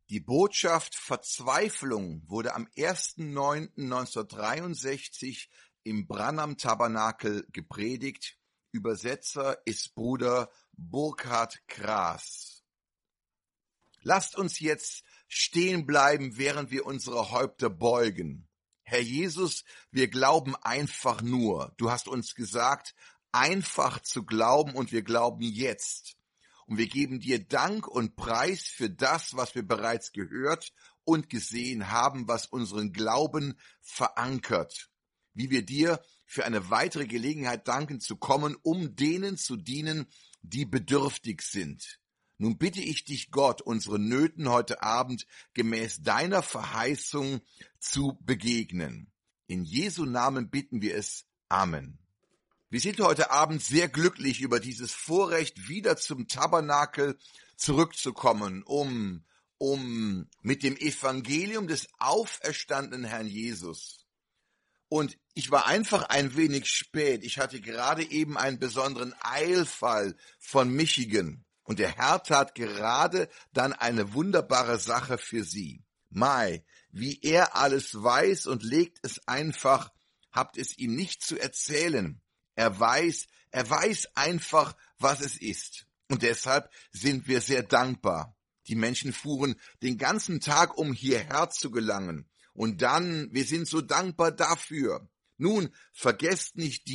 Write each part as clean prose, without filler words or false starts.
Die Botschaft Verzweiflung wurde am 1.9.1963 im Branham-Tabernakel gepredigt. Übersetzer ist Bruder Burkhard Grass. Lasst uns jetzt stehen bleiben, während wir unsere Häupter beugen. Herr Jesus, wir glauben einfach nur. Du hast uns gesagt, einfach zu glauben, und wir glauben jetzt. Und wir geben dir Dank und Preis für das, was wir bereits gehört und gesehen haben, was unseren Glauben verankert. Wie wir dir für eine weitere Gelegenheit danken zu kommen, um denen zu dienen, die bedürftig sind. Nun bitte ich dich, Gott, unseren Nöten heute Abend gemäß deiner Verheißung zu begegnen. In Jesu Namen bitten wir es. Amen. Wir sind heute Abend sehr glücklich über dieses Vorrecht, wieder zum Tabernakel zurückzukommen, um mit dem Evangelium des auferstandenen Herrn Jesus. Und ich war einfach ein wenig spät. Ich hatte gerade eben einen besonderen Eilfall von Michigan. Und der Herr tat gerade dann eine wunderbare Sache für sie. Mai, wie er alles weiß und legt es einfach, habt es ihm nicht zu erzählen. Er weiß einfach, was es ist. Und deshalb sind wir sehr dankbar. Die Menschen fuhren den ganzen Tag, um hierher zu gelangen. Und dann, wir sind so dankbar dafür. Nun, vergesst nicht,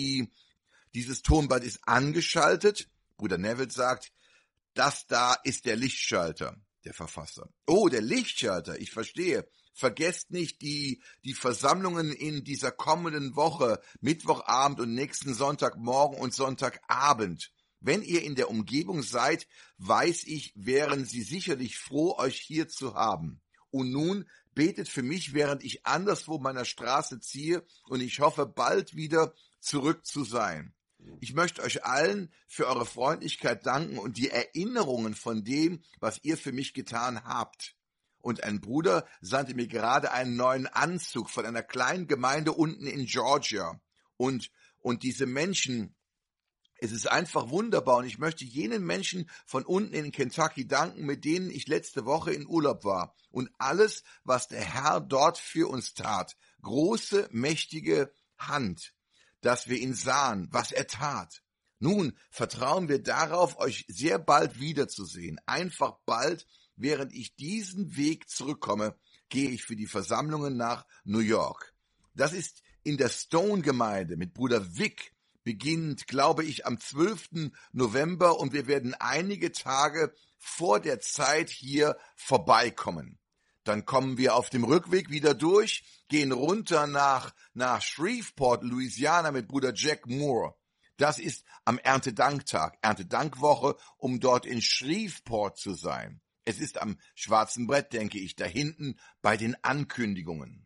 dieses Tonband ist angeschaltet. Bruder Neville sagt, das da ist der Lichtschalter, der Verfasser. Oh, der Lichtschalter, ich verstehe. Vergesst nicht die Versammlungen in dieser kommenden Woche, Mittwochabend und nächsten Sonntagmorgen und Sonntagabend. Wenn ihr in der Umgebung seid, weiß ich, wären sie sicherlich froh, euch hier zu haben. Und nun betet für mich, während ich anderswo meiner Straße ziehe, und ich hoffe, bald wieder zurück zu sein. Ich möchte euch allen für eure Freundlichkeit danken und die Erinnerungen von dem, was ihr für mich getan habt. Und ein Bruder sandte mir gerade einen neuen Anzug von einer kleinen Gemeinde unten in Georgia. Und diese Menschen, es ist einfach wunderbar. Und ich möchte jenen Menschen von unten in Kentucky danken, mit denen ich letzte Woche in Urlaub war. Und alles, was der Herr dort für uns tat. Große, mächtige Hand, dass wir ihn sahen, was er tat. Nun vertrauen wir darauf, euch sehr bald wiederzusehen. Einfach bald. Während ich diesen Weg zurückkomme, gehe ich für die Versammlungen nach New York. Das ist in der Stone-Gemeinde mit Bruder Vic, beginnt, glaube ich, am 12. November, und wir werden einige Tage vor der Zeit hier vorbeikommen. Dann kommen wir auf dem Rückweg wieder durch, gehen runter nach Shreveport, Louisiana mit Bruder Jack Moore. Das ist am Erntedanktag, Erntedankwoche, um dort in Shreveport zu sein. Es ist am schwarzen Brett, denke ich, da hinten bei den Ankündigungen.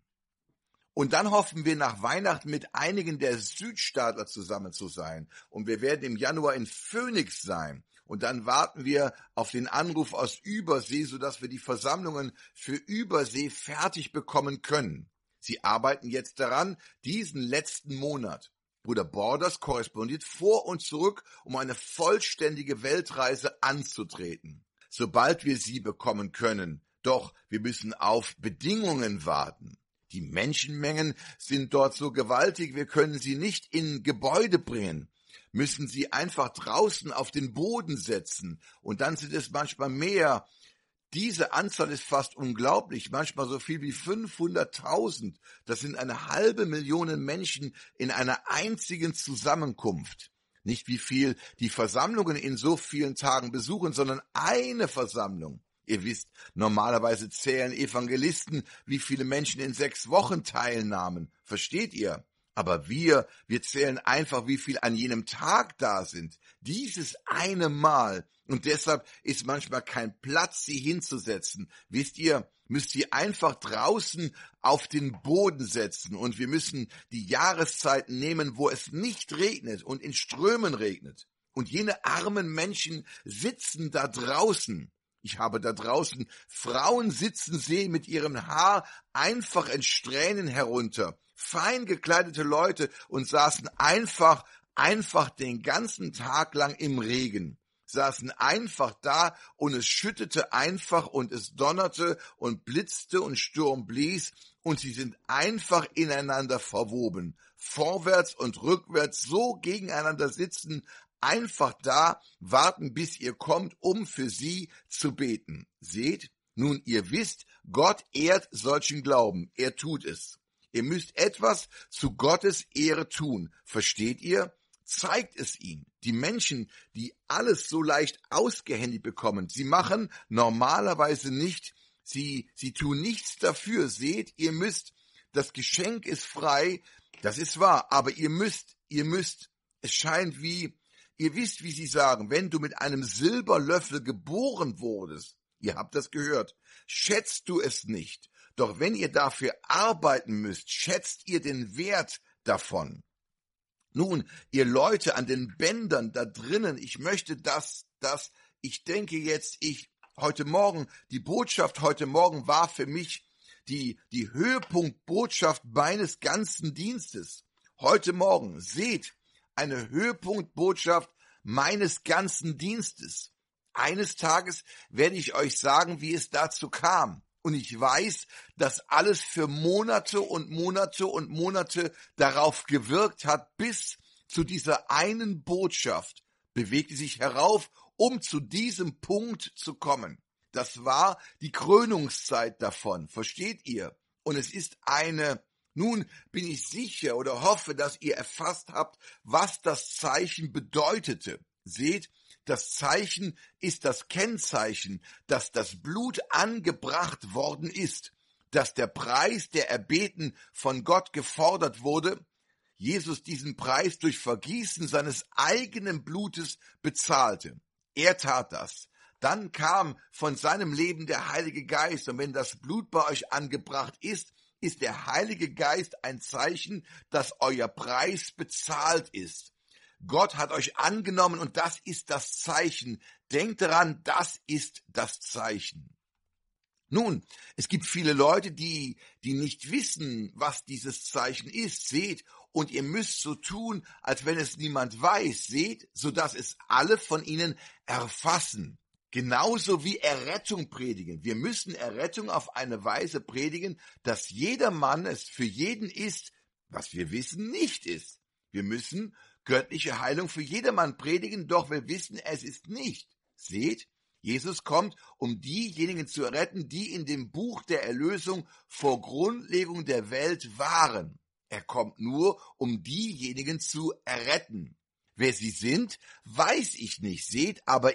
Und dann hoffen wir, nach Weihnachten mit einigen der Südstaatler zusammen zu sein. Und wir werden im Januar in Phoenix sein. Und dann warten wir auf den Anruf aus Übersee, sodass wir die Versammlungen für Übersee fertig bekommen können. Sie arbeiten jetzt daran, diesen letzten Monat. Bruder Borders korrespondiert vor und zurück, um eine vollständige Weltreise anzutreten. Sobald wir sie bekommen können. Doch wir müssen auf Bedingungen warten. Die Menschenmengen sind dort so gewaltig, wir können sie nicht in Gebäude bringen, müssen sie einfach draußen auf den Boden setzen. Und dann sind es manchmal mehr. Diese Anzahl ist fast unglaublich, manchmal so viel wie 500.000. Das sind 500.000 Menschen in einer einzigen Zusammenkunft. Nicht wie viel die Versammlungen in so vielen Tagen besuchen, sondern eine Versammlung. Ihr wisst, normalerweise zählen Evangelisten, wie viele Menschen in 6 Wochen teilnahmen. Versteht ihr? Aber wir zählen einfach, wie viel an jenem Tag da sind. Dieses eine Mal. Und deshalb ist manchmal kein Platz, sie hinzusetzen. Wisst ihr, müsst ihr einfach draußen auf den Boden setzen. Und wir müssen die Jahreszeiten nehmen, wo es nicht regnet und in Strömen regnet. Und jene armen Menschen sitzen da draußen. Ich habe da draußen Frauen sitzen sehen mit ihrem Haar einfach in Strähnen herunter. Fein gekleidete Leute und saßen einfach den ganzen Tag lang im Regen. saßen einfach da und es schüttete einfach und es donnerte und blitzte und Sturm blies und sie sind einfach ineinander verwoben, vorwärts und rückwärts so gegeneinander sitzen, einfach da warten, bis ihr kommt, um für sie zu beten. Seht, nun ihr wisst, Gott ehrt solchen Glauben, er tut es. Ihr müsst etwas zu Gottes Ehre tun, versteht ihr? Zeigt es ihm. Die Menschen, die alles so leicht ausgehändigt bekommen, sie machen normalerweise nicht, sie tun nichts dafür. Seht, ihr müsst, das Geschenk ist frei, das ist wahr, aber ihr müsst, es scheint wie, ihr wisst, wie sie sagen, wenn du mit einem Silberlöffel geboren wurdest, ihr habt das gehört, schätzt du es nicht. Doch wenn ihr dafür arbeiten müsst, schätzt ihr den Wert davon. Nun, ihr Leute an den Bändern da drinnen, ich möchte ich denke jetzt, heute Morgen, die Botschaft heute Morgen war für mich die Höhepunktbotschaft meines ganzen Dienstes. Heute Morgen, seht, eine Höhepunktbotschaft meines ganzen Dienstes. Eines Tages werde ich euch sagen, wie es dazu kam. Und ich weiß, dass alles für Monate und Monate und Monate darauf gewirkt hat, bis zu dieser einen Botschaft bewegte sich herauf, um zu diesem Punkt zu kommen. Das war die Krönungszeit davon, versteht ihr? Und es ist nun bin ich sicher oder hoffe, dass ihr erfasst habt, was das Zeichen bedeutete. Seht, das Zeichen ist das Kennzeichen, dass das Blut angebracht worden ist, dass der Preis, der erbeten von Gott gefordert wurde, Jesus diesen Preis durch Vergießen seines eigenen Blutes bezahlte. Er tat das. Dann kam von seinem Leben der Heilige Geist, und wenn das Blut bei euch angebracht ist, ist der Heilige Geist ein Zeichen, dass euer Preis bezahlt ist. Gott hat euch angenommen und das ist das Zeichen. Denkt daran, das ist das Zeichen. Nun, es gibt viele Leute, die nicht wissen, was dieses Zeichen ist. Seht, und ihr müsst so tun, als wenn es niemand weiß. Seht, sodass es alle von ihnen erfassen. Genauso wie Errettung predigen. Wir müssen Errettung auf eine Weise predigen, dass jedermann es für jeden ist, was wir wissen, nicht ist. Wir müssen göttliche Heilung für jedermann predigen, doch wir wissen, es ist nicht. Seht, Jesus kommt, um diejenigen zu retten, die in dem Buch der Erlösung vor Grundlegung der Welt waren. Er kommt nur, um diejenigen zu erretten. Wer sie sind, weiß ich nicht. Seht, aber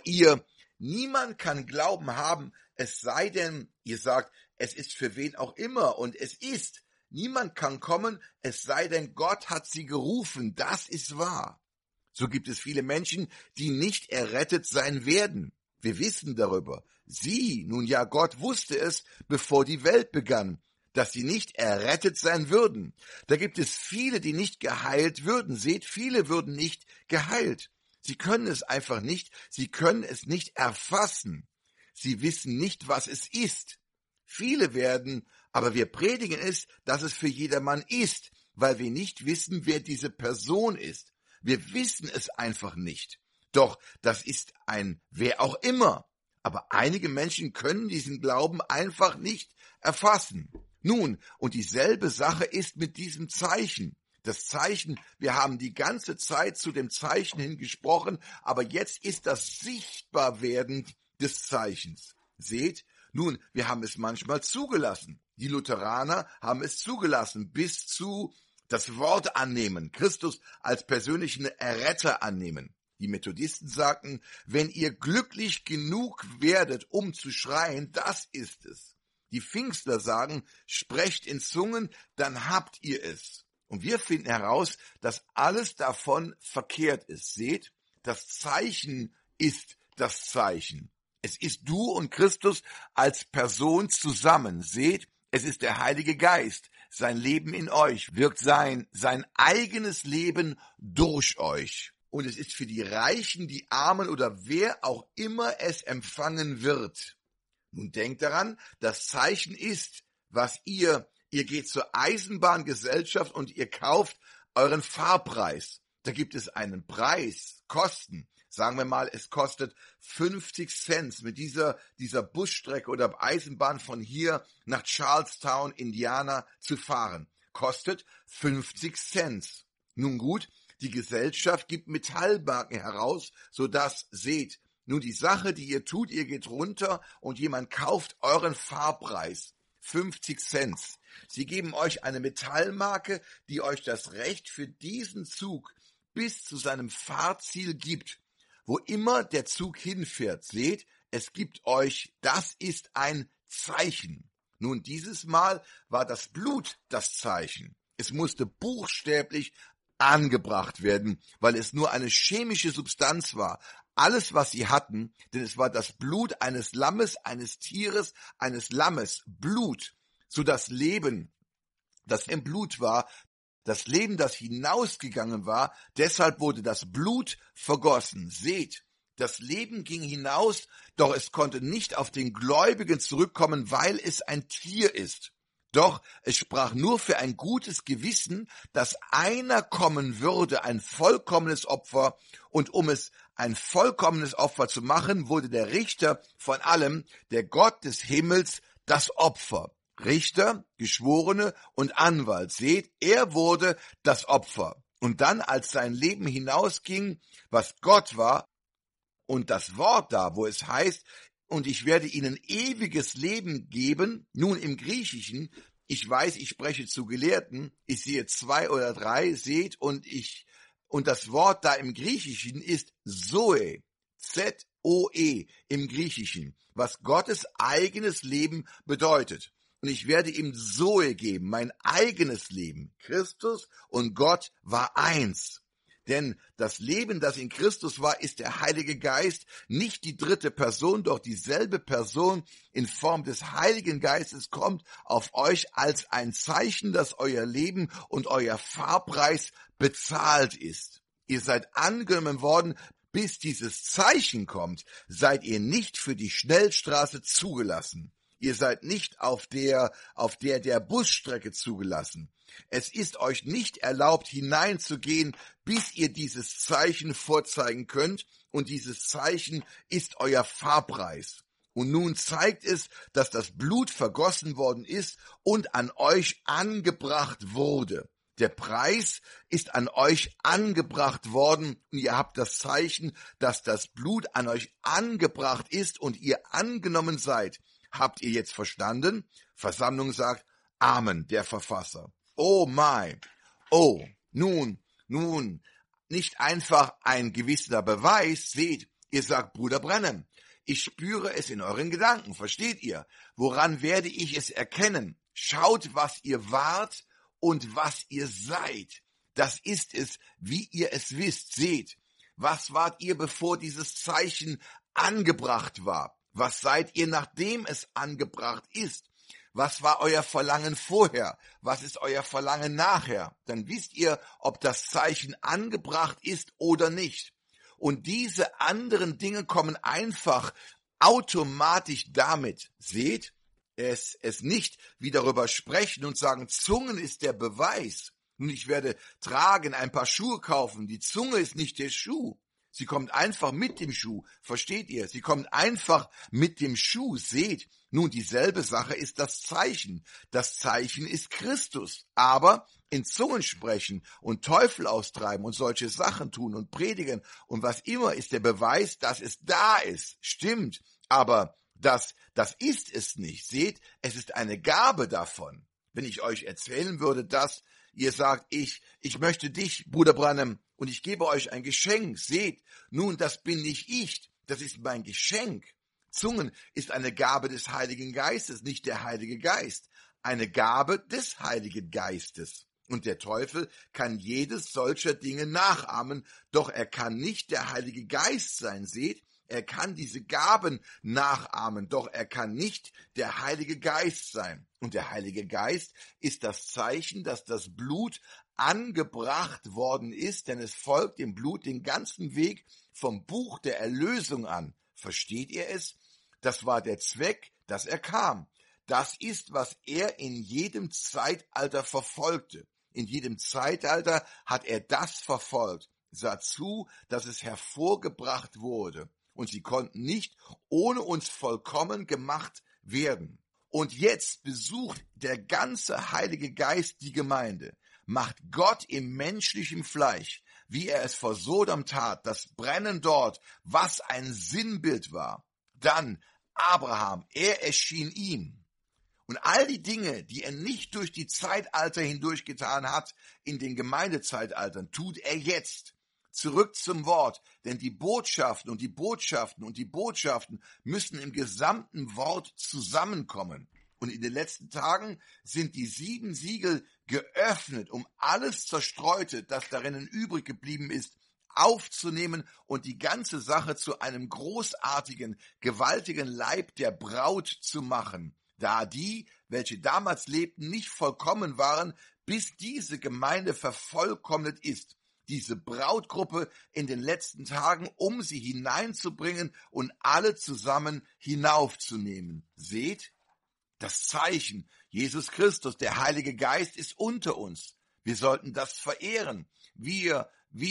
niemand kann Glauben haben, es sei denn, ihr sagt, es ist für wen auch immer, und es ist. Niemand kann kommen, es sei denn, Gott hat sie gerufen. Das ist wahr. So gibt es viele Menschen, die nicht errettet sein werden. Wir wissen darüber. Nun ja, Gott wusste es, bevor die Welt begann, dass sie nicht errettet sein würden. Da gibt es viele, die nicht geheilt würden. Seht, viele würden nicht geheilt. Sie können es einfach nicht, sie können es nicht erfassen. Sie wissen nicht, was es ist. Viele werden, aber wir predigen es, dass es für jedermann ist, weil wir nicht wissen, wer diese Person ist. Wir wissen es einfach nicht. Doch das ist ein wer auch immer. Aber einige Menschen können diesen Glauben einfach nicht erfassen. Nun, und dieselbe Sache ist mit diesem Zeichen. Das Zeichen, wir haben die ganze Zeit zu dem Zeichen hin gesprochen, aber jetzt ist das Sichtbarwerden des Zeichens. Seht, nun, wir haben es manchmal zugelassen. Die Lutheraner haben es zugelassen, bis zu das Wort annehmen, Christus als persönlichen Erretter annehmen. Die Methodisten sagten, wenn ihr glücklich genug werdet, um zu schreien, das ist es. Die Pfingstler sagen, sprecht in Zungen, dann habt ihr es. Und wir finden heraus, dass alles davon verkehrt ist. Seht, das Zeichen ist das Zeichen. Es ist du und Christus als Person zusammen. Seht, es ist der Heilige Geist. Sein Leben in euch wirkt sein eigenes Leben durch euch. Und es ist für die Reichen, die Armen oder wer auch immer es empfangen wird. Nun denkt daran, das Zeichen ist, was ihr geht zur Eisenbahngesellschaft und ihr kauft euren Fahrpreis. Da gibt es einen Preis, Kosten. Sagen wir mal, es kostet 50 Cent mit dieser Busstrecke oder Eisenbahn von hier nach Charlestown, Indiana zu fahren. Kostet 50 Cent. Nun gut, die Gesellschaft gibt Metallmarken heraus, sodass, seht, nun die Sache, die ihr tut, ihr geht runter und jemand kauft euren Fahrpreis. 50 Cent. Sie geben euch eine Metallmarke, die euch das Recht für diesen Zug bis zu seinem Fahrziel gibt. Wo immer der Zug hinfährt, seht, es gibt euch, das ist ein Zeichen. Nun, dieses Mal war das Blut das Zeichen. Es musste buchstäblich angebracht werden, weil es nur eine chemische Substanz war. Alles, was sie hatten, denn es war das Blut eines Lammes, eines Tieres, eines Lammes, Blut, so das Leben, das im Blut war, das Leben, das hinausgegangen war, deshalb wurde das Blut vergossen. Seht, das Leben ging hinaus, doch es konnte nicht auf den Gläubigen zurückkommen, weil es ein Tier ist. Doch es sprach nur für ein gutes Gewissen, dass einer kommen würde, ein vollkommenes Opfer, und um es ein vollkommenes Opfer zu machen, wurde der Richter von allem, der Gott des Himmels, das Opfer. Richter, Geschworene und Anwalt, seht, er wurde das Opfer. Und dann, als sein Leben hinausging, was Gott war, und das Wort da, wo es heißt, und ich werde ihnen ewiges Leben geben, nun im Griechischen, ich weiß, ich spreche zu Gelehrten, ich sehe 2 oder 3, seht, und das Wort da im Griechischen ist Zoe, Z-O-E im Griechischen, was Gottes eigenes Leben bedeutet. Und ich werde ihm Zoe geben, mein eigenes Leben. Christus und Gott war eins. Denn das Leben, das in Christus war, ist der Heilige Geist, nicht die dritte Person, doch dieselbe Person in Form des Heiligen Geistes kommt auf euch als ein Zeichen, dass euer Leben und euer Fahrpreis bezahlt ist. Ihr seid angenommen worden, bis dieses Zeichen kommt, seid ihr nicht für die Schnellstraße zugelassen. Ihr seid nicht auf der Busstrecke zugelassen. Es ist euch nicht erlaubt, hineinzugehen, bis ihr dieses Zeichen vorzeigen könnt, und dieses Zeichen ist euer Fahrpreis. Und nun zeigt es, dass das Blut vergossen worden ist und an euch angebracht wurde. Der Preis ist an euch angebracht worden, und ihr habt das Zeichen, dass das Blut an euch angebracht ist und ihr angenommen seid. Habt ihr jetzt verstanden? Versammlung sagt Amen, der Verfasser. Oh mein, oh, nun, nicht einfach ein gewisser Beweis. Seht, ihr sagt, Bruder Branham, ich spüre es in euren Gedanken, versteht ihr? Woran werde ich es erkennen? Schaut, was ihr wart und was ihr seid. Das ist es, wie ihr es wisst. Seht, was wart ihr, bevor dieses Zeichen angebracht war? Was seid ihr, nachdem es angebracht ist? Was war euer Verlangen vorher? Was ist euer Verlangen nachher? Dann wisst ihr, ob das Zeichen angebracht ist oder nicht. Und diese anderen Dinge kommen einfach automatisch damit. Seht, es nicht wie darüber sprechen und sagen, Zungen ist der Beweis. Nun, ich werde tragen, ein paar Schuhe kaufen. Die Zunge ist nicht der Schuh. Sie kommt einfach mit dem Schuh, versteht ihr? Sie kommt einfach mit dem Schuh, seht. Nun, dieselbe Sache ist das Zeichen. Das Zeichen ist Christus. Aber in Zungen sprechen und Teufel austreiben und solche Sachen tun und predigen und was immer ist der Beweis, dass es da ist. Stimmt, aber das ist es nicht. Seht, es ist eine Gabe davon. Wenn ich euch erzählen würde, dass ihr sagt, ich möchte dich, Bruder Branham, und ich gebe euch ein Geschenk. Seht, nun, das bin nicht ich, das ist mein Geschenk. Zungen ist eine Gabe des Heiligen Geistes, nicht der Heilige Geist. Eine Gabe des Heiligen Geistes. Und der Teufel kann jedes solcher Dinge nachahmen, doch er kann nicht der Heilige Geist sein. Seht, er kann diese Gaben nachahmen, doch er kann nicht der Heilige Geist sein. Und der Heilige Geist ist das Zeichen, dass das Blut angebracht worden ist, denn es folgt dem Blut den ganzen Weg vom Buch der Erlösung an. Versteht ihr es? Das war der Zweck, dass er kam. Das ist, was er in jedem Zeitalter verfolgte. In jedem Zeitalter hat er das verfolgt. sah zu, dass es hervorgebracht wurde, und sie konnten nicht ohne uns vollkommen gemacht werden. Und jetzt besucht der ganze Heilige Geist die Gemeinde, macht Gott im menschlichen Fleisch, wie er es vor Sodom tat, das Brennen dort, was ein Sinnbild war. Dann Abraham, er erschien ihm. Und all die Dinge, die er nicht durch die Zeitalter hindurch getan hat, in den Gemeindezeitaltern, tut er jetzt. Zurück zum Wort, denn die Botschaften müssen im gesamten Wort zusammenkommen. Und in den letzten Tagen sind die 7 Siegel geöffnet, um alles Zerstreute, das darin übrig geblieben ist, aufzunehmen und die ganze Sache zu einem großartigen, gewaltigen Leib der Braut zu machen, da die, welche damals lebten, nicht vollkommen waren, bis diese Gemeinde vervollkommnet ist, diese Brautgruppe in den letzten Tagen, um sie hineinzubringen und alle zusammen hinaufzunehmen. Seht, das Zeichen, Jesus Christus, der Heilige Geist ist unter uns. Wir sollten das verehren. Wir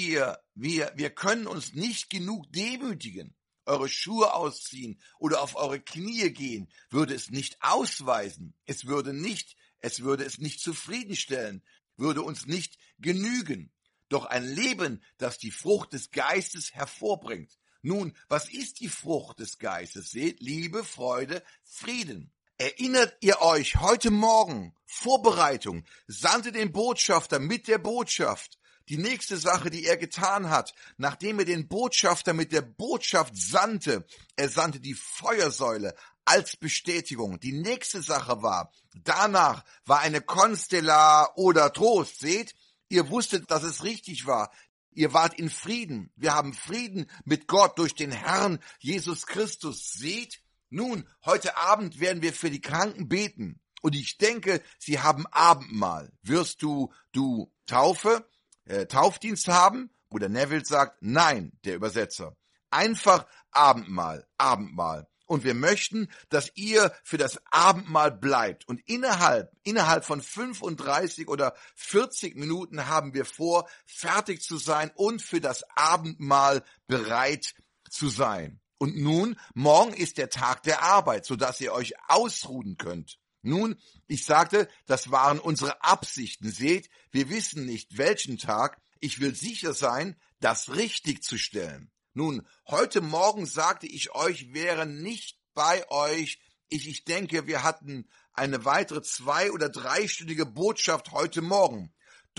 können uns nicht genug demütigen. Eure Schuhe ausziehen oder auf eure Knie gehen, würde es nicht ausweisen. Es würde es nicht zufriedenstellen, würde uns nicht genügen. Doch ein Leben, das die Frucht des Geistes hervorbringt. Nun, was ist die Frucht des Geistes? Seht, Liebe, Freude, Frieden. Erinnert ihr euch, heute Morgen, Vorbereitung, sandte den Botschafter mit der Botschaft. Die nächste Sache, die er getan hat, nachdem er den Botschafter mit der Botschaft sandte, er sandte die Feuersäule als Bestätigung. Die nächste Sache danach war eine Constella oder Trost. Seht, ihr wusstet, dass es richtig war. Ihr wart in Frieden. Wir haben Frieden mit Gott durch den Herrn Jesus Christus. Seht, nun, heute Abend werden wir für die Kranken beten. Und ich denke, sie haben Abendmahl. Wirst du Taufdienst haben? Oder Neville sagt, nein, der Übersetzer. Einfach Abendmahl. Und wir möchten, dass ihr für das Abendmahl bleibt. Und innerhalb von 35 oder 40 Minuten haben wir vor, fertig zu sein und für das Abendmahl bereit zu sein. Und nun, morgen ist der Tag der Arbeit, sodass ihr euch ausruhen könnt. Nun, ich sagte, das waren unsere Absichten. Seht, wir wissen nicht, welchen Tag. Ich will sicher sein, das richtig zu stellen. Nun, heute Morgen sagte ich euch, wäre nicht bei euch. Ich denke, wir hatten eine weitere 2- oder 3-stündige Botschaft heute Morgen.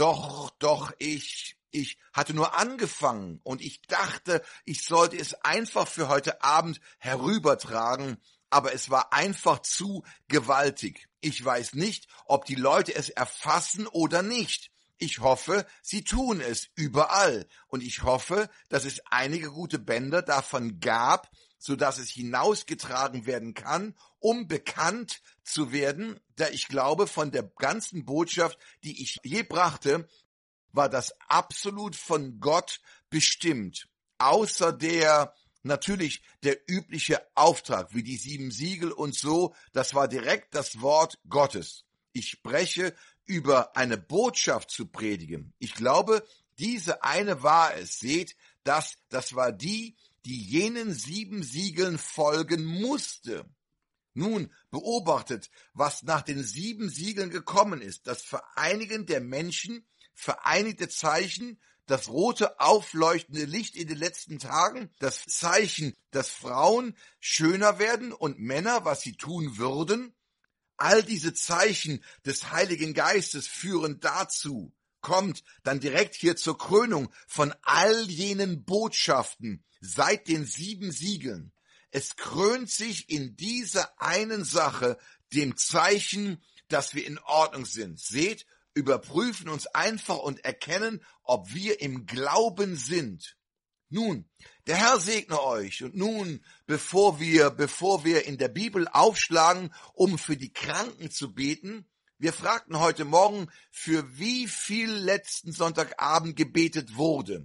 Doch, ich hatte nur angefangen und ich dachte, ich sollte es einfach für heute Abend herübertragen, aber es war einfach zu gewaltig. Ich weiß nicht, ob die Leute es erfassen oder nicht. Ich hoffe, sie tun es überall und ich hoffe, dass es einige gute Bänder davon gab, sodass es hinausgetragen werden kann, um bekannt zu werden, da ich glaube, von der ganzen Botschaft, die ich je brachte, war das absolut von Gott bestimmt. Außer natürlich der übliche Auftrag, wie die 7 Siegel und so, das war direkt das Wort Gottes. Ich spreche über eine Botschaft zu predigen. Ich glaube, diese eine war es. Seht, das war die jenen 7 Siegeln folgen musste. Nun beobachtet, was nach den 7 Siegeln gekommen ist. Das Vereinigen der Menschen, vereinigte Zeichen, das rote aufleuchtende Licht in den letzten Tagen, das Zeichen, dass Frauen schöner werden und Männer, was sie tun würden. All diese Zeichen des Heiligen Geistes führen dazu, kommt dann direkt hier zur Krönung von all jenen Botschaften seit den 7 Siegeln. Es krönt sich in dieser einen Sache, dem Zeichen, dass wir in Ordnung sind. Seht, überprüfen uns einfach und erkennen, ob wir im Glauben sind. Nun, der Herr segne euch. Und nun, bevor wir in der Bibel aufschlagen, um für die Kranken zu beten, wir fragten heute Morgen, für wie viel letzten Sonntagabend gebetet wurde.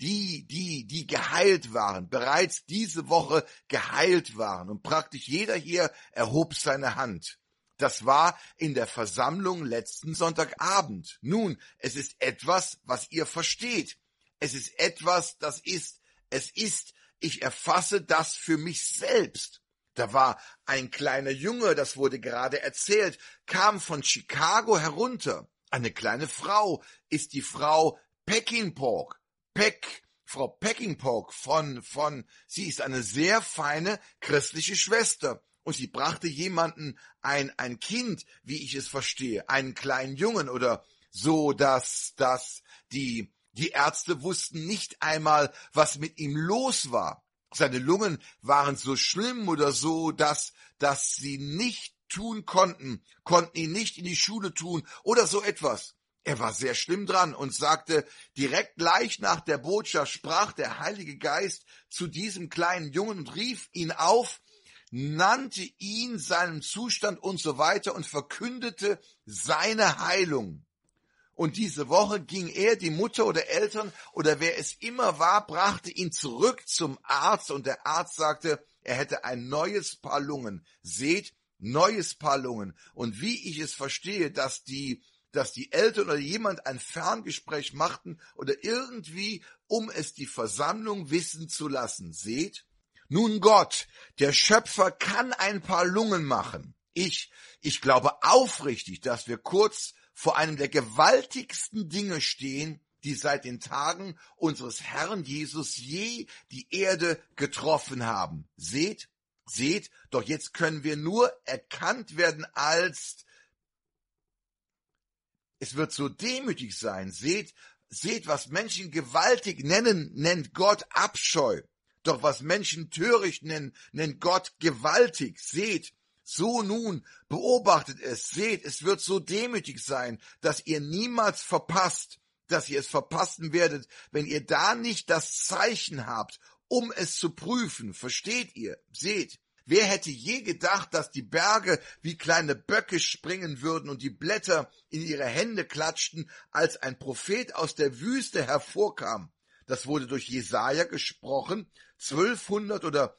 Die geheilt waren, bereits diese Woche geheilt waren. Und praktisch jeder hier erhob seine Hand. Das war in der Versammlung letzten Sonntagabend. Nun, es ist etwas, was ihr versteht. Es ist etwas, ich erfasse das für mich selbst. Da war ein kleiner Junge, das wurde gerade erzählt, kam von Chicago herunter. Eine kleine Frau ist die Frau Peckinpah. Frau Peckinpah sie ist eine sehr feine christliche Schwester. Und sie brachte jemanden, ein Kind, wie ich es verstehe, einen kleinen Jungen oder so, dass die Ärzte wussten nicht einmal, was mit ihm los war. Seine Lungen waren so schlimm oder so, dass sie nicht tun konnten ihn nicht in die Schule tun oder so etwas. Er war sehr schlimm dran und sagte, direkt gleich nach der Botschaft sprach der Heilige Geist zu diesem kleinen Jungen und rief ihn auf, nannte ihn, seinen Zustand und so weiter und verkündete seine Heilung. Und diese Woche ging er, die Mutter oder Eltern oder wer es immer war, brachte ihn zurück zum Arzt und der Arzt sagte, er hätte ein neues Paar Lungen. Seht, neues Paar Lungen. Und wie ich es verstehe, dass die Eltern oder jemand ein Ferngespräch machten oder irgendwie, um es die Versammlung wissen zu lassen. Seht, nun Gott, der Schöpfer, kann ein paar Lungen machen. Ich glaube aufrichtig, dass wir kurz vor einem der gewaltigsten Dinge stehen, die seit den Tagen unseres Herrn Jesus je die Erde getroffen haben. Seht, doch jetzt können wir nur erkannt werden als, es wird so demütig sein. Seht, was Menschen gewaltig nennen, nennt Gott Abscheu. Doch was Menschen töricht nennen, nennt Gott gewaltig. Seht, so nun, beobachtet es, seht, es wird so demütig sein, dass ihr niemals verpasst, dass ihr es verpassen werdet, wenn ihr da nicht das Zeichen habt, um es zu prüfen. Versteht ihr? Seht, wer hätte je gedacht, dass die Berge wie kleine Böcke springen würden und die Blätter in ihre Hände klatschten, als ein Prophet aus der Wüste hervorkam? Das wurde durch Jesaja gesprochen, 1200 oder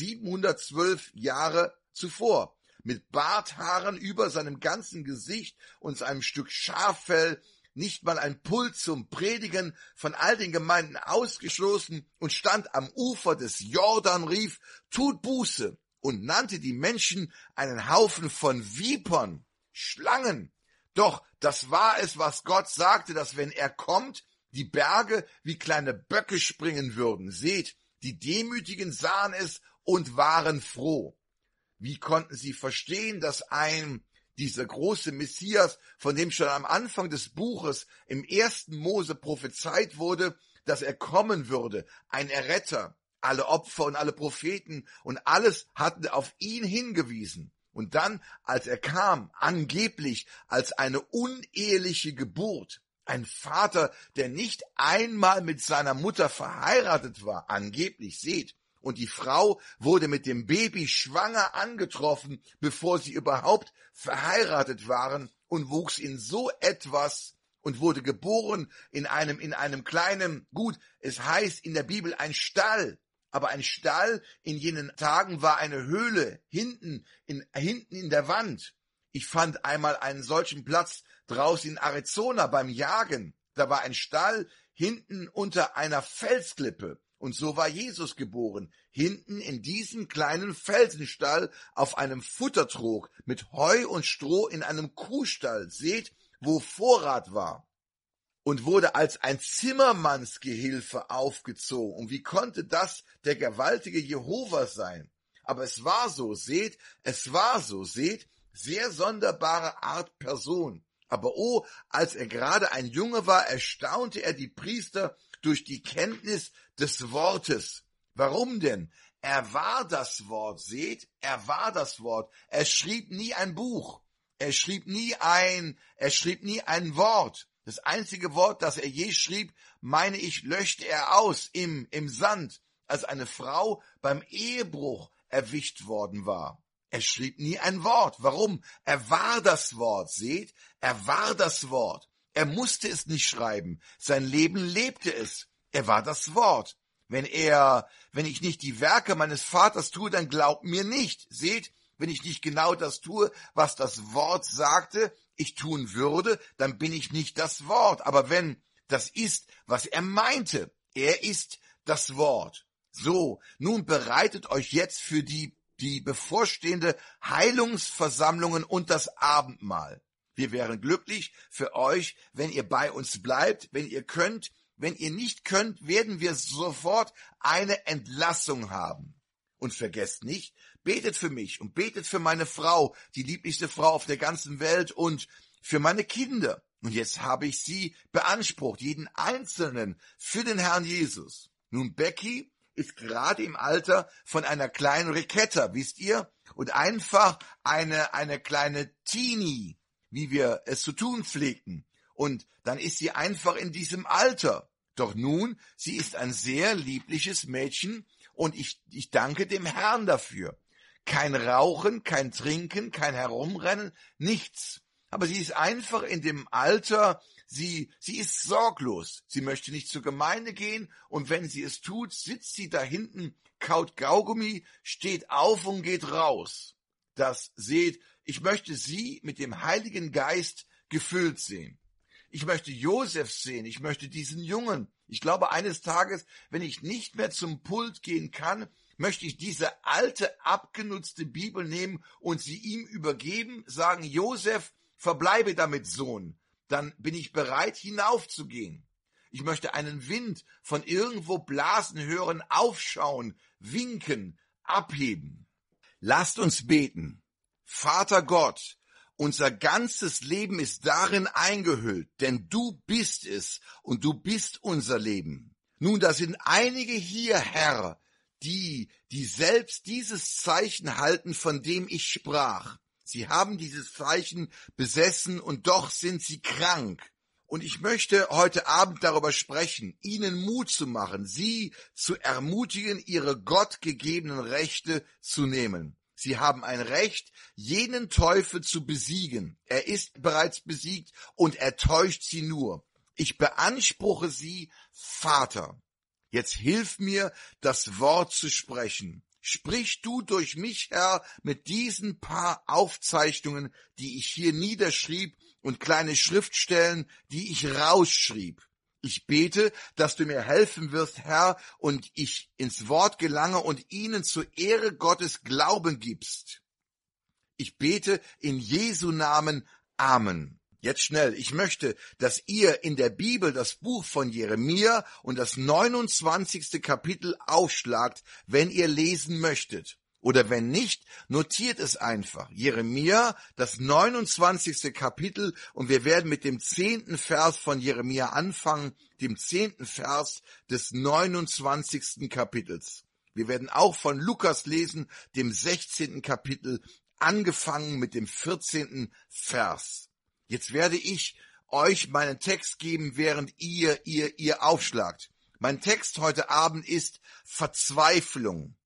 712 Jahre zuvor. Mit Barthaaren über seinem ganzen Gesicht und einem Stück Schaffell, nicht mal ein Pult zum Predigen, von all den Gemeinden ausgeschlossen und stand am Ufer des Jordan, rief, tut Buße und nannte die Menschen einen Haufen von Vipern, Schlangen. Doch das war es, was Gott sagte, dass wenn er kommt, die Berge wie kleine Böcke springen würden. Seht, die Demütigen sahen es und waren froh. Wie konnten sie verstehen, dass dieser große Messias, von dem schon am Anfang des Buches im 1. Mose prophezeit wurde, dass er kommen würde, ein Erretter, alle Opfer und alle Propheten und alles hatten auf ihn hingewiesen. Und dann, als er kam, angeblich als eine uneheliche Geburt, ein Vater, der nicht einmal mit seiner Mutter verheiratet war, angeblich, seht, und die Frau wurde mit dem Baby schwanger angetroffen, bevor sie überhaupt verheiratet waren und wuchs in so etwas und wurde geboren in einem kleinen, gut, es heißt in der Bibel ein Stall, aber ein Stall in jenen Tagen war eine Höhle hinten in der Wand. Ich fand einmal einen solchen Platz draußen in Arizona beim Jagen. Da war ein Stall hinten unter einer Felsklippe. Und so war Jesus geboren, hinten in diesem kleinen Felsenstall auf einem Futtertrog mit Heu und Stroh in einem Kuhstall, seht, wo Vorrat war, und wurde als ein Zimmermannsgehilfe aufgezogen. Und wie konnte das der gewaltige Jehova sein? Aber es war so, seht, sehr sonderbare Art Person. Aber oh, als er gerade ein Junge war, erstaunte er die Priester durch die Kenntnis des Wortes. Warum denn? Er war das Wort, seht, er war das Wort. Er schrieb nie ein Buch. Er schrieb nie ein Wort. Das einzige Wort, das er je schrieb, meine ich, löschte er aus im Sand, als eine Frau beim Ehebruch erwischt worden war. Er schrieb nie ein Wort. Warum? Er war das Wort, seht, er war das Wort. Er musste es nicht schreiben. Sein Leben lebte es. Er war das Wort. Wenn ich nicht die Werke meines Vaters tue, dann glaubt mir nicht. Seht, wenn ich nicht genau das tue, was das Wort sagte, ich tun würde, dann bin ich nicht das Wort. Aber wenn das ist, was er meinte, Er ist das Wort. So, nun bereitet euch jetzt für die bevorstehende Heilungsversammlungen und das Abendmahl. Wir wären glücklich für euch, wenn ihr bei uns bleibt, wenn ihr könnt. Wenn ihr nicht könnt, werden wir sofort eine Entlassung haben. Und vergesst nicht, betet für mich und betet für meine Frau, die lieblichste Frau auf der ganzen Welt, und für meine Kinder. Und jetzt habe ich sie beansprucht, jeden Einzelnen, für den Herrn Jesus. Nun, Becky ist gerade im Alter von einer kleinen Ricketta, wisst ihr? Und einfach eine kleine Teenie, wie wir es zu tun pflegten. Und dann ist sie einfach in diesem Alter. Doch nun, sie ist ein sehr liebliches Mädchen und ich danke dem Herrn dafür. Kein Rauchen, kein Trinken, kein Herumrennen, nichts. Aber sie ist einfach in dem Alter, sie ist sorglos. Sie möchte nicht zur Gemeinde gehen und wenn sie es tut, sitzt sie da hinten, kaut Kaugummi, steht auf und geht raus. Seht, ich möchte sie mit dem Heiligen Geist gefüllt sehen. Ich möchte Josef sehen, ich möchte diesen Jungen. Ich glaube, eines Tages, wenn ich nicht mehr zum Pult gehen kann, möchte ich diese alte, abgenutzte Bibel nehmen und sie ihm übergeben, sagen, Josef, verbleibe damit, Sohn. Dann bin ich bereit, hinaufzugehen. Ich möchte einen Wind von irgendwo blasen hören, aufschauen, winken, abheben. Lasst uns beten. Vater Gott, unser ganzes Leben ist darin eingehüllt, denn du bist es und du bist unser Leben. Nun, da sind einige hier, Herr, die selbst dieses Zeichen halten, von dem ich sprach. Sie haben dieses Zeichen besessen und doch sind sie krank. Und ich möchte heute Abend darüber sprechen, ihnen Mut zu machen, sie zu ermutigen, ihre gottgegebenen Rechte zu nehmen. Sie haben ein Recht, jenen Teufel zu besiegen. Er ist bereits besiegt und er täuscht sie nur. Ich beanspruche sie, Vater. Jetzt hilf mir, das Wort zu sprechen. Sprich du durch mich, Herr, mit diesen paar Aufzeichnungen, die ich hier niederschrieb und kleine Schriftstellen, die ich rausschrieb. Ich bete, dass du mir helfen wirst, Herr, und ich ins Wort gelange und ihnen zur Ehre Gottes Glauben gibst. Ich bete in Jesu Namen. Amen. Jetzt schnell, ich möchte, dass ihr in der Bibel das Buch von Jeremia und das 29. Kapitel aufschlagt, wenn ihr lesen möchtet. Oder wenn nicht, notiert es einfach. Jeremia, das 29. Kapitel, und wir werden mit dem 10. Vers von Jeremia anfangen, dem 10. Vers des 29. Kapitels. Wir werden auch von Lukas lesen, dem 16. Kapitel, angefangen mit dem 14. Vers. Jetzt werde ich euch meinen Text geben, während ihr aufschlagt. Mein Text heute Abend ist Verzweiflung.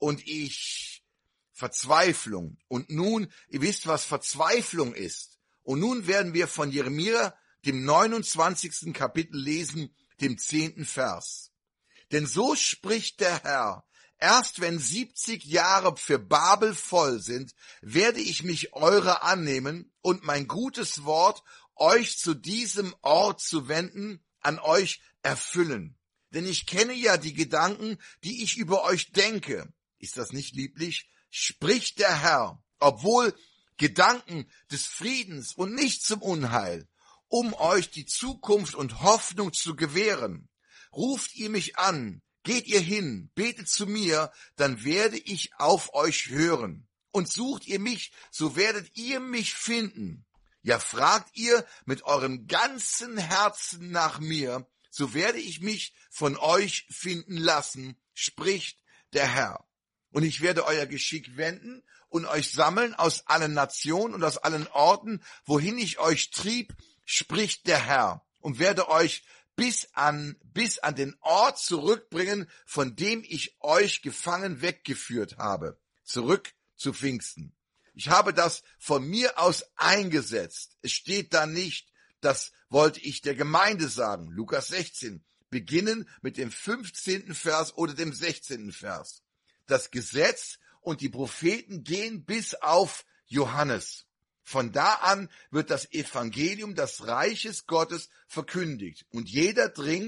Verzweiflung. Und nun, ihr wisst, was Verzweiflung ist. Und nun werden wir von Jeremia, dem 29. Kapitel lesen, dem 10. Vers. Denn so spricht der Herr, erst wenn 70 Jahre für Babel voll sind, werde ich mich eurer annehmen und mein gutes Wort, euch zu diesem Ort zu wenden, an euch erfüllen. Denn ich kenne ja die Gedanken, die ich über euch denke. Ist das nicht lieblich? Spricht der Herr, obwohl Gedanken des Friedens und nicht zum Unheil, um euch die Zukunft und Hoffnung zu gewähren. Ruft ihr mich an, geht ihr hin, betet zu mir, dann werde ich auf euch hören. Und sucht ihr mich, so werdet ihr mich finden. Ja, fragt ihr mit eurem ganzen Herzen nach mir, so werde ich mich von euch finden lassen, spricht der Herr. Und ich werde euer Geschick wenden und euch sammeln aus allen Nationen und aus allen Orten, wohin ich euch trieb, spricht der Herr, und werde euch bis an den Ort zurückbringen, von dem ich euch gefangen weggeführt habe, zurück zu Pfingsten. Ich habe das von mir aus eingesetzt. Es steht da nicht, das wollte ich der Gemeinde sagen, Lukas 16, beginnen mit dem 15. Vers oder dem 16. Vers. Das Gesetz und die Propheten gehen bis auf Johannes. Von da an wird das Evangelium des Reiches Gottes verkündigt und jeder dringt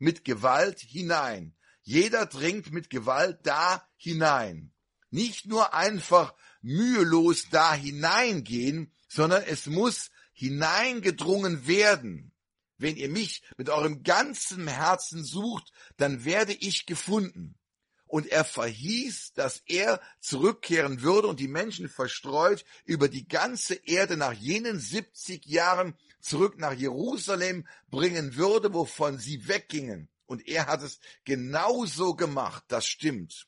mit Gewalt hinein. Jeder dringt mit Gewalt da hinein. Nicht nur einfach mühelos da hineingehen, sondern es muss hineingedrungen werden. Wenn ihr mich mit eurem ganzen Herzen sucht, dann werde ich gefunden. Und er verhieß, dass er zurückkehren würde und die Menschen verstreut über die ganze Erde nach jenen 70 Jahren zurück nach Jerusalem bringen würde, wovon sie weggingen. Und er hat es genauso gemacht, das stimmt.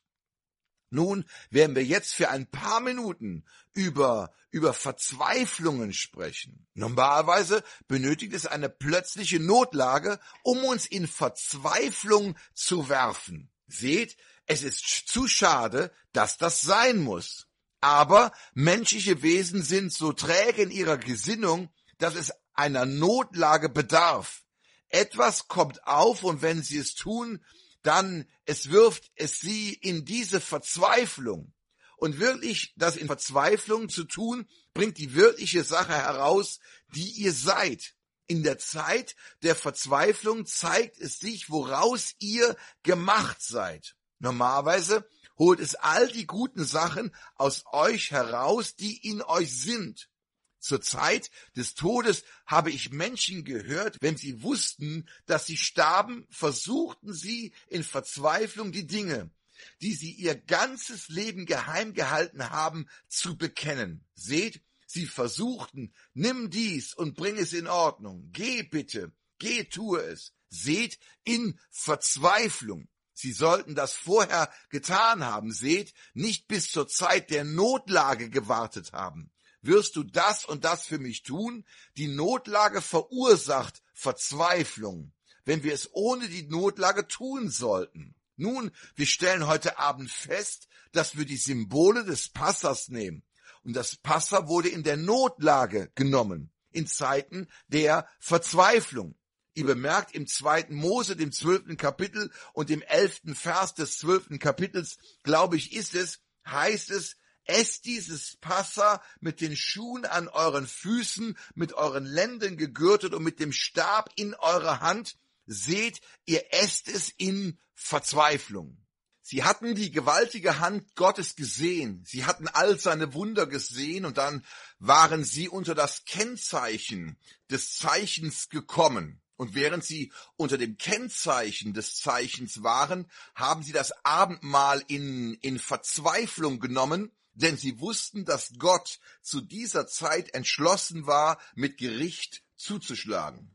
Nun werden wir jetzt für ein paar Minuten über Verzweiflungen sprechen. Normalerweise benötigt es eine plötzliche Notlage, um uns in Verzweiflung zu werfen. Seht, es ist zu schade, dass das sein muss. Aber menschliche Wesen sind so träge in ihrer Gesinnung, dass es einer Notlage bedarf. Etwas kommt auf und wenn sie es tun, dann wirft es sie in diese Verzweiflung. Und wirklich, das in Verzweiflung zu tun, bringt die wirkliche Sache heraus, die ihr seid. In der Zeit der Verzweiflung zeigt es sich, woraus ihr gemacht seid. Normalerweise holt es all die guten Sachen aus euch heraus, die in euch sind. Zur Zeit des Todes habe ich Menschen gehört, wenn sie wussten, dass sie starben, versuchten sie in Verzweiflung die Dinge, die sie ihr ganzes Leben geheim gehalten haben, zu bekennen. Seht, sie versuchten, nimm dies und bring es in Ordnung. Geh bitte, geh, tue es. Seht, in Verzweiflung. Sie sollten das vorher getan haben. Seht, nicht bis zur Zeit der Notlage gewartet haben. Wirst du das und das für mich tun? Die Notlage verursacht Verzweiflung, wenn wir es ohne die Notlage tun sollten. Nun, wir stellen heute Abend fest, dass wir die Symbole des Passas nehmen. Und das Passa wurde in der Notlage genommen, in Zeiten der Verzweiflung. Ihr bemerkt, im 2. Mose, dem 12. Kapitel und dem 11. Vers des 12. Kapitels, glaube ich, heißt es, esst dieses Passa mit den Schuhen an euren Füßen, mit euren Lenden gegürtet und mit dem Stab in eurer Hand. Seht, ihr esst es in Verzweiflung. Sie hatten die gewaltige Hand Gottes gesehen. Sie hatten all seine Wunder gesehen und dann waren sie unter das Kennzeichen des Zeichens gekommen. Und während sie unter dem Kennzeichen des Zeichens waren, haben sie das Abendmahl in Verzweiflung genommen, denn sie wussten, dass Gott zu dieser Zeit entschlossen war, mit Gericht zuzuschlagen.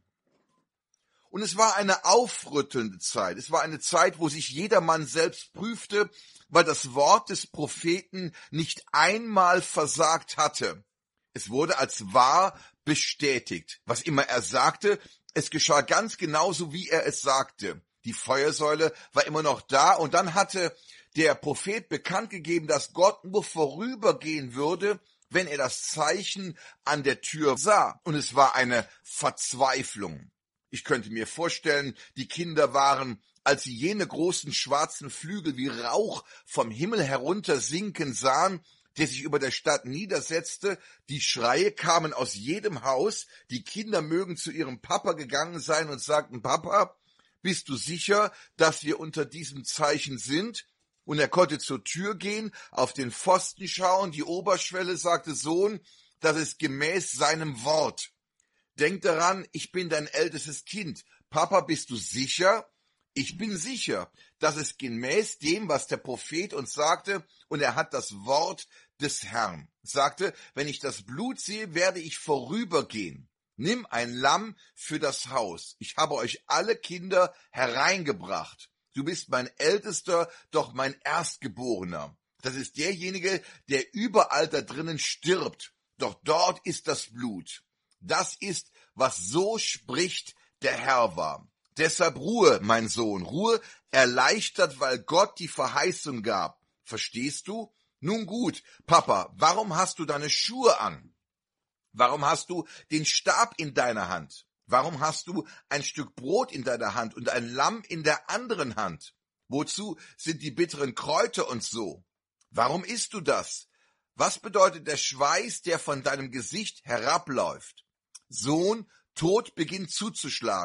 Und es war eine aufrüttelnde Zeit. Es war eine Zeit, wo sich jedermann selbst prüfte, weil das Wort des Propheten nicht einmal versagt hatte. Es wurde als wahr bestätigt. Was immer er sagte, es geschah ganz genauso, wie er es sagte. Die Feuersäule war immer noch da und dann hatte der Prophet bekannt gegeben, dass Gott nur vorübergehen würde, wenn er das Zeichen an der Tür sah. Und es war eine Verzweiflung. Ich könnte mir vorstellen, die Kinder waren, als sie jene großen schwarzen Flügel wie Rauch vom Himmel herunter sinken sahen, der sich über der Stadt niedersetzte, die Schreie kamen aus jedem Haus, die Kinder mögen zu ihrem Papa gegangen sein und sagten, Papa, bist du sicher, dass wir unter diesem Zeichen sind? Und er konnte zur Tür gehen, auf den Pfosten schauen, die Oberschwelle sagte, Sohn, das ist gemäß seinem Wort. Denk daran, ich bin dein ältestes Kind. Papa, bist du sicher? Ich bin sicher, dass es gemäß dem, was der Prophet uns sagte, und er hat das Wort des Herrn, sagte, wenn ich das Blut sehe, werde ich vorübergehen. Nimm ein Lamm für das Haus. Ich habe euch alle Kinder hereingebracht. Du bist mein Ältester, doch mein Erstgeborener. Das ist derjenige, der überall da drinnen stirbt. Doch dort ist das Blut. Das ist, was so spricht der Herr war. Deshalb Ruhe, mein Sohn, Ruhe, erleichtert, weil Gott die Verheißung gab. Verstehst du? Nun gut, Papa, warum hast du deine Schuhe an? Warum hast du den Stab in deiner Hand? Warum hast du ein Stück Brot in deiner Hand und ein Lamm in der anderen Hand? Wozu sind die bitteren Kräuter und so? Warum isst du das? Was bedeutet der Schweiß, der von deinem Gesicht herabläuft? Sohn, Tod beginnt zuzuschlagen.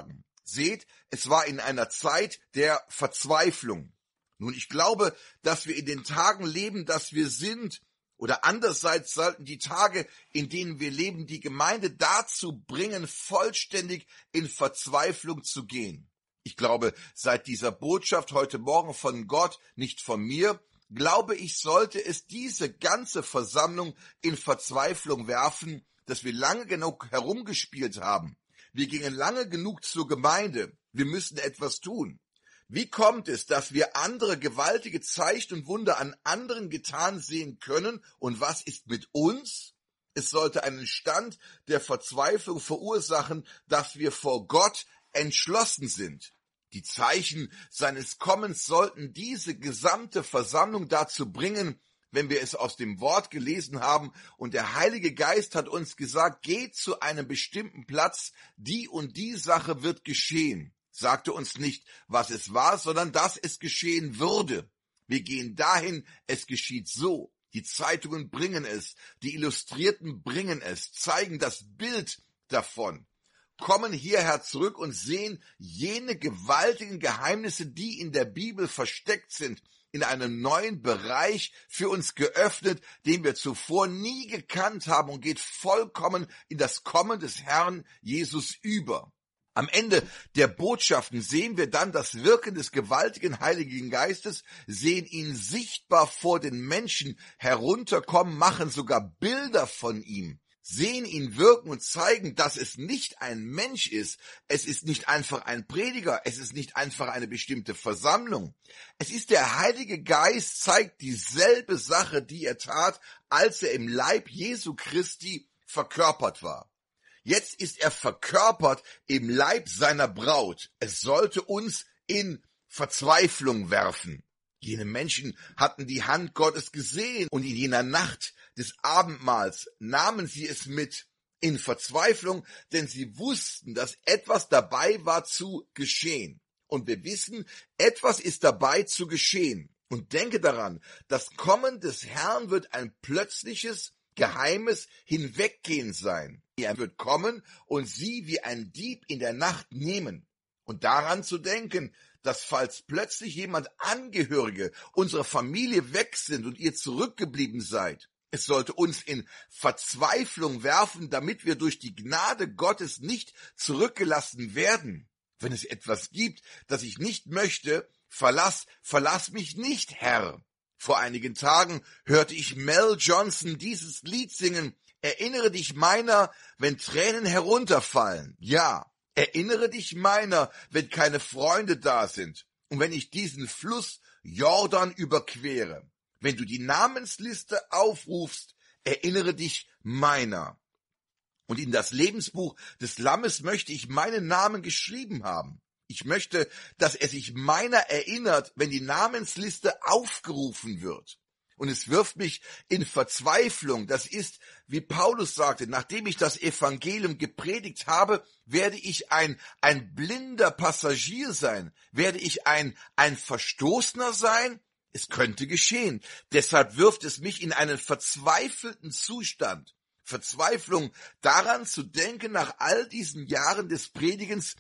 Seht, es war in einer Zeit der Verzweiflung. Nun, ich glaube, dass wir in den Tagen leben, dass wir sind, oder andererseits sollten die Tage, in denen wir leben, die Gemeinde dazu bringen, vollständig in Verzweiflung zu gehen. Ich glaube, seit dieser Botschaft heute Morgen von Gott, nicht von mir, glaube ich, sollte es diese ganze Versammlung in Verzweiflung werfen, dass wir lange genug herumgespielt haben. Wir gingen lange genug zur Gemeinde. Wir müssen etwas tun. Wie kommt es, dass wir andere gewaltige Zeichen und Wunder an anderen getan sehen können? Und was ist mit uns? Es sollte einen Stand der Verzweiflung verursachen, dass wir vor Gott entschlossen sind. Die Zeichen seines Kommens sollten diese gesamte Versammlung dazu bringen, wenn wir es aus dem Wort gelesen haben, und der Heilige Geist hat uns gesagt, geht zu einem bestimmten Platz, die und die Sache wird geschehen. Sagte uns nicht, was es war, sondern dass es geschehen würde. Wir gehen dahin, es geschieht so. Die Zeitungen bringen es, die Illustrierten bringen es, zeigen das Bild davon, kommen hierher zurück und sehen jene gewaltigen Geheimnisse, die in der Bibel versteckt sind, in einem neuen Bereich für uns geöffnet, den wir zuvor nie gekannt haben, und geht vollkommen in das Kommen des Herrn Jesus über. Am Ende der Botschaften sehen wir dann das Wirken des gewaltigen Heiligen Geistes, sehen ihn sichtbar vor den Menschen herunterkommen, machen sogar Bilder von ihm, sehen ihn wirken und zeigen, dass es nicht ein Mensch ist, es ist nicht einfach ein Prediger, es ist nicht einfach eine bestimmte Versammlung. Es ist der Heilige Geist, zeigt dieselbe Sache, die er tat, als er im Leib Jesu Christi verkörpert war. Jetzt ist er verkörpert im Leib seiner Braut. Es sollte uns in Verzweiflung werfen. Jene Menschen hatten die Hand Gottes gesehen, und in jener Nacht des Abendmahls nahmen sie es mit in Verzweiflung, denn sie wussten, dass etwas dabei war zu geschehen. Und wir wissen, etwas ist dabei zu geschehen. Und denke daran, das Kommen des Herrn wird ein plötzliches, geheimes Hinweggehen sein. Er wird kommen und sie wie ein Dieb in der Nacht nehmen. Und daran zu denken, dass falls plötzlich jemand Angehörige unserer Familie weg sind und ihr zurückgeblieben seid, es sollte uns in Verzweiflung werfen, damit wir durch die Gnade Gottes nicht zurückgelassen werden. Wenn es etwas gibt, das ich nicht möchte, verlass mich nicht, Herr. Vor einigen Tagen hörte ich Mel Johnson dieses Lied singen, Erinnere dich meiner, wenn Tränen herunterfallen. Ja, erinnere dich meiner, wenn keine Freunde da sind und wenn ich diesen Fluss Jordan überquere. Wenn du die Namensliste aufrufst, erinnere dich meiner. Und in das Lebensbuch des Lammes möchte ich meinen Namen geschrieben haben. Ich möchte, dass er sich meiner erinnert, wenn die Namensliste aufgerufen wird. Und es wirft mich in Verzweiflung. Das ist, wie Paulus sagte, nachdem ich das Evangelium gepredigt habe, werde ich ein blinder Passagier sein. Werde ich ein Verstoßener sein? Es könnte geschehen. Deshalb wirft es mich in einen verzweifelten Zustand. Verzweiflung daran zu denken, nach all diesen Jahren des Predigens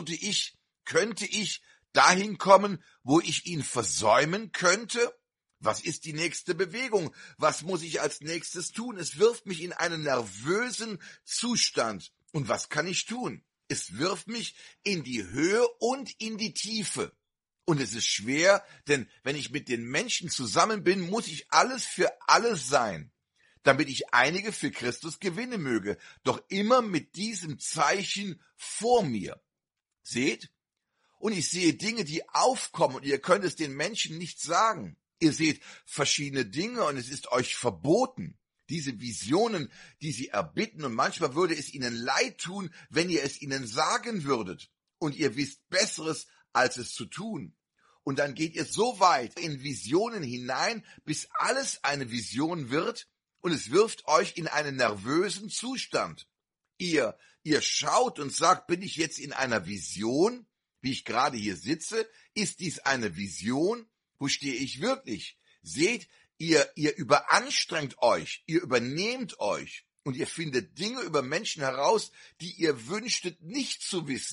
könnte ich dahin kommen, wo ich ihn versäumen könnte? Was ist die nächste Bewegung? Was muss ich als nächstes tun? Es wirft mich in einen nervösen Zustand. Und was kann ich tun? Es wirft mich in die Höhe und in die Tiefe. Und es ist schwer, denn wenn ich mit den Menschen zusammen bin, muss ich alles für alles sein, damit ich einige für Christus gewinnen möge. Doch immer mit diesem Zeichen vor mir. Seht? Und ich sehe Dinge, die aufkommen, und ihr könnt es den Menschen nicht sagen. Ihr seht verschiedene Dinge und es ist euch verboten. Diese Visionen, die sie erbitten, und manchmal würde es ihnen leid tun, wenn ihr es ihnen sagen würdet. Und ihr wisst Besseres, als es zu tun. Und dann geht ihr so weit in Visionen hinein, bis alles eine Vision wird, und es wirft euch in einen nervösen Zustand. Ihr schaut und sagt, bin ich jetzt in einer Vision, wie ich gerade hier sitze? Ist dies eine Vision? Wo stehe ich wirklich? Seht, ihr überanstrengt euch, ihr übernehmt euch und ihr findet Dinge über Menschen heraus, die ihr wünschtet nicht zu wissen.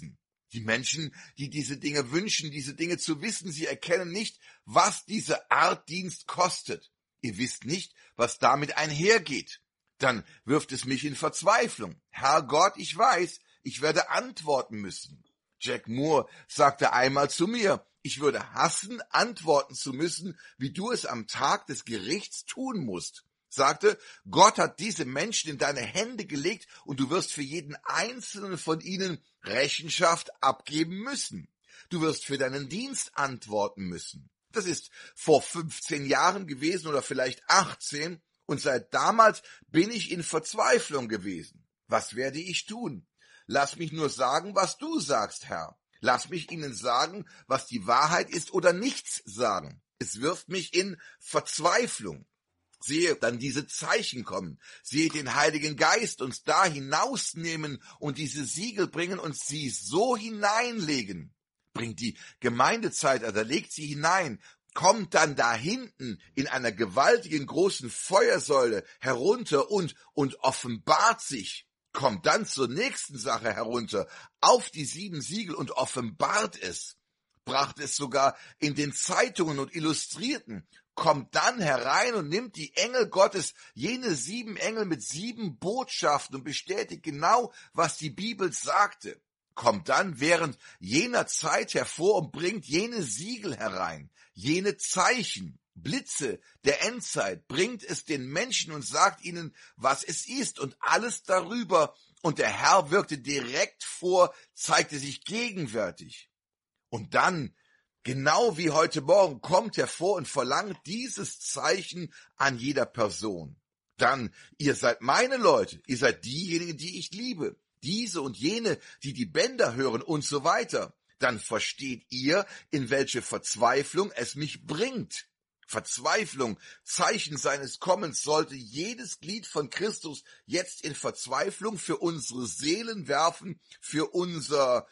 Die Menschen, die diese Dinge wünschen, diese Dinge zu wissen, sie erkennen nicht, was diese Art Dienst kostet. Ihr wisst nicht, was damit einhergeht. Dann wirft es mich in Verzweiflung. Herr Gott, ich weiß, ich werde antworten müssen. Jack Moore sagte einmal zu mir, ich würde hassen, antworten zu müssen, wie du es am Tag des Gerichts tun musst. Sagte, Gott hat diese Menschen in deine Hände gelegt und du wirst für jeden einzelnen von ihnen Rechenschaft abgeben müssen. Du wirst für deinen Dienst antworten müssen. Das ist vor 15 Jahren gewesen oder vielleicht 18 und seit damals bin ich in Verzweiflung gewesen. Was werde ich tun? Lass mich nur sagen, was du sagst, Herr. Lass mich ihnen sagen, was die Wahrheit ist oder nichts sagen. Es wirft mich in Verzweiflung. Sehe dann diese Zeichen kommen, sehe den Heiligen Geist uns da hinausnehmen und diese Siegel bringen und sie so hineinlegen. Bringt die Gemeindezeit, also legt sie hinein, kommt dann da hinten in einer gewaltigen großen Feuersäule herunter und offenbart sich, kommt dann zur nächsten Sache herunter, auf die 7 Siegel und offenbart es, brachte es sogar in den Zeitungen und Illustrierten, kommt dann herein und nimmt die Engel Gottes, jene 7 Engel mit 7 Botschaften und bestätigt genau, was die Bibel sagte. Kommt dann während jener Zeit hervor und bringt jene Siegel herein, jene Zeichen, Blitze der Endzeit, bringt es den Menschen und sagt ihnen, was es ist und alles darüber. Und der Herr wirkte direkt vor, zeigte sich gegenwärtig. Und dann, genau wie heute Morgen, kommt er vor und verlangt dieses Zeichen an jeder Person. Dann, ihr seid meine Leute, ihr seid diejenigen, die ich liebe, diese und jene, die die Bänder hören und so weiter. Dann versteht ihr, in welche Verzweiflung es mich bringt. Verzweiflung, Zeichen seines Kommens sollte jedes Glied von Christus jetzt in Verzweiflung für unsere Seelen werfen, für unser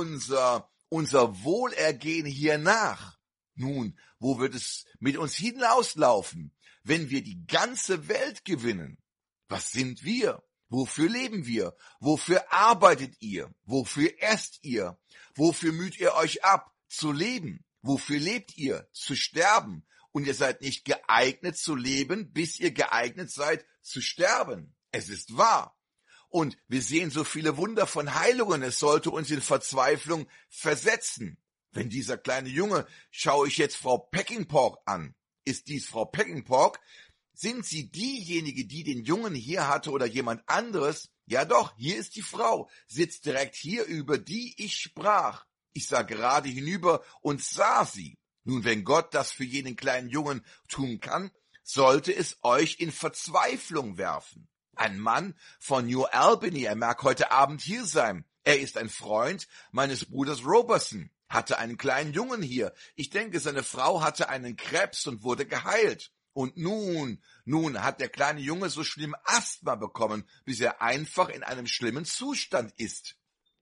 Wohlergehen hiernach. Nun, wo wird es mit uns hinauslaufen, wenn wir die ganze Welt gewinnen? Was sind wir? Wofür leben wir? Wofür arbeitet ihr? Wofür esst ihr? Wofür müht ihr euch ab? Zu leben. Wofür lebt ihr? Zu sterben. Und ihr seid nicht geeignet zu leben, bis ihr geeignet seid zu sterben. Es ist wahr. Und wir sehen so viele Wunder von Heilungen, es sollte uns in Verzweiflung versetzen. Wenn dieser kleine Junge, schaue ich jetzt Frau Peckinpah an. Ist dies Frau Peckinpah? Sind sie diejenige, die den Jungen hier hatte oder jemand anderes? Ja doch, hier ist die Frau, sitzt direkt hier, über die ich sprach. Ich sah gerade hinüber und sah sie. Nun, wenn Gott das für jenen kleinen Jungen tun kann, sollte es euch in Verzweiflung werfen. Ein Mann von New Albany, er mag heute Abend hier sein. Er ist ein Freund meines Bruders Robertson, hatte einen kleinen Jungen hier. Ich denke, seine Frau hatte einen Krebs und wurde geheilt. Und nun hat der kleine Junge so schlimm Asthma bekommen, bis er einfach in einem schlimmen Zustand ist.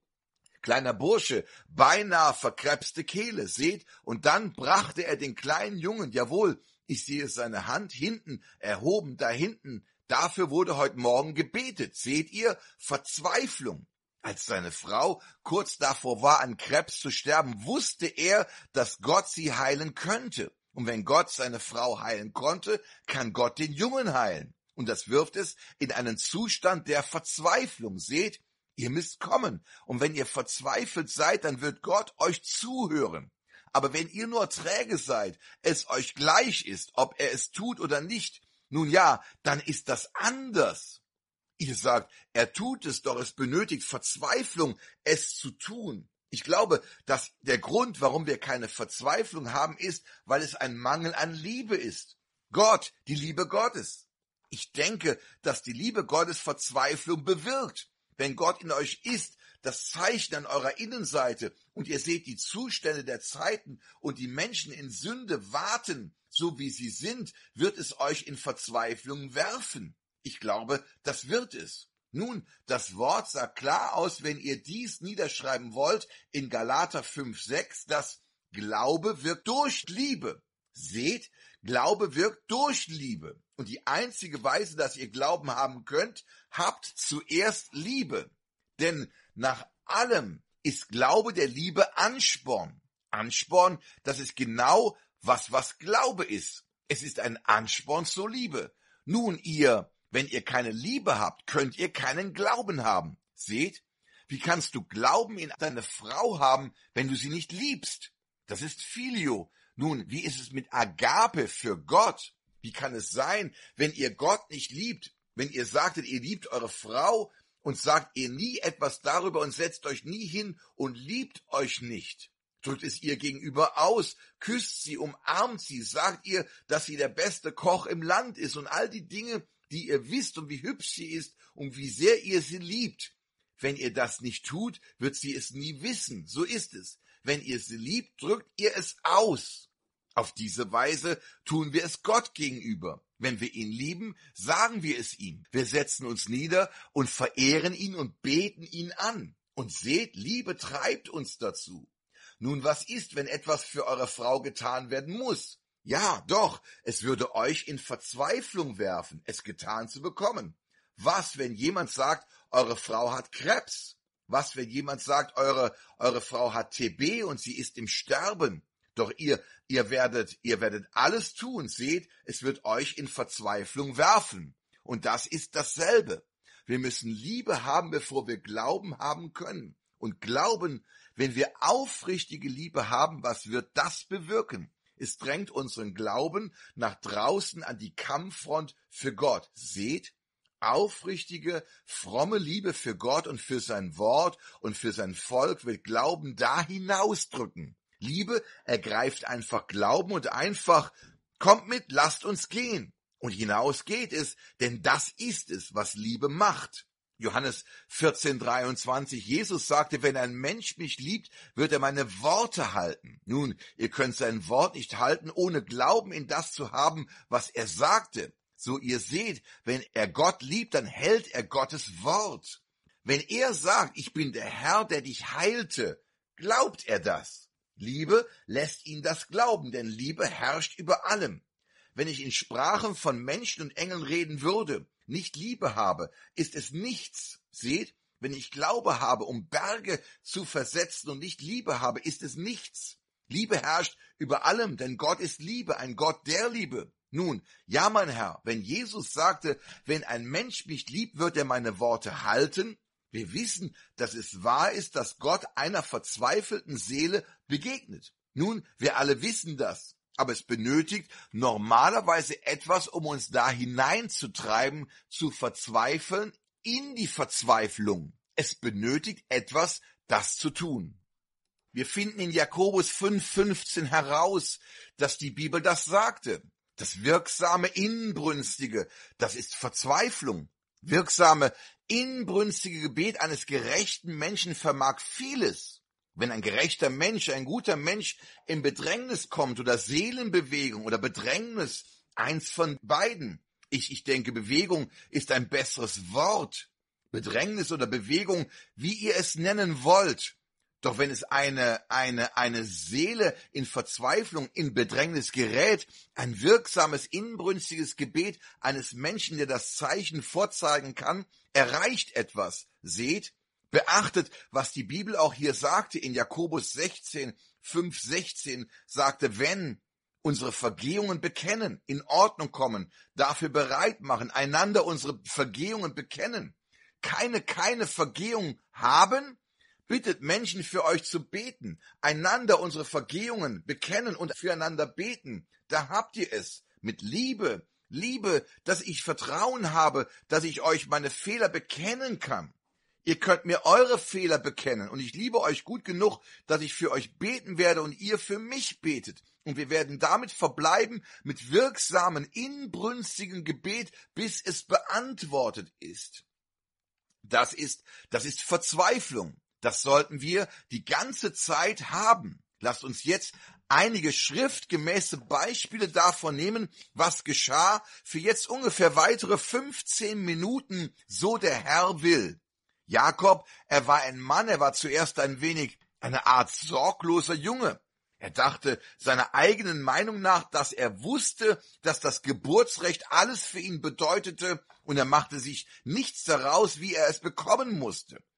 Kleiner Bursche, beinahe verkrebste Kehle, seht, und dann brachte er den kleinen Jungen, jawohl, ich sehe seine Hand hinten, erhoben da hinten, dafür wurde heute Morgen gebetet, seht ihr, Verzweiflung. Als seine Frau kurz davor war, an Krebs zu sterben, wusste er, dass Gott sie heilen könnte. Und wenn Gott seine Frau heilen konnte, kann Gott den Jungen heilen. Und das wirft es in einen Zustand der Verzweiflung, seht, ihr müsst kommen, und wenn ihr verzweifelt seid, dann wird Gott euch zuhören. Aber wenn ihr nur träge seid, es euch gleich ist, ob er es tut oder nicht, nun ja, dann ist das anders. Ihr sagt, er tut es, doch es benötigt Verzweiflung, es zu tun. Ich glaube, dass der Grund, warum wir keine Verzweiflung haben, ist, weil es ein Mangel an Liebe ist. Gott, die Liebe Gottes. Ich denke, dass die Liebe Gottes Verzweiflung bewirkt. Wenn Gott in euch ist, das Zeichen an eurer Innenseite, und ihr seht die Zustände der Zeiten und die Menschen in Sünde warten, so wie sie sind, wird es euch in Verzweiflung werfen. Ich glaube, das wird es. Nun, das Wort sagt klar aus, wenn ihr dies niederschreiben wollt, in Galater 5,6, dass Glaube wirkt durch Liebe. Seht, Glaube wirkt durch Liebe. Und die einzige Weise, dass ihr Glauben haben könnt, habt zuerst Liebe. Denn nach allem ist Glaube der Liebe Ansporn. Ansporn, das ist genau was Glaube ist. Es ist ein Ansporn zur Liebe. Nun wenn ihr keine Liebe habt, könnt ihr keinen Glauben haben. Seht, wie kannst du Glauben in deine Frau haben, wenn du sie nicht liebst? Das ist Phileo. Nun, wie ist es mit Agape für Gott? Wie kann es sein, wenn ihr Gott nicht liebt, wenn ihr sagtet, ihr liebt eure Frau und sagt ihr nie etwas darüber und setzt euch nie hin und liebt euch nicht? Drückt es ihr gegenüber aus, küsst sie, umarmt sie, sagt ihr, dass sie der beste Koch im Land ist und all die Dinge, die ihr wisst und wie hübsch sie ist und wie sehr ihr sie liebt. Wenn ihr das nicht tut, wird sie es nie wissen. So ist es. Wenn ihr sie liebt, drückt ihr es aus. Auf diese Weise tun wir es Gott gegenüber. Wenn wir ihn lieben, sagen wir es ihm. Wir setzen uns nieder und verehren ihn und beten ihn an. Und seht, Liebe treibt uns dazu. Nun, was ist, wenn etwas für eure Frau getan werden muss? Ja, doch, es würde euch in Verzweiflung werfen, es getan zu bekommen. Was, wenn jemand sagt, eure Frau hat Krebs? Was, wenn jemand sagt, eure Frau hat TB und sie ist im Sterben? Doch ihr werdet alles tun, seht, es wird euch in Verzweiflung werfen. Und das ist dasselbe. Wir müssen Liebe haben, bevor wir Glauben haben können. Und Glauben, wenn wir aufrichtige Liebe haben, was wird das bewirken? Es drängt unseren Glauben nach draußen an die Kampffront für Gott. Seht, aufrichtige, fromme Liebe für Gott und für sein Wort und für sein Volk wird Glauben da hinausdrücken. Liebe ergreift einfach Glauben und einfach, kommt mit, lasst uns gehen. Und hinaus geht es, denn das ist es, was Liebe macht. Johannes 14,23, Jesus sagte, wenn ein Mensch mich liebt, wird er meine Worte halten. Nun, ihr könnt sein Wort nicht halten, ohne Glauben in das zu haben, was er sagte. So ihr seht, wenn er Gott liebt, dann hält er Gottes Wort. Wenn er sagt, ich bin der Herr, der dich heilte, glaubt er das. Liebe lässt ihn das glauben, denn Liebe herrscht über allem. Wenn ich in Sprachen von Menschen und Engeln reden würde, nicht Liebe habe, ist es nichts. Seht, wenn ich Glaube habe, um Berge zu versetzen und nicht Liebe habe, ist es nichts. Liebe herrscht über allem, denn Gott ist Liebe, ein Gott der Liebe. Nun, ja, mein Herr, wenn Jesus sagte, wenn ein Mensch mich liebt, wird er meine Worte halten, wir wissen, dass es wahr ist, dass Gott einer verzweifelten Seele begegnet. Nun, wir alle wissen das. Aber es benötigt normalerweise etwas, um uns da hineinzutreiben, zu verzweifeln, in die Verzweiflung. Es benötigt etwas, das zu tun. Wir finden in Jakobus 5,15 heraus, dass die Bibel das sagte. Das wirksame, inbrünstige, das ist Verzweiflung. Wirksame, inbrünstige Gebet eines gerechten Menschen vermag vieles. Wenn ein gerechter Mensch, ein guter Mensch in Bedrängnis kommt oder Seelenbewegung oder Bedrängnis, eins von beiden. Ich denke, Bewegung ist ein besseres Wort. Bedrängnis oder Bewegung, wie ihr es nennen wollt. Doch wenn es eine Seele in Verzweiflung, in Bedrängnis gerät, ein wirksames, inbrünstiges Gebet eines Menschen, der das Zeichen vorzeigen kann, erreicht etwas. Seht, beachtet, was die Bibel auch hier sagte in Jakobus 5,16 sagte, wenn unsere Vergehungen bekennen, in Ordnung kommen, dafür bereit machen, einander unsere Vergehungen bekennen, keine Vergehung haben, bittet Menschen für euch zu beten, einander unsere Vergehungen bekennen und füreinander beten. Da habt ihr es mit Liebe, dass ich Vertrauen habe, dass ich euch meine Fehler bekennen kann. Ihr könnt mir eure Fehler bekennen und ich liebe euch gut genug, dass ich für euch beten werde und ihr für mich betet. Und wir werden damit verbleiben mit wirksamen, inbrünstigen Gebet, bis es beantwortet ist. Das ist Verzweiflung. Das sollten wir die ganze Zeit haben. Lasst uns jetzt einige schriftgemäße Beispiele davon nehmen, was geschah für jetzt ungefähr weitere 15 Minuten, so der Herr will. Jakob, er war ein Mann, er war zuerst eine Art sorgloser Junge. Er dachte seiner eigenen Meinung nach, dass er wusste, dass das Geburtsrecht alles für ihn bedeutete und er machte sich nichts daraus, wie er es bekommen musste.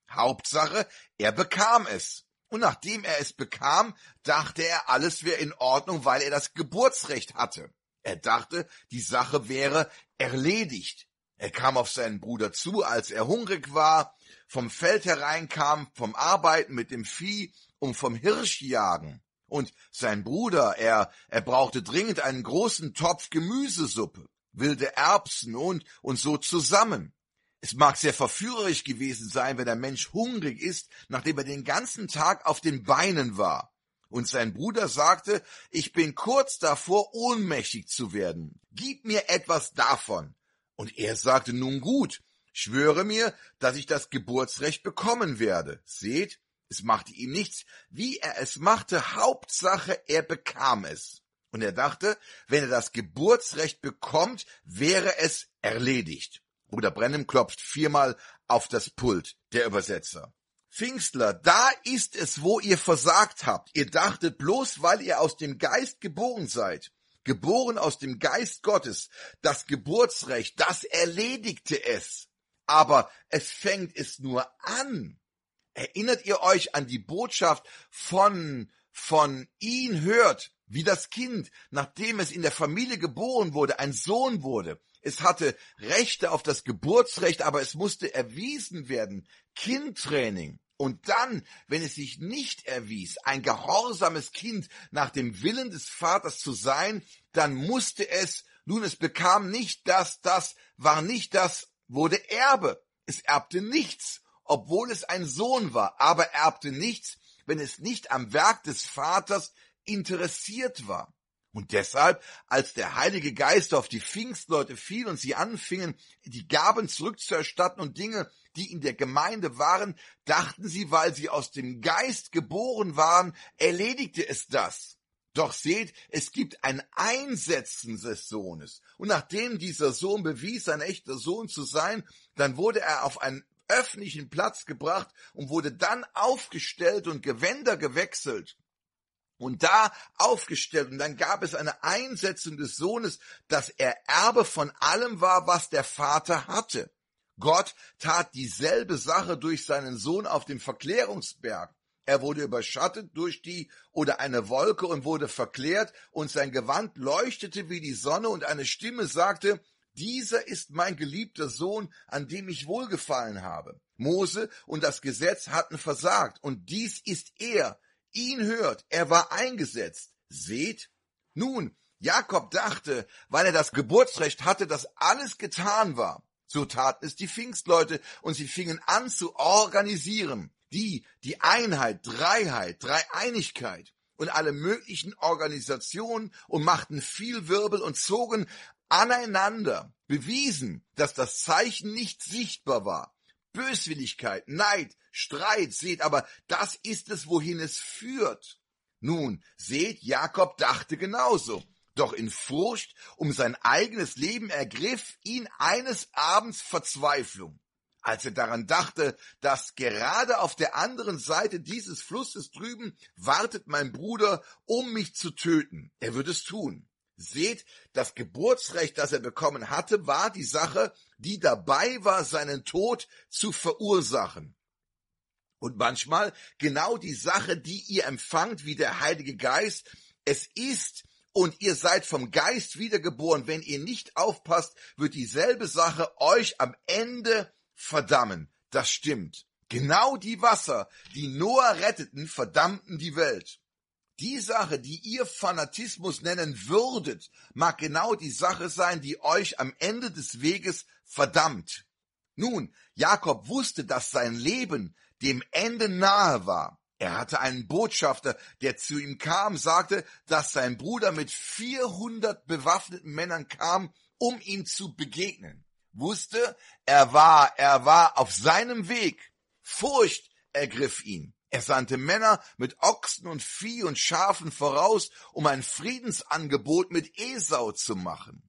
Hauptsache, er bekam es. Und nachdem er es bekam, dachte er, alles wäre in Ordnung, weil er das Geburtsrecht hatte. Er dachte, die Sache wäre erledigt. Er kam auf seinen Bruder zu, als er hungrig war, vom Feld hereinkam, vom Arbeiten mit dem Vieh und vom Hirschjagen. Und sein Bruder, er brauchte dringend einen großen Topf Gemüsesuppe, wilde Erbsen und so zusammen. Es mag sehr verführerisch gewesen sein, wenn der Mensch hungrig ist, nachdem er den ganzen Tag auf den Beinen war. Und sein Bruder sagte, ich bin kurz davor, ohnmächtig zu werden. Gib mir etwas davon. Und er sagte, nun gut, schwöre mir, dass ich das Geburtsrecht bekommen werde. Seht, es machte ihm nichts, wie er es machte, Hauptsache, er bekam es. Und er dachte, wenn er das Geburtsrecht bekommt, wäre es erledigt. Bruder Branham klopft 4-mal auf das Pult, der Übersetzer. Pfingstler, da ist es, wo ihr versagt habt. Ihr dachtet bloß, weil ihr aus dem Geist geboren seid, geboren aus dem Geist Gottes, das Geburtsrecht, das erledigte es. Aber es fängt es nur an. Erinnert ihr euch an die Botschaft von ihn hört, wie das Kind, nachdem es in der Familie geboren wurde, ein Sohn wurde. Es hatte Rechte auf das Geburtsrecht, aber es musste erwiesen werden. Kindtraining. Und dann, wenn es sich nicht erwies, ein gehorsames Kind nach dem Willen des Vaters zu sein, dann musste es, es bekam nicht das, war nicht das, wurde Erbe. Es erbte nichts, obwohl es ein Sohn war, aber erbte nichts, wenn es nicht am Werk des Vaters interessiert war. Und deshalb, als der Heilige Geist auf die Pfingstleute fiel und sie anfingen, die Gaben zurückzuerstatten und Dinge, die in der Gemeinde waren, dachten sie, weil sie aus dem Geist geboren waren, erledigte es das. Doch seht, es gibt ein Einsetzen des Sohnes. Und nachdem dieser Sohn bewies, ein echter Sohn zu sein, dann wurde er auf einen öffentlichen Platz gebracht und wurde dann aufgestellt und Gewänder gewechselt. Und da aufgestellt, und dann gab es eine Einsetzung des Sohnes, dass er Erbe von allem war, was der Vater hatte. Gott tat dieselbe Sache durch seinen Sohn auf dem Verklärungsberg. Er wurde überschattet durch eine Wolke und wurde verklärt, und sein Gewand leuchtete wie die Sonne, und eine Stimme sagte, dieser ist mein geliebter Sohn, an dem ich wohlgefallen habe. Mose und das Gesetz hatten versagt, und dies ist er. Ihn hört, er war eingesetzt. Seht? Nun, Jakob dachte, weil er das Geburtsrecht hatte, dass alles getan war. So taten es die Pfingstleute, und sie fingen an zu organisieren. Die Einheit, Dreieinigkeit und alle möglichen Organisationen, und machten viel Wirbel und zogen aneinander, bewiesen, dass das Zeichen nicht sichtbar war. Böswilligkeit, Neid, Streit, seht, aber das ist es, wohin es führt. Nun, seht, Jakob dachte genauso. Doch in Furcht um sein eigenes Leben ergriff ihn eines Abends Verzweiflung. Als er daran dachte, dass gerade auf der anderen Seite dieses Flusses drüben wartet mein Bruder, um mich zu töten. Er wird es tun. Seht, das Geburtsrecht, das er bekommen hatte, war die Sache, die dabei war, seinen Tod zu verursachen. Und manchmal genau die Sache, die ihr empfangt, wie der Heilige Geist. Es ist, und ihr seid vom Geist wiedergeboren. Wenn ihr nicht aufpasst, wird dieselbe Sache euch am Ende verdammen. Das stimmt. Genau die Wasser, die Noah retteten, verdammten die Welt. Die Sache, die ihr Fanatismus nennen würdet, mag genau die Sache sein, die euch am Ende des Weges verdammt. Nun, Jakob wusste, dass sein Leben dem Ende nahe war. Er hatte einen Botschafter, der zu ihm kam, sagte, dass sein Bruder mit 400 bewaffneten Männern kam, um ihm zu begegnen. Wusste, er war auf seinem Weg. Furcht ergriff ihn. Er sandte Männer mit Ochsen und Vieh und Schafen voraus, um ein Friedensangebot mit Esau zu machen.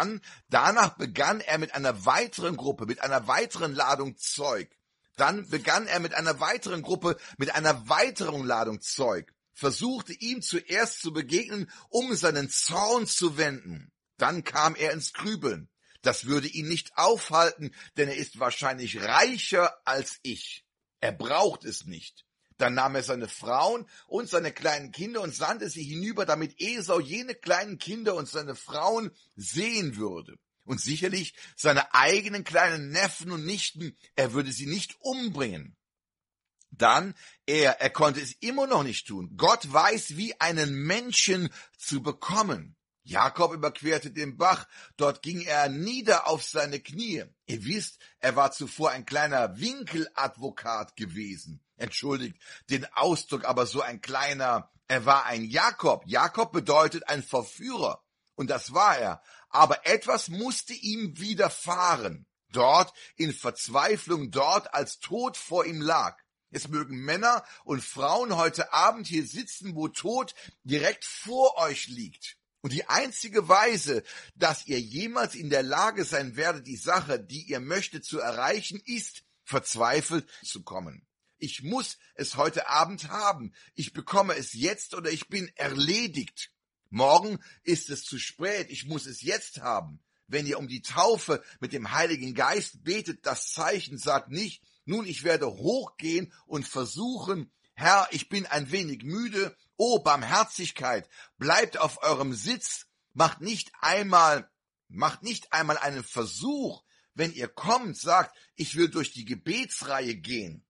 Danach begann er mit einer weiteren Gruppe, mit einer weiteren Ladung Zeug. Dann begann er mit einer weiteren Gruppe, mit einer weiteren Ladung Zeug, versuchte ihm zuerst zu begegnen, um seinen Zorn zu wenden. Dann kam er ins Grübeln. Das würde ihn nicht aufhalten, denn er ist wahrscheinlich reicher als ich. Er braucht es nicht. Dann nahm er seine Frauen und seine kleinen Kinder und sandte sie hinüber, damit Esau jene kleinen Kinder und seine Frauen sehen würde. Und sicherlich seine eigenen kleinen Neffen und Nichten, er würde sie nicht umbringen. Dann, er konnte es immer noch nicht tun. Gott weiß, wie einen Menschen zu bekommen. Jakob überquerte den Bach, dort ging er nieder auf seine Knie. Ihr wisst, er war zuvor ein kleiner Winkeladvokat gewesen. Entschuldigt den Ausdruck, aber so ein kleiner, er war ein Jakob. Jakob bedeutet ein Verführer. Und das war er. Aber etwas musste ihm widerfahren. Dort in Verzweiflung, dort als Tod vor ihm lag. Es mögen Männer und Frauen heute Abend hier sitzen, wo Tod direkt vor euch liegt. Und die einzige Weise, dass ihr jemals in der Lage sein werdet, die Sache, die ihr möchtet, zu erreichen, ist, verzweifelt zu kommen. Ich muss es heute Abend haben. Ich bekomme es jetzt oder ich bin erledigt. Morgen ist es zu spät. Ich muss es jetzt haben. Wenn ihr um die Taufe mit dem Heiligen Geist betet, das Zeichen sagt nicht, nun, ich werde hochgehen und versuchen, Herr, ich bin ein wenig müde. Oh, Barmherzigkeit, bleibt auf eurem Sitz, macht nicht einmal einen Versuch, wenn ihr kommt, sagt, ich will durch die Gebetsreihe gehen,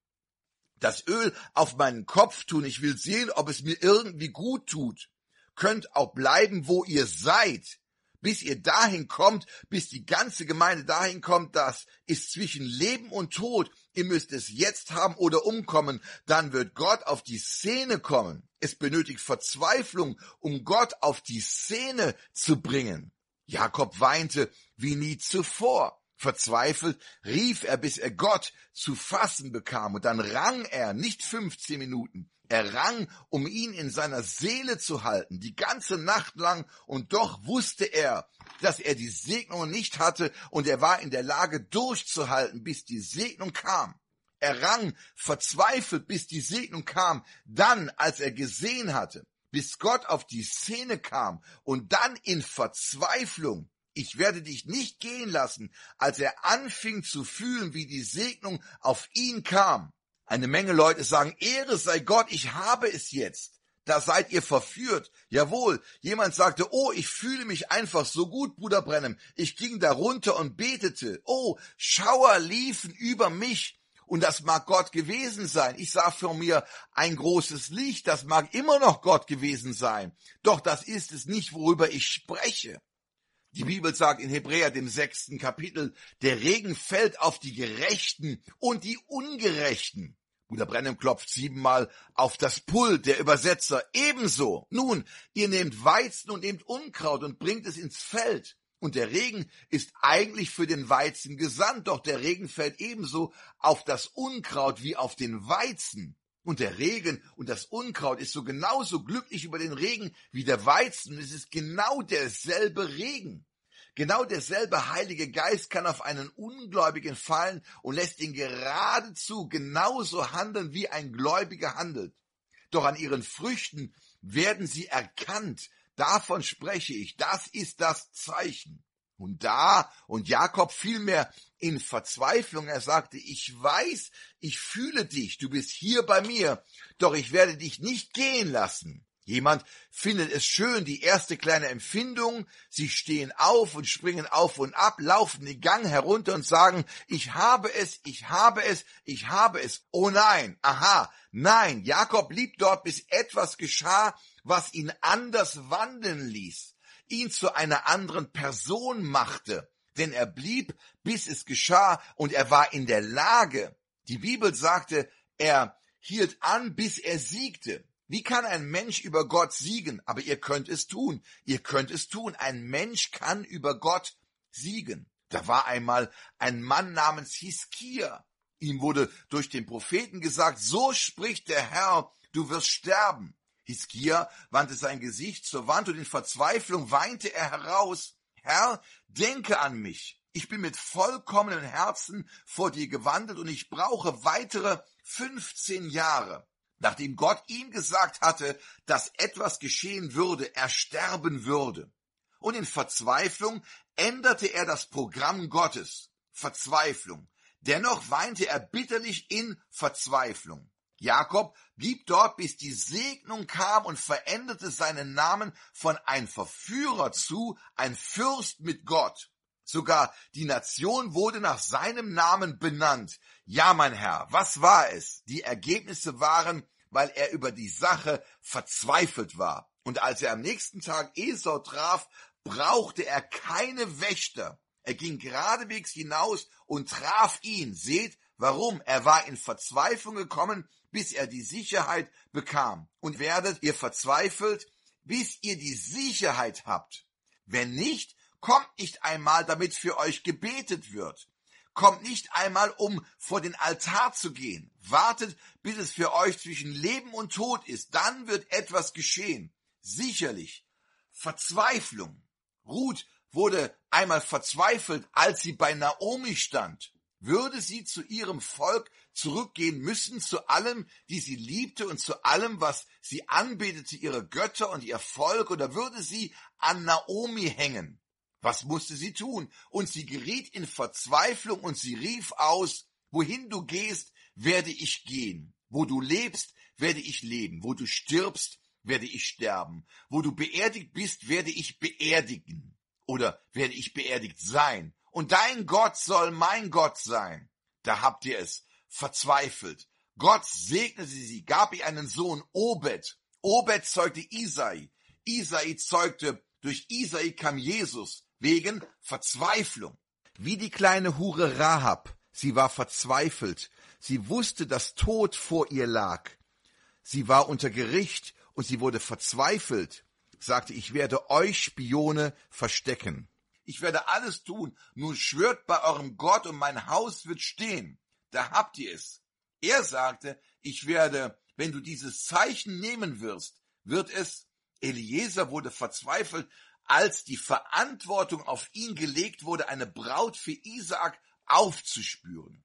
das Öl auf meinen Kopf tun, ich will sehen, ob es mir irgendwie gut tut. Könnt auch bleiben, wo ihr seid, bis ihr dahin kommt, bis die ganze Gemeinde dahin kommt, das ist zwischen Leben und Tod. Ihr müsst es jetzt haben oder umkommen, dann wird Gott auf die Szene kommen. Es benötigt Verzweiflung, um Gott auf die Szene zu bringen. Jakob weinte wie nie zuvor. Verzweifelt rief er, bis er Gott zu fassen bekam. Und dann rang er, nicht 15 Minuten, er rang, um ihn in seiner Seele zu halten, die ganze Nacht lang. Und doch wusste er, dass er die Segnung nicht hatte und er war in der Lage durchzuhalten, bis die Segnung kam. Er rang verzweifelt, bis die Segnung kam. Dann, als er gesehen hatte, bis Gott auf die Szene kam und dann in Verzweiflung, ich werde dich nicht gehen lassen, als er anfing zu fühlen, wie die Segnung auf ihn kam. Eine Menge Leute sagen, Ehre sei Gott, ich habe es jetzt. Da seid ihr verführt. Jawohl, jemand sagte, oh, ich fühle mich einfach so gut, Bruder Branham. Ich ging da runter und betete. Oh, Schauer liefen über mich. Und das mag Gott gewesen sein. Ich sah vor mir ein großes Licht. Das mag immer noch Gott gewesen sein. Doch das ist es nicht, worüber ich spreche. Die Bibel sagt in Hebräer, dem 6. Kapitel, der Regen fällt auf die Gerechten und die Ungerechten. Bruder Branham klopft 7-mal auf das Pult, der Übersetzer ebenso. Nun, ihr nehmt Weizen und nehmt Unkraut und bringt es ins Feld. Und der Regen ist eigentlich für den Weizen gesandt, doch der Regen fällt ebenso auf das Unkraut wie auf den Weizen. Und der Regen und das Unkraut ist so genauso glücklich über den Regen wie der Weizen. Und es ist genau derselbe Regen. Genau derselbe Heilige Geist kann auf einen Ungläubigen fallen und lässt ihn geradezu genauso handeln, wie ein Gläubiger handelt. Doch an ihren Früchten werden sie erkannt. Davon spreche ich. Das ist das Zeichen. Und Jakob vielmehr in Verzweiflung, er sagte, ich weiß, ich fühle dich, du bist hier bei mir, doch ich werde dich nicht gehen lassen. Jemand findet es schön, die erste kleine Empfindung, sie stehen auf und springen auf und ab, laufen den Gang herunter und sagen, ich habe es, ich habe es, ich habe es. Oh nein, aha, nein, Jakob blieb dort, bis etwas geschah, was ihn anders wandeln ließ, ihn zu einer anderen Person machte. Denn er blieb, bis es geschah und er war in der Lage. Die Bibel sagte, er hielt an, bis er siegte. Wie kann ein Mensch über Gott siegen? Aber ihr könnt es tun. Ihr könnt es tun. Ein Mensch kann über Gott siegen. Da war einmal ein Mann namens Hiskia. Ihm wurde durch den Propheten gesagt, so spricht der Herr, du wirst sterben. Hiskia wandte sein Gesicht zur Wand und in Verzweiflung weinte er heraus, Herr, denke an mich. Ich bin mit vollkommenem Herzen vor dir gewandelt und ich brauche weitere 15 Jahre. Nachdem Gott ihm gesagt hatte, dass etwas geschehen würde, er sterben würde. Und in Verzweiflung änderte er das Programm Gottes. Verzweiflung. Dennoch weinte er bitterlich in Verzweiflung. Jakob blieb dort, bis die Segnung kam und veränderte seinen Namen von ein Verführer zu ein Fürst mit Gott. Sogar die Nation wurde nach seinem Namen benannt. Ja, mein Herr, was war es? Die Ergebnisse waren, weil er über die Sache verzweifelt war. Und als er am nächsten Tag Esau traf, brauchte er keine Wächter. Er ging geradewegs hinaus und traf ihn. Seht, warum? Er war in Verzweiflung gekommen, bis er die Sicherheit bekam. Und werdet ihr verzweifelt, bis ihr die Sicherheit habt. Wenn nicht, kommt nicht einmal, damit für euch gebetet wird. Kommt nicht einmal, um vor den Altar zu gehen. Wartet, bis es für euch zwischen Leben und Tod ist. Dann wird etwas geschehen. Sicherlich. Verzweiflung. Ruth wurde einmal verzweifelt, als sie bei Naomi stand. Würde sie zu ihrem Volk zurückgehen müssen, zu allem, die sie liebte und zu allem, was sie anbetete, ihre Götter und ihr Volk, oder würde sie an Naomi hängen? Was musste sie tun? Und sie geriet in Verzweiflung und sie rief aus, wohin du gehst, werde ich gehen. Wo du lebst, werde ich leben. Wo du stirbst, werde ich sterben. Wo du beerdigt bist, werde ich beerdigen. Oder werde ich beerdigt sein. Und dein Gott soll mein Gott sein. Da habt ihr es, verzweifelt. Gott segnete sie, gab ihr einen Sohn, Obed. Obed zeugte Isai. Isai zeugte, durch Isai kam Jesus, wegen Verzweiflung. Wie die kleine Hure Rahab, sie war verzweifelt. Sie wusste, dass Tod vor ihr lag. Sie war unter Gericht und sie wurde verzweifelt. Sagte, ich werde euch Spione verstecken. Ich werde alles tun, nun schwört bei eurem Gott und mein Haus wird stehen. Da habt ihr es. Er sagte, ich werde, wenn du dieses Zeichen nehmen wirst, wird es. Eliezer wurde verzweifelt, als die Verantwortung auf ihn gelegt wurde, eine Braut für Isaak aufzuspüren.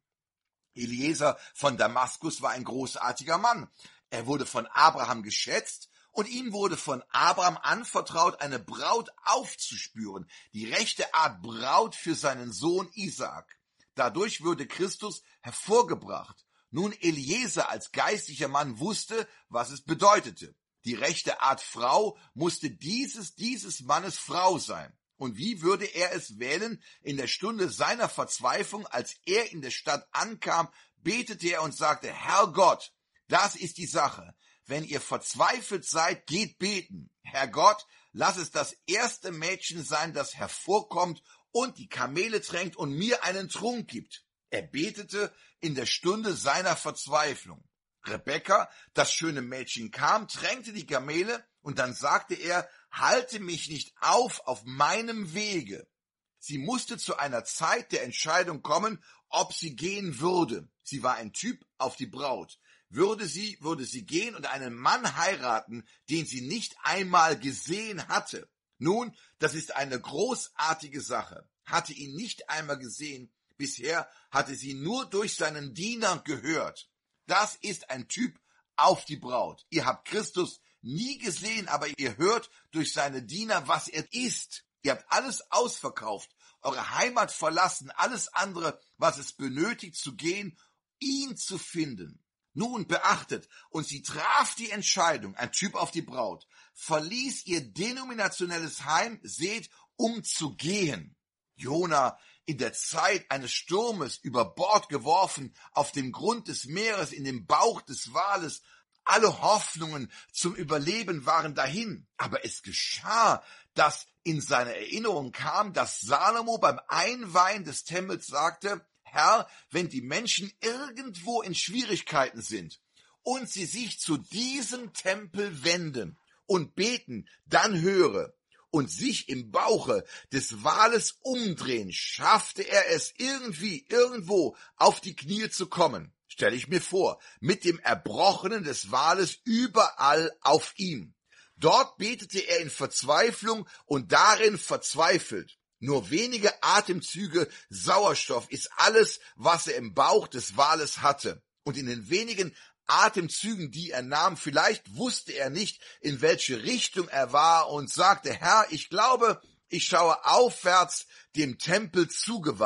Eliezer von Damaskus war ein großartiger Mann. Er wurde von Abraham geschätzt und ihm wurde von Abraham anvertraut, eine Braut aufzuspüren, die rechte Art Braut für seinen Sohn Isaak. Dadurch würde Christus hervorgebracht. Nun Eliezer als geistlicher Mann wusste, was es bedeutete. Die rechte Art Frau musste dieses Mannes Frau sein. Und wie würde er es wählen? In der Stunde seiner Verzweiflung, als er in der Stadt ankam, betete er und sagte, Herr Gott, das ist die Sache. Wenn ihr verzweifelt seid, geht beten. Herr Gott, lass es das erste Mädchen sein, das hervorkommt und die Kamele tränkt und mir einen Trunk gibt. Er betete in der Stunde seiner Verzweiflung. Rebekka, das schöne Mädchen, kam, tränkte die Kamele und dann sagte er, halte mich nicht auf meinem Wege. Sie musste zu einer Zeit der Entscheidung kommen, ob sie gehen würde. Sie war ein Typ auf die Braut. Würde sie gehen und einen Mann heiraten, den sie nicht einmal gesehen hatte. Nun, das ist eine großartige Sache. Hatte ihn nicht einmal gesehen. Bisher hatte sie nur durch seinen Diener gehört. Das ist ein Typ auf die Braut. Ihr habt Christus nie gesehen, aber ihr hört durch seine Diener, was er ist. Ihr habt alles ausverkauft, eure Heimat verlassen, alles andere, was es benötigt zu gehen, ihn zu finden. Nun beachtet, und sie traf die Entscheidung, ein Typ auf die Braut, verließ ihr denominationelles Heim, seht, um zu gehen. Jona, in der Zeit eines Sturmes über Bord geworfen, auf dem Grund des Meeres, in den Bauch des Wales. Alle Hoffnungen zum Überleben waren dahin. Aber es geschah, dass in seine Erinnerung kam, dass Salomo beim Einweihen des Tempels sagte, Herr, wenn die Menschen irgendwo in Schwierigkeiten sind und sie sich zu diesem Tempel wenden und beten, dann höre. Und sich im Bauche des Wales umdrehen, schaffte er es irgendwo auf die Knie zu kommen. Stelle ich mir vor, mit dem Erbrochenen des Wales überall auf ihm. Dort betete er in Verzweiflung und darin verzweifelt. Nur wenige Atemzüge Sauerstoff ist alles, was er im Bauch des Wales hatte. Und in den wenigen Atemzügen, die er nahm, vielleicht wusste er nicht, in welche Richtung er war und sagte, Herr, ich glaube, ich schaue aufwärts dem Tempel zugewandt.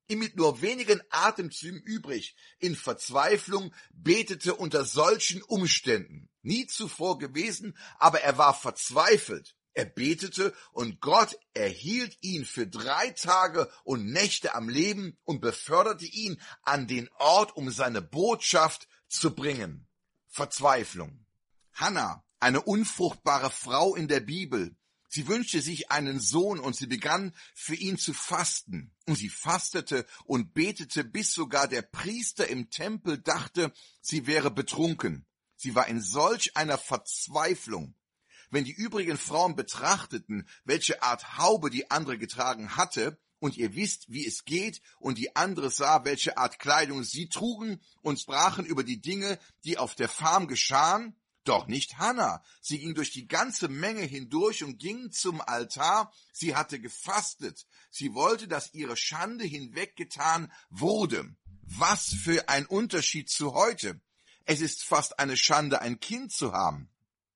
ihm mit nur wenigen Atemzügen übrig, in Verzweiflung betete unter solchen Umständen. Nie zuvor gewesen, aber er war verzweifelt. Er betete und Gott erhielt ihn für 3 Tage und Nächte am Leben und beförderte ihn an den Ort, um seine Botschaft zu bringen. Verzweiflung. Hannah, eine unfruchtbare Frau in der Bibel. Sie wünschte sich einen Sohn und sie begann für ihn zu fasten. Und sie fastete und betete, bis sogar der Priester im Tempel dachte, sie wäre betrunken. Sie war in solch einer Verzweiflung. Wenn die übrigen Frauen betrachteten, welche Art Haube die andere getragen hatte, und ihr wisst, wie es geht, und die andere sah, welche Art Kleidung sie trugen, und sprachen über die Dinge, die auf der Farm geschahen, doch nicht Hannah. Sie ging durch die ganze Menge hindurch und ging zum Altar. Sie hatte gefastet. Sie wollte, dass ihre Schande hinweggetan wurde. Was für ein Unterschied zu heute. Es ist fast eine Schande, ein Kind zu haben.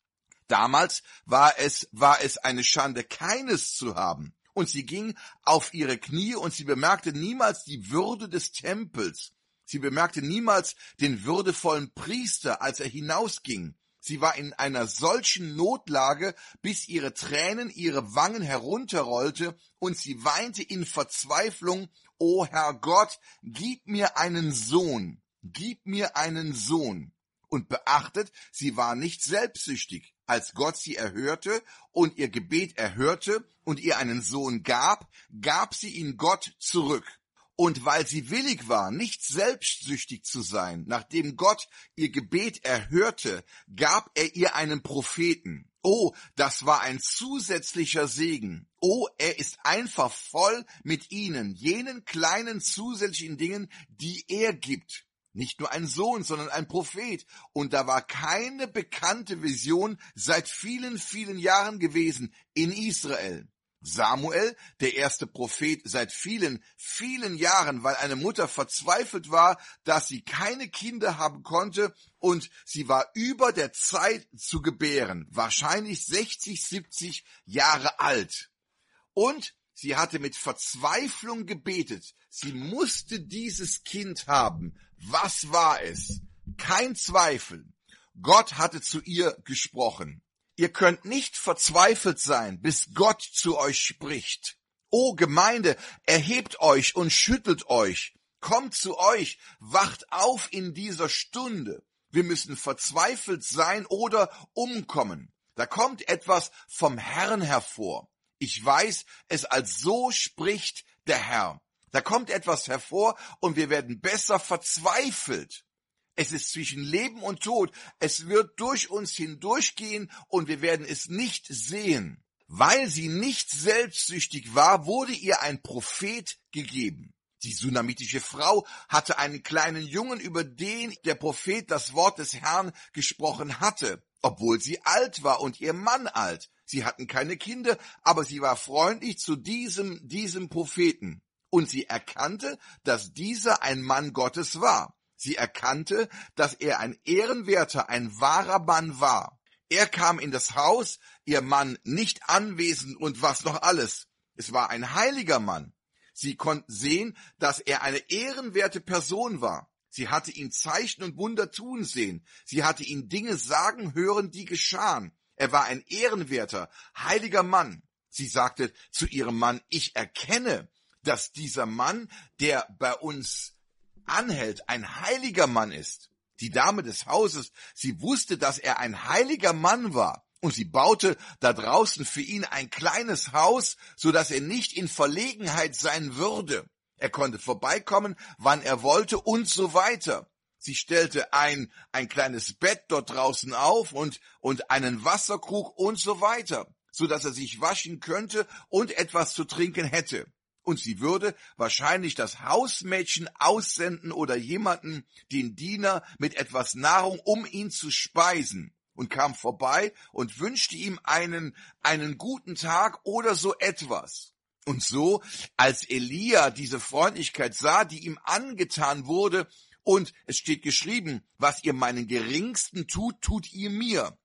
Damals war es eine Schande, keines zu haben. Und sie ging auf ihre Knie und sie bemerkte niemals die Würde des Tempels. Sie bemerkte niemals den würdevollen Priester, als er hinausging. Sie war in einer solchen Notlage, bis ihre Tränen ihre Wangen herunterrollte und sie weinte in Verzweiflung, »O Herr Gott, gib mir einen Sohn, gib mir einen Sohn.« Und beachtet, sie war nicht selbstsüchtig. Als Gott sie erhörte und ihr Gebet erhörte und ihr einen Sohn gab, gab sie ihn Gott zurück. Und weil sie willig war, nicht selbstsüchtig zu sein, nachdem Gott ihr Gebet erhörte, gab er ihr einen Propheten. Oh, das war ein zusätzlicher Segen. Oh, er ist einfach voll mit ihnen, jenen kleinen zusätzlichen Dingen, die er gibt. Nicht nur ein Sohn, sondern ein Prophet. Und da war keine bekannte Vision seit vielen, vielen Jahren gewesen in Israel. Samuel, der erste Prophet seit vielen, vielen Jahren, weil eine Mutter verzweifelt war, dass sie keine Kinder haben konnte und sie war über der Zeit zu gebären, wahrscheinlich 60, 70 Jahre alt. Und sie hatte mit Verzweiflung gebetet. Sie musste dieses Kind haben. Was war es? Kein Zweifel. Gott hatte zu ihr gesprochen. Ihr könnt nicht verzweifelt sein, bis Gott zu euch spricht. O Gemeinde, erhebt euch und schüttelt euch. Kommt zu euch, wacht auf in dieser Stunde. Wir müssen verzweifelt sein oder umkommen. Da kommt etwas vom Herrn hervor. Ich weiß es, als so spricht der Herr. Da kommt etwas hervor und wir werden besser verzweifelt. Es ist zwischen Leben und Tod. Es wird durch uns hindurchgehen und wir werden es nicht sehen. Weil sie nicht selbstsüchtig war, wurde ihr ein Prophet gegeben. Die sunamitische Frau hatte einen kleinen Jungen, über den der Prophet das Wort des Herrn gesprochen hatte, obwohl sie alt war und ihr Mann alt. Sie hatten keine Kinder, aber sie war freundlich zu diesem Propheten. Und sie erkannte, dass dieser ein Mann Gottes war. Sie erkannte, dass er ein ehrenwerter, ein wahrer Mann war. Er kam in das Haus, ihr Mann nicht anwesend und was noch alles. Es war ein heiliger Mann. Sie konnten sehen, dass er eine ehrenwerte Person war. Sie hatte ihn Zeichen und Wunder tun sehen. Sie hatte ihn Dinge sagen hören, die geschahen. Er war ein ehrenwerter, heiliger Mann. Sie sagte zu ihrem Mann, ich erkenne, dass dieser Mann, der bei uns anhält, ein heiliger Mann ist. Die Dame des Hauses, sie wusste, dass er ein heiliger Mann war. Und sie baute da draußen für ihn ein kleines Haus, so dass er nicht in Verlegenheit sein würde. Er konnte vorbeikommen, wann er wollte und so weiter. Sie stellte ein kleines Bett dort draußen auf und einen Wasserkrug und so weiter, so dass er sich waschen könnte und etwas zu trinken hätte. Und sie würde wahrscheinlich das Hausmädchen aussenden oder jemanden, den Diener, mit etwas Nahrung, um ihn zu speisen. Und kam vorbei und wünschte ihm einen guten Tag oder so etwas. Und so, als Elia diese Freundlichkeit sah, die ihm angetan wurde, und es steht geschrieben, was ihr meinen Geringsten tut, tut ihr mir.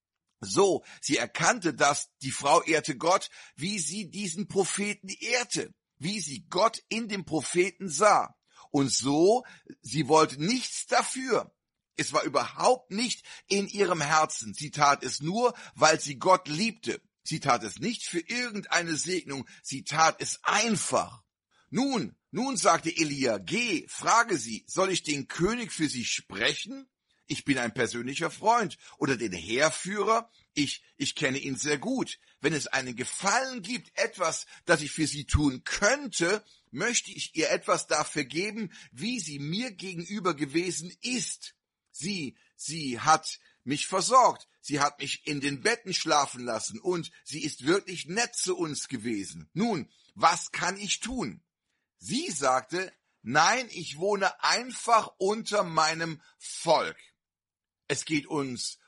So, sie erkannte, dass die Frau ehrte Gott, wie sie diesen Propheten ehrte. wie sie Gott in dem Propheten sah. Und so, sie wollte nichts dafür. Es war überhaupt nicht in ihrem Herzen. Sie tat es nur, weil sie Gott liebte. Sie tat es nicht für irgendeine Segnung. Sie tat es einfach. Nun, sagte Elia, geh, frage sie, soll ich den König für sie sprechen? Ich bin ein persönlicher Freund. Oder den Heerführer? Ich kenne ihn sehr gut. Wenn es einen Gefallen gibt, etwas, das ich für sie tun könnte, möchte ich ihr etwas dafür geben, wie sie mir gegenüber gewesen ist. Sie hat mich versorgt, sie hat mich in den Betten schlafen lassen und sie ist wirklich nett zu uns gewesen. Nun, was kann ich tun? Sie sagte, nein, ich wohne einfach unter meinem Volk. Es geht uns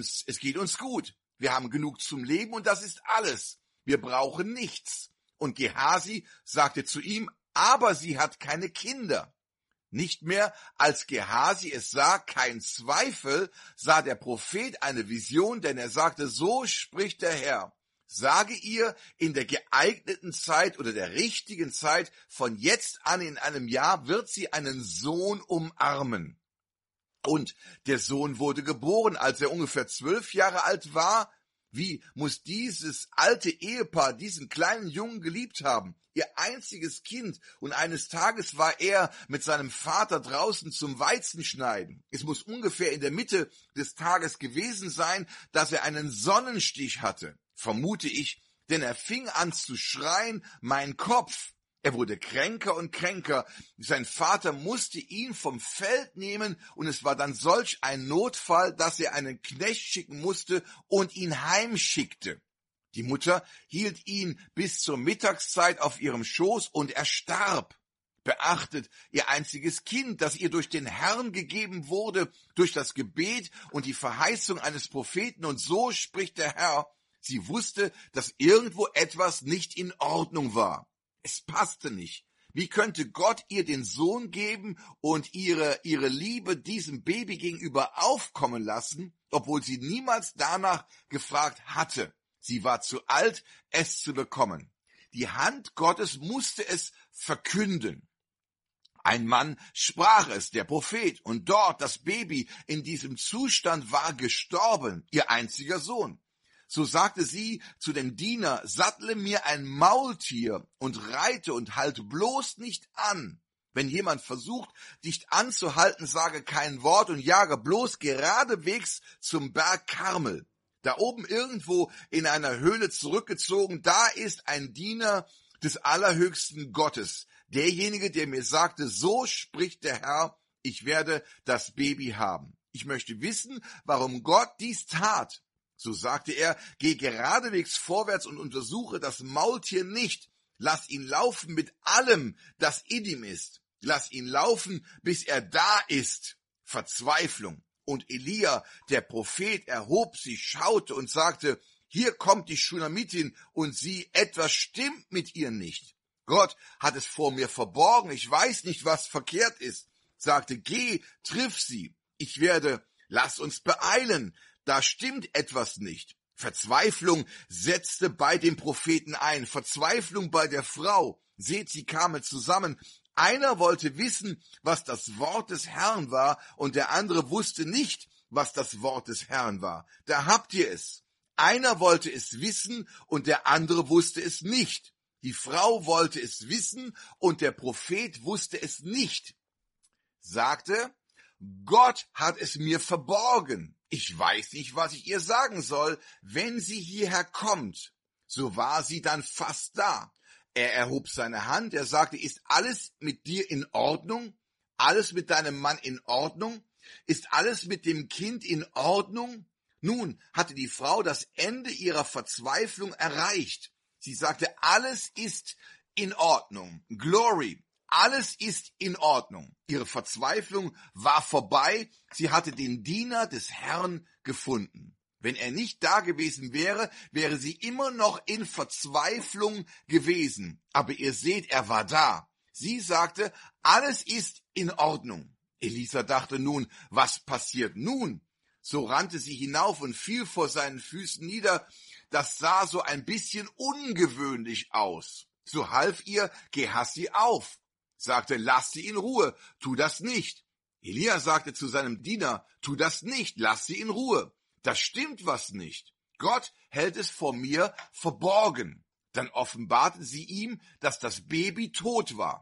gut. Wir haben genug zum Leben und das ist alles. Wir brauchen nichts. Und Gehasi sagte zu ihm, aber sie hat keine Kinder. Nicht mehr als Gehasi es sah, kein Zweifel, sah der Prophet eine Vision, denn er sagte, so spricht der Herr. Sage ihr, in der geeigneten Zeit oder der richtigen Zeit, von jetzt an in einem Jahr wird sie einen Sohn umarmen. Und der Sohn wurde geboren, als er ungefähr 12 Jahre alt war. Wie muss dieses alte Ehepaar diesen kleinen Jungen geliebt haben? Ihr einziges Kind. Und eines Tages war er mit seinem Vater draußen zum Weizenschneiden. Es muss ungefähr in der Mitte des Tages gewesen sein, dass er einen Sonnenstich hatte, vermute ich, denn er fing an zu schreien, mein Kopf. Er wurde kränker und kränker. Sein Vater musste ihn vom Feld nehmen und es war dann solch ein Notfall, dass er einen Knecht schicken musste und ihn heimschickte. Die Mutter hielt ihn bis zur Mittagszeit auf ihrem Schoß und er starb. Beachtet, ihr einziges Kind, das ihr durch den Herrn gegeben wurde, durch das Gebet und die Verheißung eines Propheten, und so spricht der Herr. Sie wusste, dass irgendwo etwas nicht in Ordnung war. Es passte nicht. Wie könnte Gott ihr den Sohn geben und ihre Liebe diesem Baby gegenüber aufkommen lassen, obwohl sie niemals danach gefragt hatte? Sie war zu alt, es zu bekommen. Die Hand Gottes musste es verkünden. Ein Mann sprach es, der Prophet, und dort das Baby in diesem Zustand war gestorben, ihr einziger Sohn. So sagte sie zu dem Diener, sattle mir ein Maultier und reite und halte bloß nicht an. Wenn jemand versucht, dich anzuhalten, sage kein Wort und jage bloß geradewegs zum Berg Karmel. Da oben irgendwo in einer Höhle zurückgezogen, da ist ein Diener des allerhöchsten Gottes. Derjenige, der mir sagte, so spricht der Herr, ich werde das Baby haben. Ich möchte wissen, warum Gott dies tat. So sagte er, geh geradewegs vorwärts und untersuche das Maultier nicht. Lass ihn laufen mit allem, das in ihm ist. Lass ihn laufen, bis er da ist. Verzweiflung. Und Elia, der Prophet, erhob sich, schaute und sagte, hier kommt die Schunamitin und sie, etwas stimmt mit ihr nicht. Gott hat es vor mir verborgen, ich weiß nicht, was verkehrt ist. Sagte, geh, triff sie. Lass uns beeilen. Da stimmt etwas nicht. Verzweiflung setzte bei dem Propheten ein. Verzweiflung bei der Frau. Seht, sie kamen zusammen. Einer wollte wissen, was das Wort des Herrn war, und der andere wusste nicht, was das Wort des Herrn war. Da habt ihr es. Einer wollte es wissen, und der andere wusste es nicht. Die Frau wollte es wissen, und der Prophet wusste es nicht. Sagte, Gott hat es mir verborgen. Ich weiß nicht, was ich ihr sagen soll, wenn sie hierher kommt. So war sie dann fast da. Er erhob seine Hand, er sagte, ist alles mit dir in Ordnung? Alles mit deinem Mann in Ordnung? Ist alles mit dem Kind in Ordnung? Nun hatte die Frau das Ende ihrer Verzweiflung erreicht. Sie sagte, alles ist in Ordnung. Glory. Alles ist in Ordnung. Ihre Verzweiflung war vorbei. Sie hatte den Diener des Herrn gefunden. Wenn er nicht da gewesen wäre, wäre sie immer noch in Verzweiflung gewesen. Aber ihr seht, er war da. Sie sagte, alles ist in Ordnung. Elisa dachte nun, was passiert nun? So rannte sie hinauf und fiel vor seinen Füßen nieder. Das sah so ein bisschen ungewöhnlich aus. So half ihr Gehasi auf, sagte, lass sie in Ruhe, tu das nicht. Elia sagte zu seinem Diener, tu das nicht, lass sie in Ruhe. Das stimmt was nicht. Gott hält es vor mir verborgen. Dann offenbarten sie ihm, dass das Baby tot war.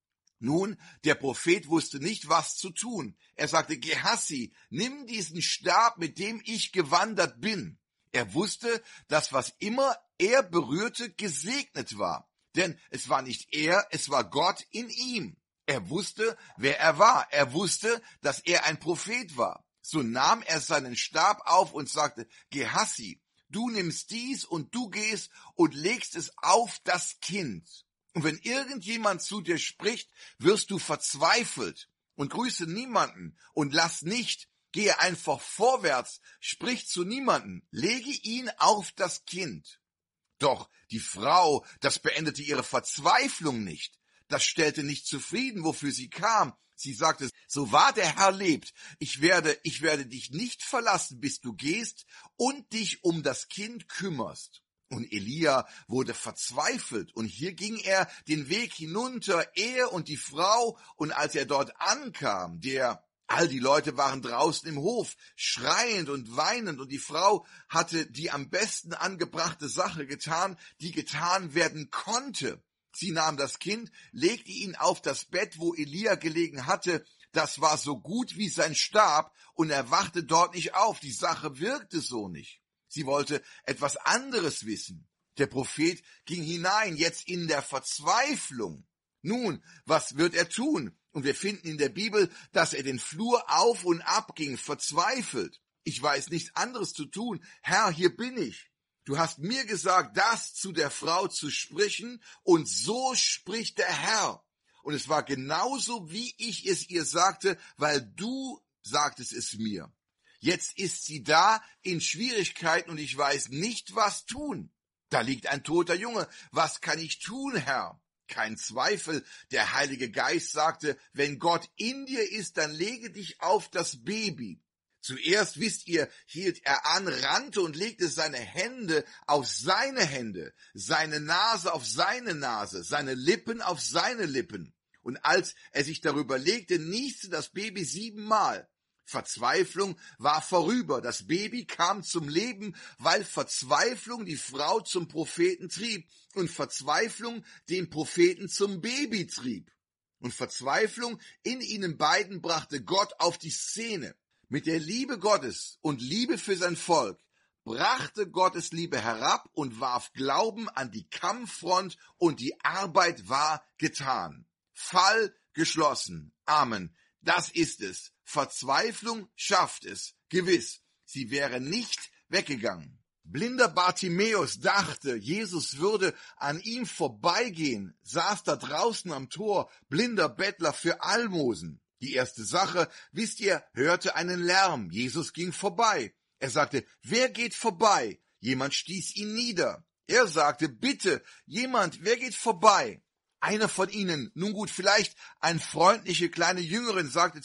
Nun, der Prophet wusste nicht, was zu tun. Er sagte, Gehasi, nimm diesen Stab, mit dem ich gewandert bin. Er wusste, dass was immer er berührte, gesegnet war. Denn es war nicht er, es war Gott in ihm. Er wusste, wer er war. Er wusste, dass er ein Prophet war. So nahm er seinen Stab auf und sagte, Gehasi, du nimmst dies und du gehst und legst es auf das Kind. Und wenn irgendjemand zu dir spricht, wirst du verzweifelt und grüße niemanden und lass nicht, gehe einfach vorwärts, sprich zu niemanden, lege ihn auf das Kind. Doch die Frau, das beendete ihre Verzweiflung nicht. Das stellte nicht zufrieden, wofür sie kam. Sie sagte, so wahr der Herr lebt, ich werde dich nicht verlassen, bis du gehst und dich um das Kind kümmerst. Und Elia wurde verzweifelt und hier ging er den Weg hinunter, er und die Frau, und als er dort ankam, all die Leute waren draußen im Hof, schreiend und weinend, und die Frau hatte die am besten angebrachte Sache getan, die getan werden konnte. Sie nahm das Kind, legte ihn auf das Bett, wo Elia gelegen hatte. Das war so gut wie sein Stab, und er wachte dort nicht auf. Die Sache wirkte so nicht. Sie wollte etwas anderes wissen. Der Prophet ging hinein, jetzt in der Verzweiflung. Nun, was wird er tun? Und wir finden in der Bibel, dass er den Flur auf und ab ging, verzweifelt. Ich weiß nichts anderes zu tun. Herr, hier bin ich. Du hast mir gesagt, das zu der Frau zu sprechen, und so spricht der Herr. Und es war genauso, wie ich es ihr sagte, weil du sagtest es mir. Jetzt ist sie da in Schwierigkeiten und ich weiß nicht, was tun. Da liegt ein toter Junge. Was kann ich tun, Herr? Kein Zweifel. Der Heilige Geist sagte, wenn Gott in dir ist, dann lege dich auf das Baby. Zuerst, wisst ihr, hielt er an, rannte und legte seine Hände auf seine Hände, seine Nase auf seine Nase, seine Lippen auf seine Lippen. Und als er sich darüber legte, nieste das Baby 7-mal. Verzweiflung war vorüber. Das Baby kam zum Leben, weil Verzweiflung die Frau zum Propheten trieb und Verzweiflung den Propheten zum Baby trieb. Und Verzweiflung in ihnen beiden brachte Gott auf die Szene. Mit der Liebe Gottes und Liebe für sein Volk brachte Gottes Liebe herab und warf Glauben an die Kampffront, und die Arbeit war getan. Fall geschlossen. Amen. Das ist es. Verzweiflung schafft es. Gewiss, sie wäre nicht weggegangen. Blinder Bartimäus dachte, Jesus würde an ihm vorbeigehen, saß da draußen am Tor, blinder Bettler für Almosen. Die erste Sache, wisst ihr, hörte einen Lärm. Jesus ging vorbei. Er sagte, wer geht vorbei? Jemand stieß ihn nieder. Er sagte, bitte, jemand, wer geht vorbei? Einer von ihnen, nun gut, vielleicht ein freundliche kleine Jüngerin,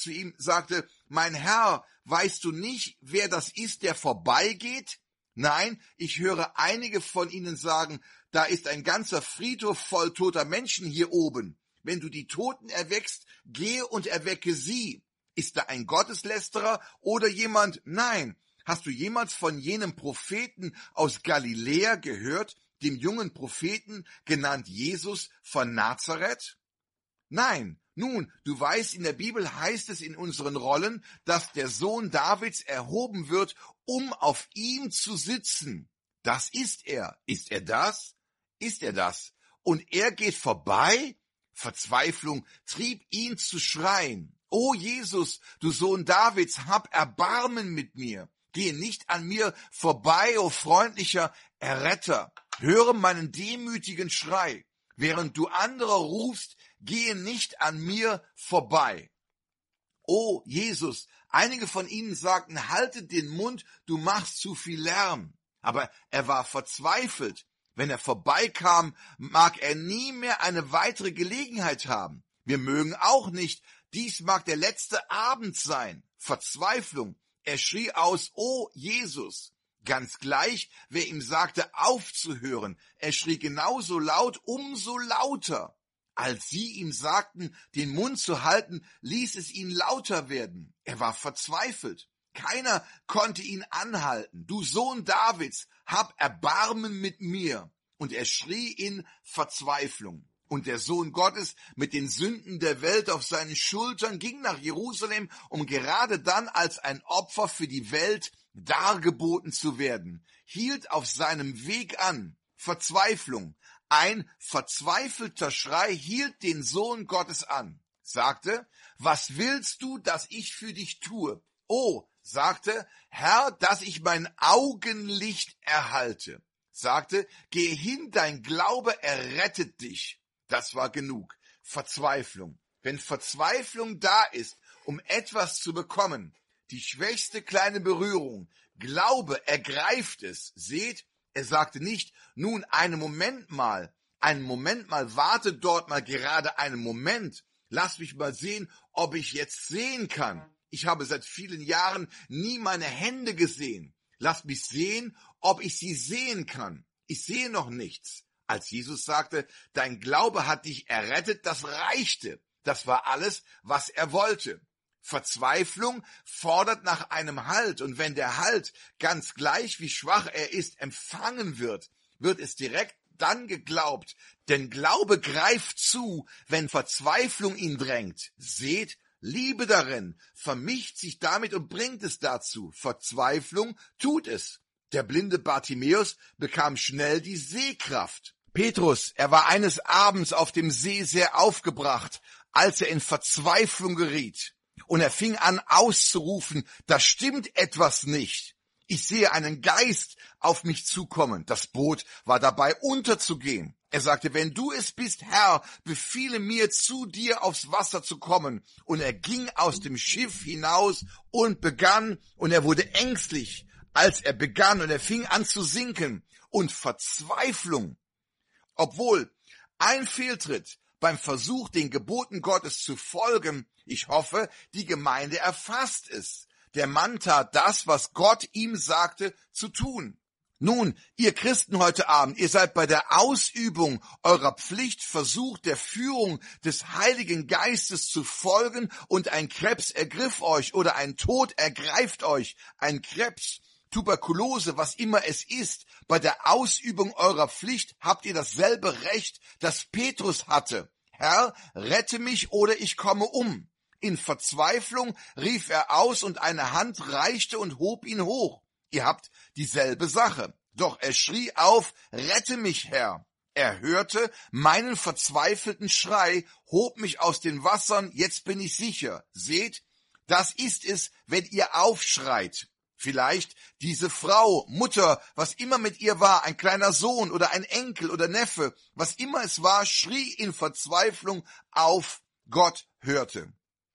sagte, mein Herr, weißt du nicht, wer das ist, der vorbeigeht? Nein, ich höre einige von ihnen sagen, da ist ein ganzer Friedhof voll toter Menschen hier oben. Wenn du die Toten erweckst, gehe und erwecke sie. Ist da ein Gotteslästerer oder jemand? Nein. Hast du jemals von jenem Propheten aus Galiläa gehört, dem jungen Propheten, genannt Jesus von Nazareth? Nein. Nun, du weißt, in der Bibel heißt es in unseren Rollen, dass der Sohn Davids erhoben wird, um auf ihm zu sitzen. Das ist er. Ist er das? Ist er das? Und er geht vorbei? Verzweiflung trieb ihn zu schreien. O Jesus, du Sohn Davids, hab Erbarmen mit mir. Gehe nicht an mir vorbei, o freundlicher Erretter. Höre meinen demütigen Schrei. Während du andere rufst, gehe nicht an mir vorbei. O Jesus, einige von ihnen sagten, haltet den Mund, du machst zu viel Lärm. Aber er war verzweifelt. Wenn er vorbeikam, mag er nie mehr eine weitere Gelegenheit haben. Wir mögen auch nicht, dies mag der letzte Abend sein. Verzweiflung. Er schrie aus, O Jesus. Ganz gleich, wer ihm sagte, aufzuhören, er schrie genauso laut, umso lauter. Als sie ihm sagten, den Mund zu halten, ließ es ihn lauter werden. Er war verzweifelt. Keiner konnte ihn anhalten. Du Sohn Davids, hab Erbarmen mit mir. Und er schrie in Verzweiflung. Und der Sohn Gottes mit den Sünden der Welt auf seinen Schultern ging nach Jerusalem, um gerade dann als ein Opfer für die Welt dargeboten zu werden, hielt auf seinem Weg an. Verzweiflung. Ein verzweifelter Schrei hielt den Sohn Gottes an, sagte, was willst du, dass ich für dich tue? Oh, sagte, Herr, dass ich mein Augenlicht erhalte. Sagte, gehe hin, dein Glaube errettet dich. Das war genug. Verzweiflung. Wenn Verzweiflung da ist, um etwas zu bekommen, die schwächste kleine Berührung, Glaube ergreift es. Seht, er sagte nicht, nun einen Moment mal, warte dort mal gerade einen Moment, lass mich mal sehen, ob ich jetzt sehen kann. Ich habe seit vielen Jahren nie meine Hände gesehen. Lass mich sehen, ob ich sie sehen kann. Ich sehe noch nichts. Als Jesus sagte, dein Glaube hat dich errettet, das reichte. Das war alles, was er wollte. Verzweiflung fordert nach einem Halt. Und wenn der Halt, ganz gleich wie schwach er ist, empfangen wird, wird es direkt dann geglaubt. Denn Glaube greift zu, wenn Verzweiflung ihn drängt. Seht, Liebe darin, vermischt sich damit und bringt es dazu. Verzweiflung tut es. Der blinde Bartimäus bekam schnell die Sehkraft. Petrus, er war eines Abends auf dem See sehr aufgebracht, als er in Verzweiflung geriet. Und er fing an auszurufen, da stimmt etwas nicht. Ich sehe einen Geist auf mich zukommen. Das Boot war dabei unterzugehen. Er sagte, wenn du es bist, Herr, befehle mir, zu dir aufs Wasser zu kommen. Und er ging aus dem Schiff hinaus und begann, und er wurde ängstlich, als er begann, und er fing an zu sinken. Und Verzweiflung, obwohl ein Fehltritt beim Versuch, den Geboten Gottes zu folgen, ich hoffe, die Gemeinde erfasst es. Der Mann tat das, was Gott ihm sagte, zu tun. Nun, ihr Christen heute Abend, ihr seid bei der Ausübung eurer Pflicht versucht, der Führung des Heiligen Geistes zu folgen, und ein Krebs ergriff euch oder ein Tod ergreift euch. Ein Krebs, Tuberkulose, was immer es ist, bei der Ausübung eurer Pflicht habt ihr dasselbe Recht, das Petrus hatte. Herr, rette mich oder ich komme um. In Verzweiflung rief er aus und eine Hand reichte und hob ihn hoch. Ihr habt dieselbe Sache. Doch er schrie auf, rette mich, Herr. Er hörte meinen verzweifelten Schrei, hob mich aus den Wassern, jetzt bin ich sicher. Seht, das ist es, wenn ihr aufschreit. Vielleicht diese Frau, Mutter, was immer mit ihr war, ein kleiner Sohn oder ein Enkel oder Neffe, was immer es war, schrie in Verzweiflung auf, Gott hörte.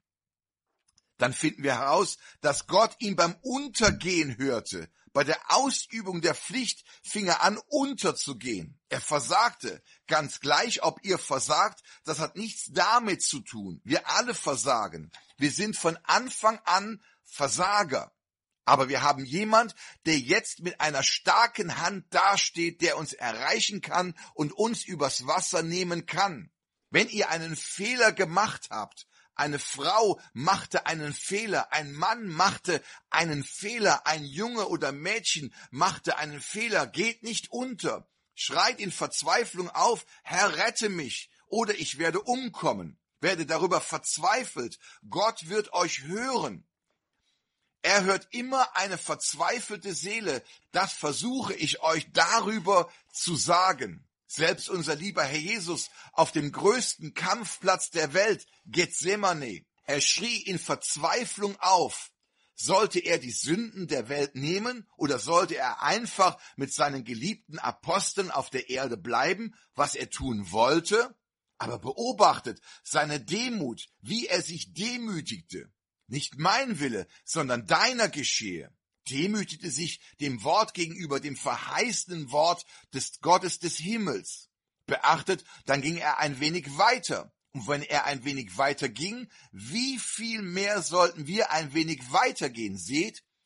Dann finden wir heraus, dass Gott ihn beim Untergehen hörte. Bei der Ausübung der Pflicht fing er an, unterzugehen. Er versagte. Ganz gleich, ob ihr versagt, das hat nichts damit zu tun. Wir alle versagen. Wir sind von Anfang an Versager. Aber wir haben jemand, der jetzt mit einer starken Hand dasteht, der uns erreichen kann und uns übers Wasser nehmen kann. Wenn ihr einen Fehler gemacht habt, eine Frau machte einen Fehler, ein Mann machte einen Fehler, ein Junge oder Mädchen machte einen Fehler, geht nicht unter, schreit in Verzweiflung auf, Herr, rette mich, oder ich werde umkommen, werde darüber verzweifelt, Gott wird euch hören. Er hört immer eine verzweifelte Seele, das versuche ich euch darüber zu sagen. Selbst unser lieber Herr Jesus auf dem größten Kampfplatz der Welt, Gethsemane, er schrie in Verzweiflung auf. Sollte er die Sünden der Welt nehmen oder sollte er einfach mit seinen geliebten Aposteln auf der Erde bleiben, was er tun wollte? Aber beobachtet seine Demut, wie er sich demütigte. Nicht mein Wille, sondern deiner geschehe. Demütigte sich dem Wort gegenüber, dem verheißenen Wort des Gottes des Himmels. Beachtet, dann ging er ein wenig weiter. Und wenn er ein wenig weiter ging, wie viel mehr sollten wir ein wenig weitergehen? Seht,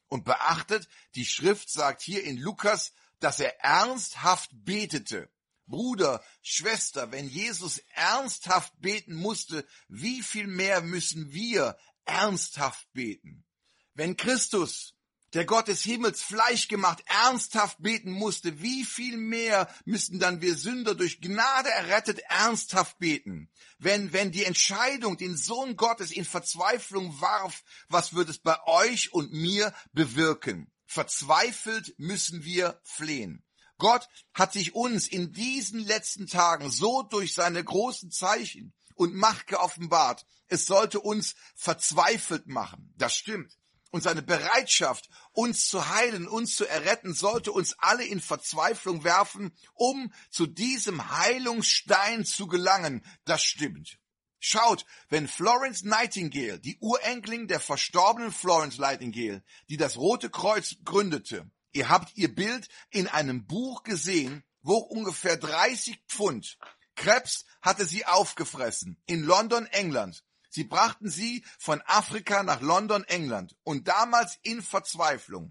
Und beachtet, die Schrift sagt hier in Lukas, dass er ernsthaft betete. Bruder, Schwester, wenn Jesus ernsthaft beten musste, wie viel mehr müssen wir ernsthaft beten? Wenn Christus, der Gott des Himmels, Fleisch gemacht, ernsthaft beten musste, wie viel mehr müssen dann wir Sünder durch Gnade errettet ernsthaft beten? Wenn die Entscheidung den Sohn Gottes in Verzweiflung warf, was wird es bei euch und mir bewirken? Verzweifelt müssen wir flehen. Gott hat sich uns in diesen letzten Tagen so durch seine großen Zeichen und Macht geoffenbart. Es sollte uns verzweifelt machen. Das stimmt. Und seine Bereitschaft, uns zu heilen, uns zu erretten, sollte uns alle in Verzweiflung werfen, um zu diesem Heilungsstein zu gelangen. Das stimmt. Schaut, wenn Florence Nightingale, die Urenkelin der verstorbenen Florence Nightingale, die das Rote Kreuz gründete, ihr habt ihr Bild in einem Buch gesehen, wo ungefähr 30 Pfund Krebs hatte sie aufgefressen in London, England. Sie brachten sie von Afrika nach London, England, und damals in Verzweiflung.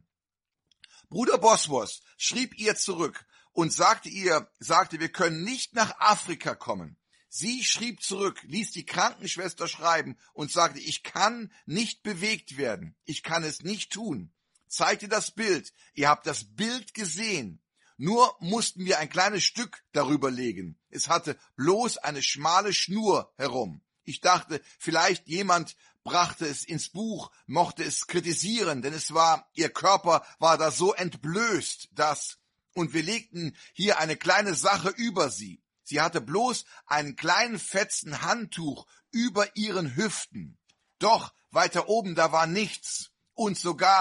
Bruder Bosworth schrieb ihr zurück und sagte, wir können nicht nach Afrika kommen. Sie schrieb zurück, ließ die Krankenschwester schreiben und sagte, ich kann nicht bewegt werden, ich kann es nicht tun. Zeigte das Bild, ihr habt das Bild gesehen. Nur mussten wir ein kleines Stück darüber legen. Es hatte bloß eine schmale Schnur herum. Ich dachte, vielleicht jemand brachte es ins Buch, mochte es kritisieren, denn ihr Körper war da so entblößt, und wir legten hier eine kleine Sache über sie. Sie hatte bloß einen kleinen fetzen Handtuch über ihren Hüften. Doch weiter oben, da war nichts. Und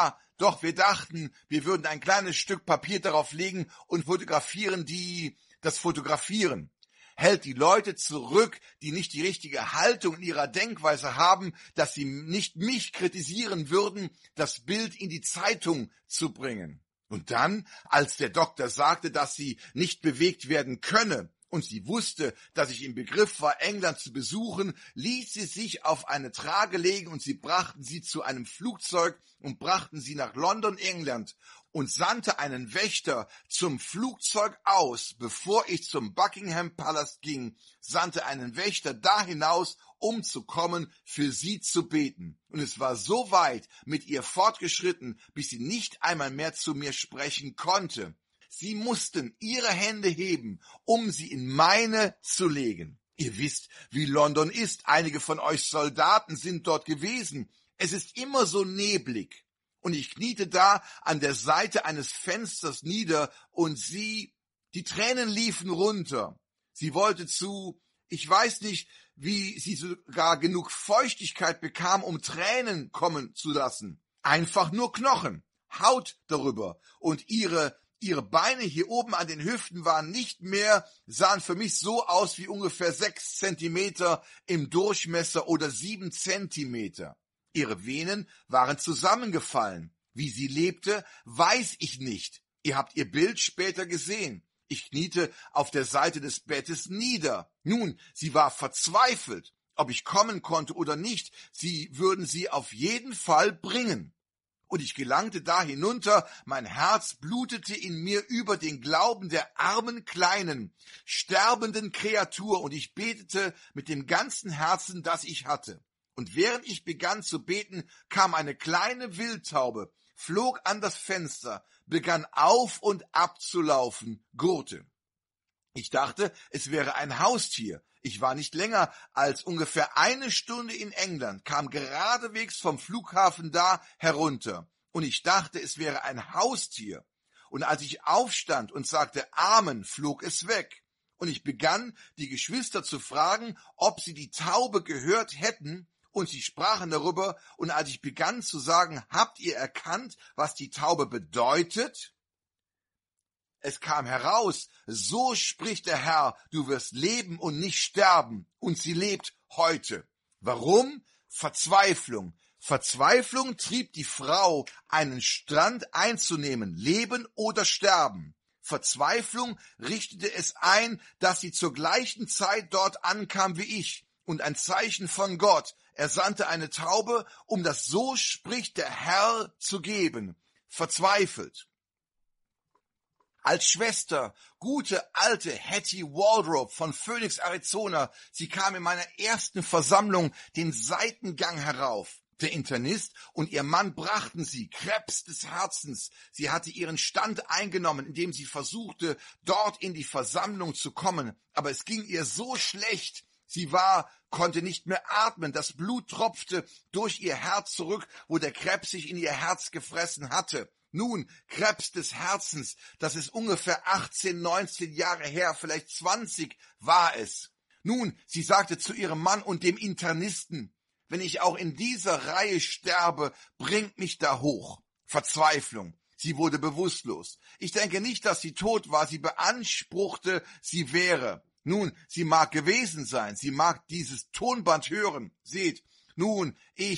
wir dachten, wir würden ein kleines Stück Papier darauf legen und das Fotografieren. Hält die Leute zurück, die nicht die richtige Haltung in ihrer Denkweise haben, dass sie nicht mich kritisieren würden, das Bild in die Zeitung zu bringen. Und dann, als der Doktor sagte, dass sie nicht bewegt werden könne, und sie wusste, dass ich im Begriff war, England zu besuchen, ließ sie sich auf eine Trage legen und sie brachten sie zu einem Flugzeug und brachten sie nach London, England, und sandte einen Wächter zum Flugzeug aus, bevor ich zum Buckingham Palace ging, sandte einen Wächter da hinaus, um zu kommen, für sie zu beten. Und es war so weit mit ihr fortgeschritten, bis sie nicht einmal mehr zu mir sprechen konnte. Sie mussten ihre Hände heben, um sie in meine zu legen. Ihr wisst, wie London ist. Einige von euch Soldaten sind dort gewesen. Es ist immer so neblig. Und ich kniete da an der Seite eines Fensters nieder und die Tränen liefen runter. Sie wollte ich weiß nicht, wie sie sogar genug Feuchtigkeit bekam, um Tränen kommen zu lassen. Einfach nur Knochen, Haut darüber. Und ihre Beine hier oben an den Hüften sahen für mich so aus wie ungefähr 6 Zentimeter im Durchmesser oder 7 Zentimeter. Ihre Venen waren zusammengefallen. Wie sie lebte, weiß ich nicht. Ihr habt ihr Bild später gesehen. Ich kniete auf der Seite des Bettes nieder. Nun, sie war verzweifelt. Ob ich kommen konnte oder nicht, sie würden sie auf jeden Fall bringen. Und ich gelangte da hinunter, mein Herz blutete in mir über den Glauben der armen, kleinen, sterbenden Kreatur, und ich betete mit dem ganzen Herzen, das ich hatte. Und während ich begann zu beten, kam eine kleine Wildtaube, flog an das Fenster, begann auf und ab zu laufen, gurrte. Ich dachte, es wäre ein Haustier. Ich war nicht länger als ungefähr 1 Stunde in England, kam geradewegs vom Flughafen da herunter. Und ich dachte, es wäre ein Haustier. Und als ich aufstand und sagte Amen, flog es weg. Und ich begann, die Geschwister zu fragen, ob sie die Taube gehört hätten, und sie sprachen darüber, und als ich begann zu sagen, habt ihr erkannt, was die Taube bedeutet? Es kam heraus, so spricht der Herr, du wirst leben und nicht sterben, und sie lebt heute. Warum? Verzweiflung. Verzweiflung trieb die Frau, einen Strand einzunehmen, leben oder sterben. Verzweiflung richtete es ein, dass sie zur gleichen Zeit dort ankam wie ich, und ein Zeichen von Gott. Er sandte eine Taube, um das so spricht der Herr zu geben. verzweifelt. Als Schwester, gute alte Hattie Waldrop von Phoenix, Arizona, sie kam in meiner ersten Versammlung den Seitengang herauf. Der Internist und ihr Mann brachten sie, Krebs des Herzens. Sie hatte ihren Stand eingenommen, indem sie versuchte, dort in die Versammlung zu kommen. Aber es ging ihr so schlecht. Konnte nicht mehr atmen. Das Blut tropfte durch ihr Herz zurück, wo der Krebs sich in ihr Herz gefressen hatte. Nun, Krebs des Herzens, das ist ungefähr 18, 19 Jahre her, vielleicht 20 war es. Nun, sie sagte zu ihrem Mann und dem Internisten, wenn ich auch in dieser Reihe sterbe, bringt mich da hoch. Verzweiflung. Sie wurde bewusstlos. Ich denke nicht, dass sie tot war. Sie beanspruchte, sie wäre. Nun, sie mag gewesen sein. Sie mag dieses Tonband hören. Seht, nun,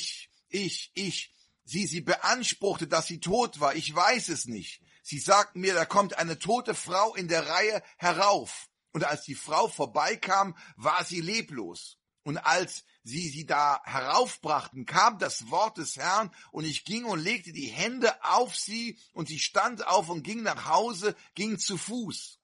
Sie beanspruchte, dass sie tot war. Ich weiß es nicht. Sie sagten mir, da kommt eine tote Frau in der Reihe herauf. Und als die Frau vorbeikam, war sie leblos. Und als sie da heraufbrachten, kam das Wort des Herrn und ich ging und legte die Hände auf sie und sie stand auf und ging nach Hause, ging zu Fuß.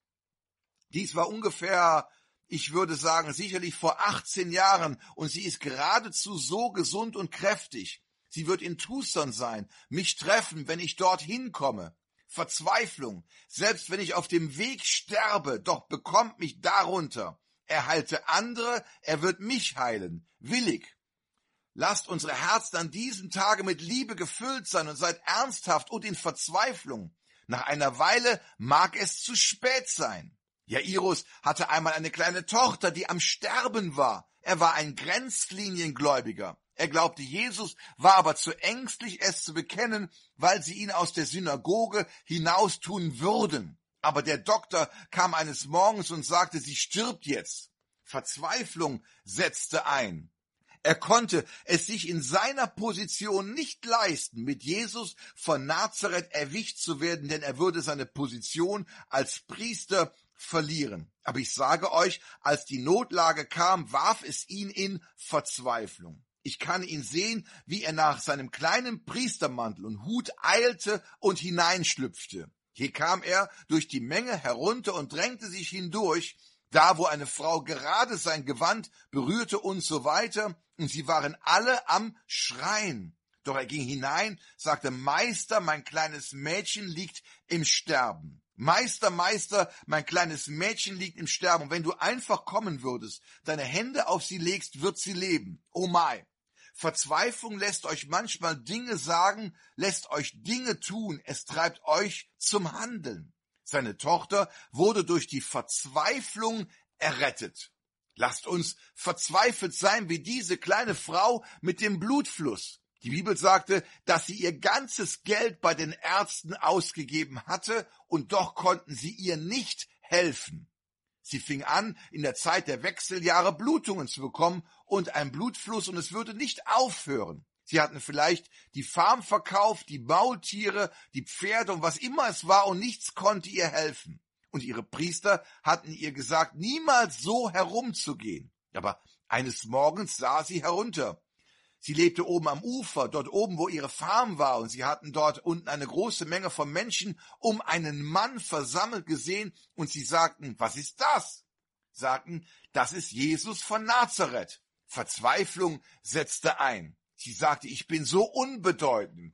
Dies war ungefähr, ich würde sagen, sicherlich vor 18 Jahren und sie ist geradezu so gesund und kräftig. Sie wird in Tucson sein, mich treffen, wenn ich dorthin komme. Verzweiflung, selbst wenn ich auf dem Weg sterbe, doch bekommt mich darunter. Er heilte andere, er wird mich heilen, willig. Lasst unsere Herzen an diesem Tage mit Liebe gefüllt sein und seid ernsthaft und in Verzweiflung. Nach einer Weile mag es zu spät sein. Jairus hatte einmal eine kleine Tochter, die am Sterben war. Er war ein Grenzliniengläubiger. Er glaubte Jesus, war aber zu ängstlich, es zu bekennen, weil sie ihn aus der Synagoge hinaustun würden. Aber der Doktor kam eines Morgens und sagte, sie stirbt jetzt. Verzweiflung setzte ein. Er konnte es sich in seiner Position nicht leisten, mit Jesus von Nazareth erwischt zu werden, denn er würde seine Position als Priester verlieren. Aber ich sage euch, als die Notlage kam, warf es ihn in Verzweiflung. Ich kann ihn sehen, wie er nach seinem kleinen Priestermantel und Hut eilte und hineinschlüpfte. Hier kam er durch die Menge herunter und drängte sich hindurch, da wo eine Frau gerade sein Gewand berührte und so weiter, und sie waren alle am Schreien. Doch er ging hinein, sagte, Meister, mein kleines Mädchen liegt im Sterben. Meister, Meister, mein kleines Mädchen liegt im Sterben. Und wenn du einfach kommen würdest, deine Hände auf sie legst, wird sie leben. Oh my! Verzweiflung lässt euch manchmal Dinge sagen, lässt euch Dinge tun, es treibt euch zum Handeln. Seine Tochter wurde durch die Verzweiflung errettet. Lasst uns verzweifelt sein wie diese kleine Frau mit dem Blutfluss. Die Bibel sagte, dass sie ihr ganzes Geld bei den Ärzten ausgegeben hatte und doch konnten sie ihr nicht helfen. Sie fing an, in der Zeit der Wechseljahre Blutungen zu bekommen und einen Blutfluss und es würde nicht aufhören. Sie hatten vielleicht die Farm verkauft, die Maultiere, die Pferde und was immer es war und nichts konnte ihr helfen. Und ihre Priester hatten ihr gesagt, niemals so herumzugehen. Aber eines Morgens sah sie herunter. Sie lebte oben am Ufer, dort oben, wo ihre Farm war, und sie hatten dort unten eine große Menge von Menschen um einen Mann versammelt gesehen, und sie sagten, was ist das? Sagten, das ist Jesus von Nazareth. Verzweiflung setzte ein. Sie sagte, ich bin so unbedeutend.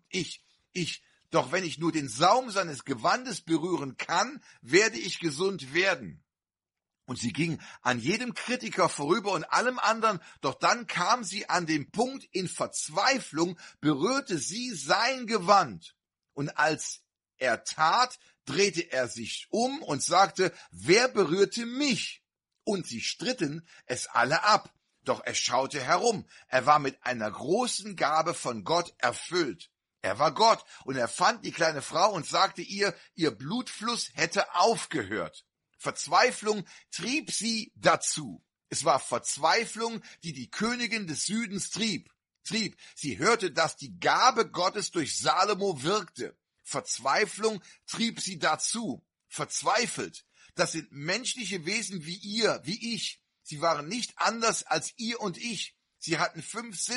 Doch wenn ich nur den Saum seines Gewandes berühren kann, werde ich gesund werden. Und sie ging an jedem Kritiker vorüber und allem anderen, doch dann kam sie an den Punkt, in Verzweiflung berührte sie sein Gewand. Und als er tat, drehte er sich um und sagte, wer berührte mich? Und sie stritten es alle ab. Doch er schaute herum. Er war mit einer großen Gabe von Gott erfüllt. Er war Gott und er fand die kleine Frau und sagte ihr Blutfluss hätte aufgehört. Verzweiflung trieb sie dazu. Es war Verzweiflung, die die Königin des Südens trieb. Sie hörte, dass die Gabe Gottes durch Salomo wirkte. Verzweiflung trieb sie dazu. Verzweifelt. Das sind menschliche Wesen wie ihr, wie ich. Sie waren nicht anders als ihr und ich. Sie hatten 5 Sinne,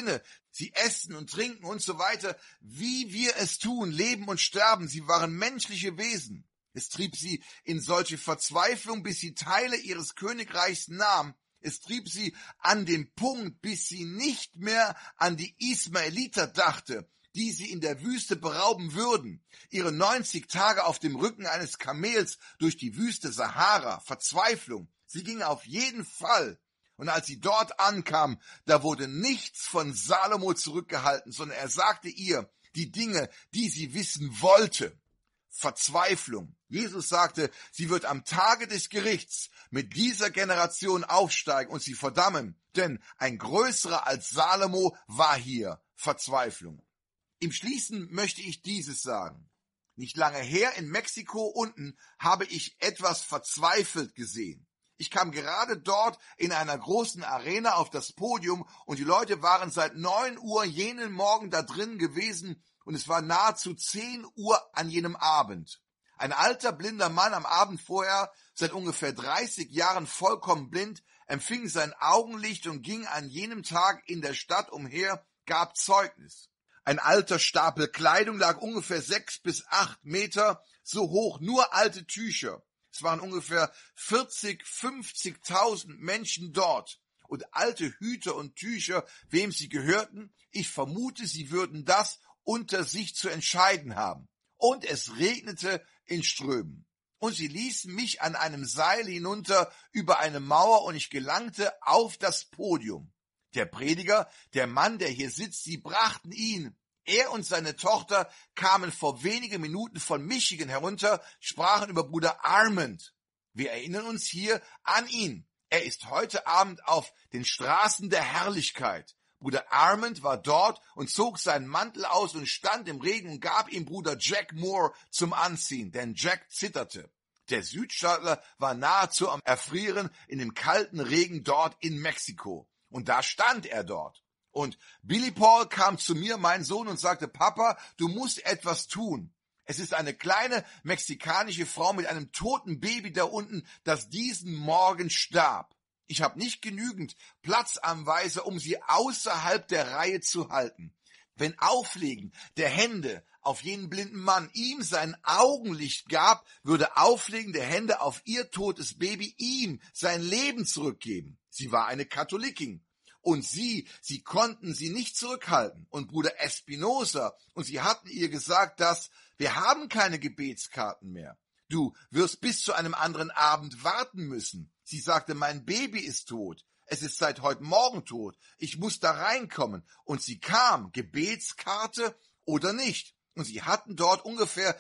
Sie essen und trinken und so weiter, wie wir es tun, leben und sterben. Sie waren menschliche Wesen. Es trieb sie in solche Verzweiflung, bis sie Teile ihres Königreichs nahm. Es trieb sie an den Punkt, bis sie nicht mehr an die Ismaeliter dachte, die sie in der Wüste berauben würden. Ihre 90 Tage auf dem Rücken eines Kamels durch die Wüste Sahara, Verzweiflung. Sie ging auf jeden Fall. Und als sie dort ankam, da wurde nichts von Salomo zurückgehalten, sondern er sagte ihr die Dinge, die sie wissen wollte. Verzweiflung. Jesus sagte, sie wird am Tage des Gerichts mit dieser Generation aufsteigen und sie verdammen, denn ein größerer als Salomo war hier. Verzweiflung. Im Schließen möchte ich dieses sagen. Nicht lange her in Mexiko unten habe ich etwas verzweifelt gesehen. Ich kam gerade dort in einer großen Arena auf das Podium und die Leute waren seit 9 Uhr jenen Morgen da drin gewesen und es war nahezu 10 Uhr an jenem Abend. Ein alter, blinder Mann am Abend vorher, seit ungefähr 30 Jahren vollkommen blind, empfing sein Augenlicht und ging an jenem Tag in der Stadt umher, gab Zeugnis. Ein alter Stapel Kleidung lag ungefähr 6 bis 8 Meter so hoch, nur alte Tücher. Es waren ungefähr 50.000 Menschen dort und alte Hüte und Tücher, wem sie gehörten. Ich vermute, sie würden das unter sich zu entscheiden haben. Und es regnete in Strömen. Und sie ließen mich an einem Seil hinunter über eine Mauer und ich gelangte auf das Podium. Der Prediger, der Mann, der hier sitzt, sie brachten ihn. Er und seine Tochter kamen vor wenigen Minuten von Michigan herunter, sprachen über Bruder Armand. Wir erinnern uns hier an ihn. Er ist heute Abend auf den Straßen der Herrlichkeit. Bruder Armand war dort und zog seinen Mantel aus und stand im Regen und gab ihm Bruder Jack Moore zum Anziehen, denn Jack zitterte. Der Südstaatler war nahezu am Erfrieren in dem kalten Regen dort in Mexiko. Und da stand er dort. Und Billy Paul kam zu mir, mein Sohn, und sagte, Papa, du musst etwas tun. Es ist eine kleine mexikanische Frau mit einem toten Baby da unten, das diesen Morgen starb. Ich habe nicht genügend Platzanweiser, um sie außerhalb der Reihe zu halten. Wenn Auflegen der Hände auf jenen blinden Mann ihm sein Augenlicht gab, würde Auflegen der Hände auf ihr totes Baby ihm sein Leben zurückgeben. Sie war eine Katholikin. Und sie konnten sie nicht zurückhalten. Und Bruder Espinosa, und sie hatten ihr gesagt, dass wir haben keine Gebetskarten mehr. Du wirst bis zu einem anderen Abend warten müssen. Sie sagte, mein Baby ist tot. Es ist seit heute Morgen tot. Ich muss da reinkommen. Und sie kam, Gebetskarte oder nicht. Und sie hatten dort ungefähr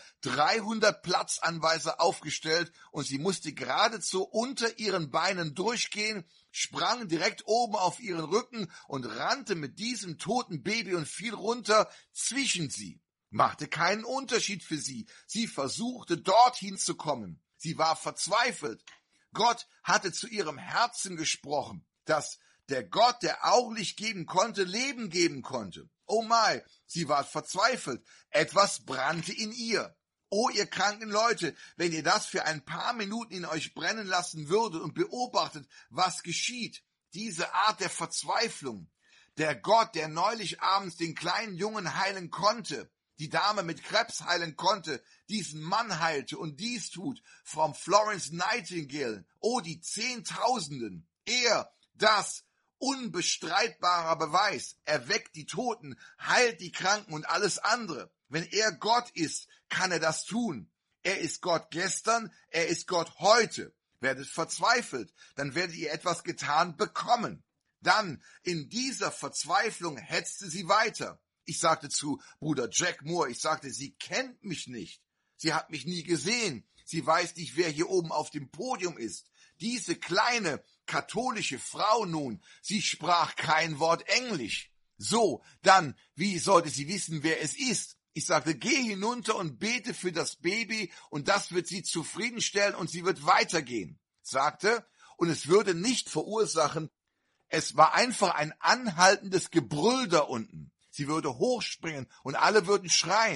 300 Platzanweiser aufgestellt und sie musste geradezu unter ihren Beinen durchgehen, sprang direkt oben auf ihren Rücken und rannte mit diesem toten Baby und fiel runter zwischen sie. Machte keinen Unterschied für sie. Sie versuchte dorthin zu kommen. Sie war verzweifelt. Gott hatte zu ihrem Herzen gesprochen, dass der Gott, der Augenlicht geben konnte, Leben geben konnte. Oh my, sie war verzweifelt. Etwas brannte in ihr. Oh, ihr kranken Leute, wenn ihr das für ein paar Minuten in euch brennen lassen würdet und beobachtet, was geschieht. Diese Art der Verzweiflung. Der Gott, der neulich abends den kleinen Jungen heilen konnte, die Dame mit Krebs heilen konnte, diesen Mann heilte und dies tut, from Florence Nightingale. Oh, die Zehntausenden. Er, das unbestreitbarer Beweis, erweckt die Toten, heilt die Kranken und alles andere. Wenn er Gott ist, kann er das tun. Er ist Gott gestern, er ist Gott heute. Werdet verzweifelt, dann werdet ihr etwas getan bekommen. Dann, in dieser Verzweiflung, hetzte sie weiter. Ich sagte zu Bruder Jack Moore, ich sagte, sie kennt mich nicht. Sie hat mich nie gesehen. Sie weiß nicht, wer hier oben auf dem Podium ist. Diese kleine katholische Frau nun, sie sprach kein Wort Englisch. So, dann, wie sollte sie wissen, wer es ist? Ich sagte, geh hinunter und bete für das Baby und das wird sie zufriedenstellen und sie wird weitergehen. Sagte, und es würde nicht verursachen, es war einfach ein anhaltendes Gebrüll da unten. Sie würde hochspringen und alle würden schreien.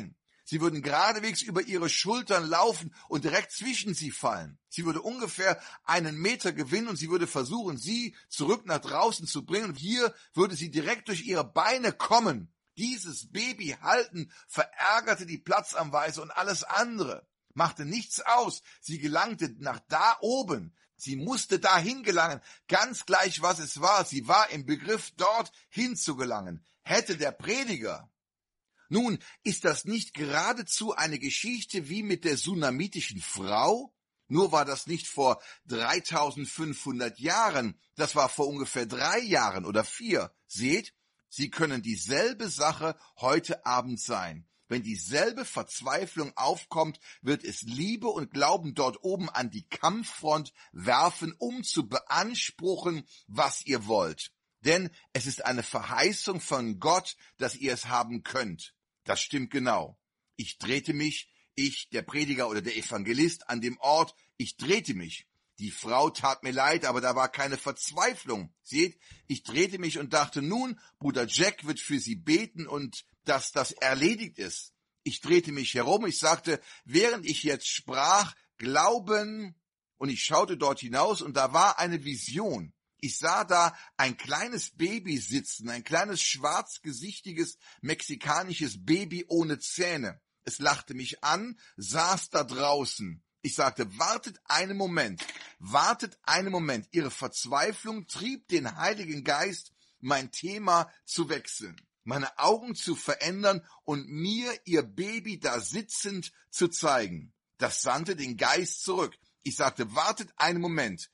Sie würden geradewegs über ihre Schultern laufen und direkt zwischen sie fallen. Sie würde ungefähr 1 Meter gewinnen und sie würde versuchen, sie zurück nach draußen zu bringen. Und hier würde sie direkt durch ihre Beine kommen. Dieses Baby halten verärgerte die Platzanweise und alles andere. Machte nichts aus. Sie gelangte nach da oben. Sie musste dahin gelangen, ganz gleich was es war. Sie war im Begriff, dort hinzugelangen. Hätte der Prediger. Nun, ist das nicht geradezu eine Geschichte wie mit der sunamitischen Frau? Nur war das nicht vor 3500 Jahren, das war vor ungefähr 3 Jahren oder 4. Seht, sie können dieselbe Sache heute Abend sein. Wenn dieselbe Verzweiflung aufkommt, wird es Liebe und Glauben dort oben an die Kampffront werfen, um zu beanspruchen, was ihr wollt. Denn es ist eine Verheißung von Gott, dass ihr es haben könnt. Das stimmt genau. Ich drehte mich, der Prediger oder der Evangelist an dem Ort, ich drehte mich. Die Frau tat mir leid, aber da war keine Verzweiflung. Seht, ich drehte mich und dachte, nun, Bruder Jack wird für sie beten und dass das erledigt ist. Ich drehte mich herum, ich sagte, während ich jetzt sprach, Glauben, und ich schaute dort hinaus und da war eine Vision. Ich sah da ein kleines Baby sitzen, ein kleines schwarzgesichtiges mexikanisches Baby ohne Zähne. Es lachte mich an, saß da draußen. Ich sagte, wartet einen Moment. Ihre Verzweiflung trieb den Heiligen Geist, mein Thema zu wechseln, meine Augen zu verändern und mir ihr Baby da sitzend zu zeigen. Das sandte den Geist zurück. Ich sagte, wartet einen Moment,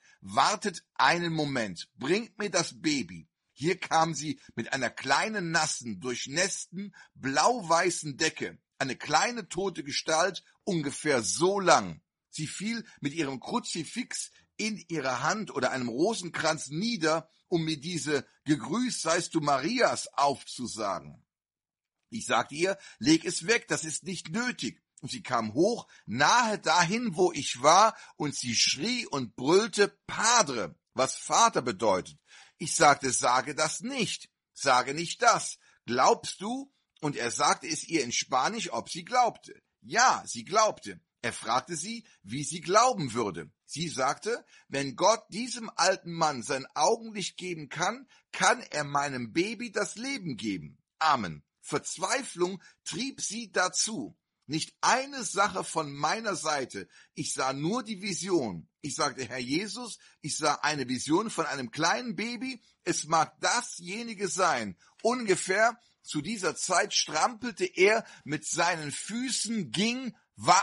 bringt mir das Baby. Hier kam sie mit einer kleinen nassen, durchnässten, blau-weißen Decke, eine kleine tote Gestalt, ungefähr so lang. Sie fiel mit ihrem Kruzifix in ihre Hand oder einem Rosenkranz nieder, um mir diese Gegrüßt seist du Marias aufzusagen. Ich sagte ihr, leg es weg, das ist nicht nötig. Und sie kam hoch, nahe dahin, wo ich war, und sie schrie und brüllte Padre, was Vater bedeutet. Ich sagte, sage das nicht, sage nicht das. Glaubst du? Und er sagte es ihr in Spanisch, ob sie glaubte. Ja, sie glaubte. Er fragte sie, wie sie glauben würde. Sie sagte, wenn Gott diesem alten Mann sein Augenlicht geben kann, kann er meinem Baby das Leben geben. Amen. Verzweiflung trieb sie dazu. Nicht eine Sache von meiner Seite. Ich sah nur die Vision. Ich sagte, Herr Jesus, ich sah eine Vision von einem kleinen Baby. Es mag dasjenige sein. Ungefähr zu dieser Zeit strampelte er mit seinen Füßen, ging, wa.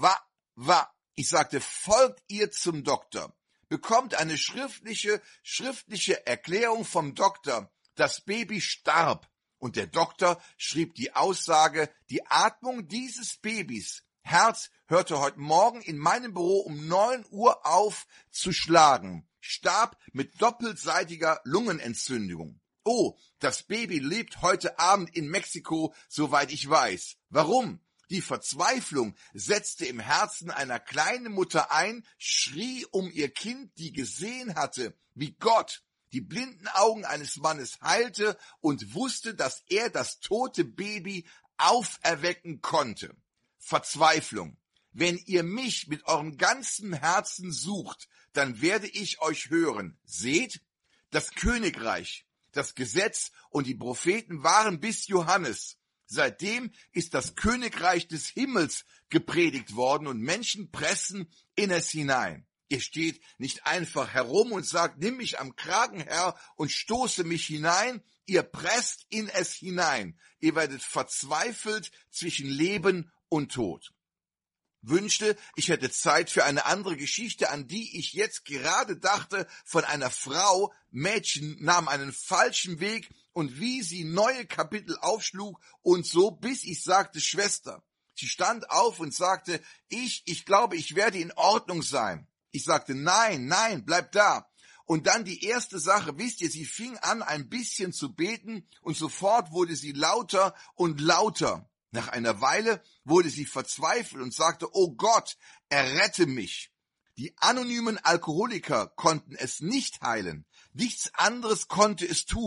Ich sagte, folgt ihr zum Doktor. Bekommt eine schriftliche Erklärung vom Doktor. Das Baby starb. Und der Doktor schrieb die Aussage, die Atmung dieses Babys, Herz, hörte heute Morgen in meinem Büro um 9 Uhr auf zu schlagen, starb mit doppelseitiger Lungenentzündung. Oh, das Baby lebt heute Abend in Mexiko, soweit ich weiß. Warum? Die Verzweiflung setzte im Herzen einer kleinen Mutter ein, schrie um ihr Kind, die gesehen hatte, wie Gott die blinden Augen eines Mannes heilte und wusste, dass er das tote Baby auferwecken konnte. Verzweiflung. Wenn ihr mich mit eurem ganzen Herzen sucht, dann werde ich euch hören. Seht, das Königreich, das Gesetz und die Propheten waren bis Johannes. Seitdem ist das Königreich des Himmels gepredigt worden und Menschen pressen in es hinein. Ihr steht nicht einfach herum und sagt, nimm mich am Kragen, Herr, und stoße mich hinein. Ihr presst in es hinein. Ihr werdet verzweifelt zwischen Leben und Tod. Wünschte, ich hätte Zeit für eine andere Geschichte, an die ich jetzt gerade dachte, von einer Frau. Mädchen nahm einen falschen Weg und wie sie neue Kapitel aufschlug und so, bis ich sagte, Schwester. Sie stand auf und sagte, ich glaube, ich werde in Ordnung sein. Ich sagte, nein, bleib da. Und dann die erste Sache, wisst ihr, sie fing an, ein bisschen zu beten und sofort wurde sie lauter und lauter. Nach einer Weile wurde sie verzweifelt und sagte, oh Gott, errette mich. Die anonymen Alkoholiker konnten es nicht heilen. Nichts anderes konnte es tun.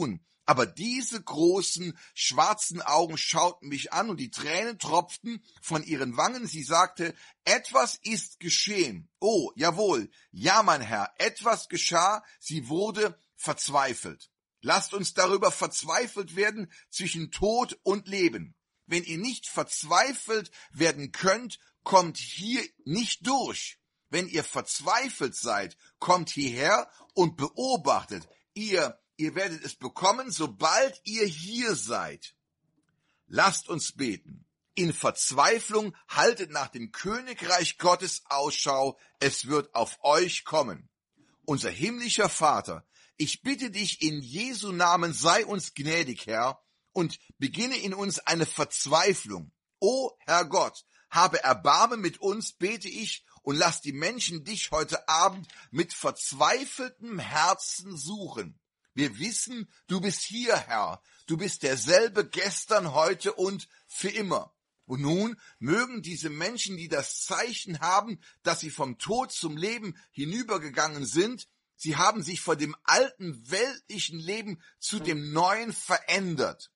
Aber diese großen, schwarzen Augen schauten mich an und die Tränen tropften von ihren Wangen. Sie sagte, etwas ist geschehen. Oh, jawohl, ja, mein Herr, etwas geschah. Sie wurde verzweifelt. Lasst uns darüber verzweifelt werden zwischen Tod und Leben. Wenn ihr nicht verzweifelt werden könnt, kommt hier nicht durch. Wenn ihr verzweifelt seid, kommt hierher und beobachtet. Ihr werdet es bekommen, sobald ihr hier seid. Lasst uns beten. In Verzweiflung haltet nach dem Königreich Gottes Ausschau. Es wird auf euch kommen. Unser himmlischer Vater, ich bitte dich in Jesu Namen, sei uns gnädig, Herr, und beginne in uns eine Verzweiflung. O Herr Gott, habe Erbarmen mit uns, bete ich, und lass die Menschen dich heute Abend mit verzweifeltem Herzen suchen. Wir wissen, du bist hier, Herr. Du bist derselbe gestern, heute und für immer. Und nun mögen diese Menschen, die das Zeichen haben, dass sie vom Tod zum Leben hinübergegangen sind, sie haben sich von dem alten weltlichen Leben zu dem neuen verändert.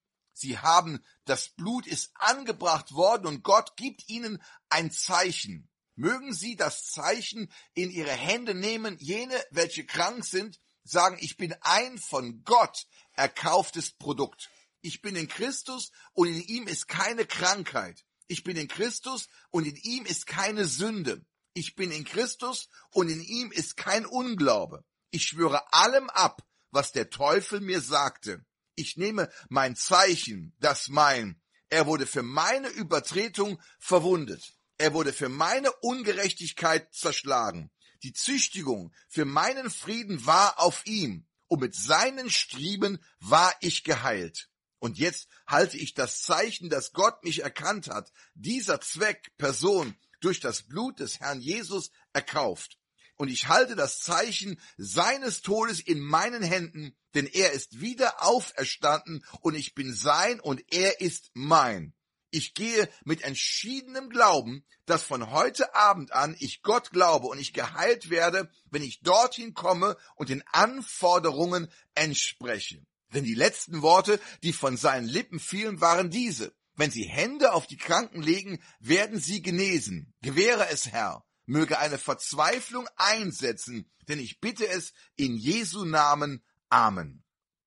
Das Blut ist angebracht worden und Gott gibt ihnen ein Zeichen. Mögen sie das Zeichen in ihre Hände nehmen, jene, welche krank sind, sagen, ich bin ein von Gott erkauftes Produkt. Ich bin in Christus und in ihm ist keine Krankheit. Ich bin in Christus und in ihm ist keine Sünde. Ich bin in Christus und in ihm ist kein Unglaube. Ich schwöre allem ab, was der Teufel mir sagte. Ich nehme mein Zeichen, er wurde für meine Übertretung verwundet. Er wurde für meine Ungerechtigkeit zerschlagen. Die Züchtigung für meinen Frieden war auf ihm, und mit seinen Striemen war ich geheilt. Und jetzt halte ich das Zeichen, dass Gott mich erkannt hat, dieser Zweck, Person, durch das Blut des Herrn Jesus erkauft. Und ich halte das Zeichen seines Todes in meinen Händen, denn er ist wieder auferstanden und ich bin sein und er ist mein. Ich gehe mit entschiedenem Glauben, dass von heute Abend an ich Gott glaube und ich geheilt werde, wenn ich dorthin komme und den Anforderungen entspreche. Denn die letzten Worte, die von seinen Lippen fielen, waren diese: Wenn sie Hände auf die Kranken legen, werden sie genesen. Gewähre es, Herr. Möge eine Verzweiflung einsetzen, denn ich bitte es in Jesu Namen. Amen.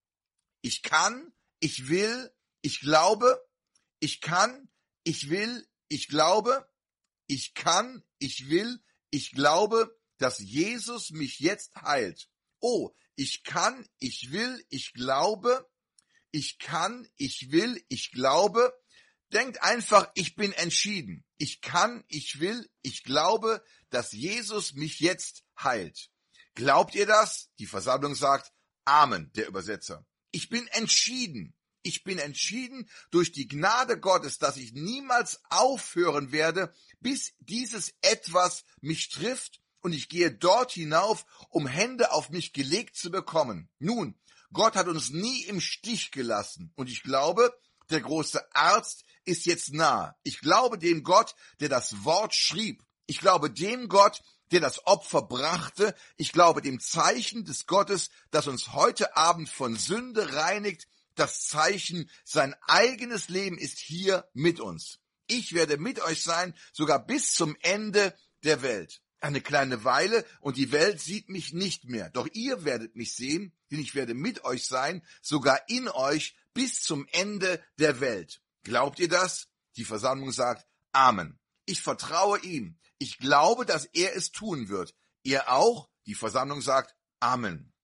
Ich kann, ich will, ich glaube. Ich kann, ich will, ich glaube. Ich kann, ich will, ich glaube, dass Jesus mich jetzt heilt. Oh, ich kann, ich will, ich glaube. Ich kann, ich will, ich glaube. Denkt einfach, ich bin entschieden. Ich kann, ich will, ich glaube, dass Jesus mich jetzt heilt. Glaubt ihr das? Die Versammlung sagt Amen, der Übersetzer. Ich bin entschieden. Ich bin entschieden durch die Gnade Gottes, dass ich niemals aufhören werde, bis dieses Etwas mich trifft und ich gehe dort hinauf, um Hände auf mich gelegt zu bekommen. Nun, Gott hat uns nie im Stich gelassen und ich glaube, der große Arzt ist jetzt nahe. Ich glaube dem Gott, der das Wort schrieb. Ich glaube dem Gott, der das Opfer brachte. Ich glaube dem Zeichen des Gottes, das uns heute Abend von Sünde reinigt. Das Zeichen, sein eigenes Leben ist hier mit uns. Ich werde mit euch sein, sogar bis zum Ende der Welt. Eine kleine Weile und die Welt sieht mich nicht mehr. Doch ihr werdet mich sehen, denn ich werde mit euch sein, sogar in euch, bis zum Ende der Welt. Glaubt ihr das? Die Versammlung sagt Amen. Ich vertraue ihm. Ich glaube, dass er es tun wird. Ihr auch? Die Versammlung sagt Amen.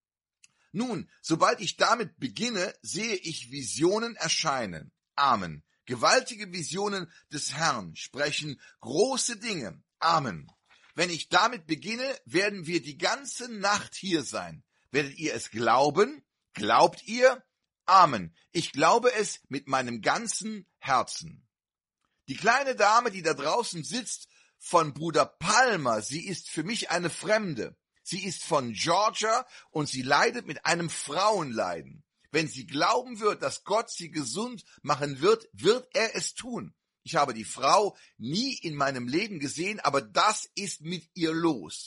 Nun, sobald ich damit beginne, sehe ich Visionen erscheinen. Amen. Gewaltige Visionen des Herrn sprechen große Dinge. Amen. Wenn ich damit beginne, werden wir die ganze Nacht hier sein. Werdet ihr es glauben? Glaubt ihr? Amen. Ich glaube es mit meinem ganzen Herzen. Die kleine Dame, die da draußen sitzt, von Bruder Palmer, sie ist für mich eine Fremde. Sie ist von Georgia und sie leidet mit einem Frauenleiden. Wenn sie glauben wird, dass Gott sie gesund machen wird, wird er es tun. Ich habe die Frau nie in meinem Leben gesehen, aber das ist mit ihr los.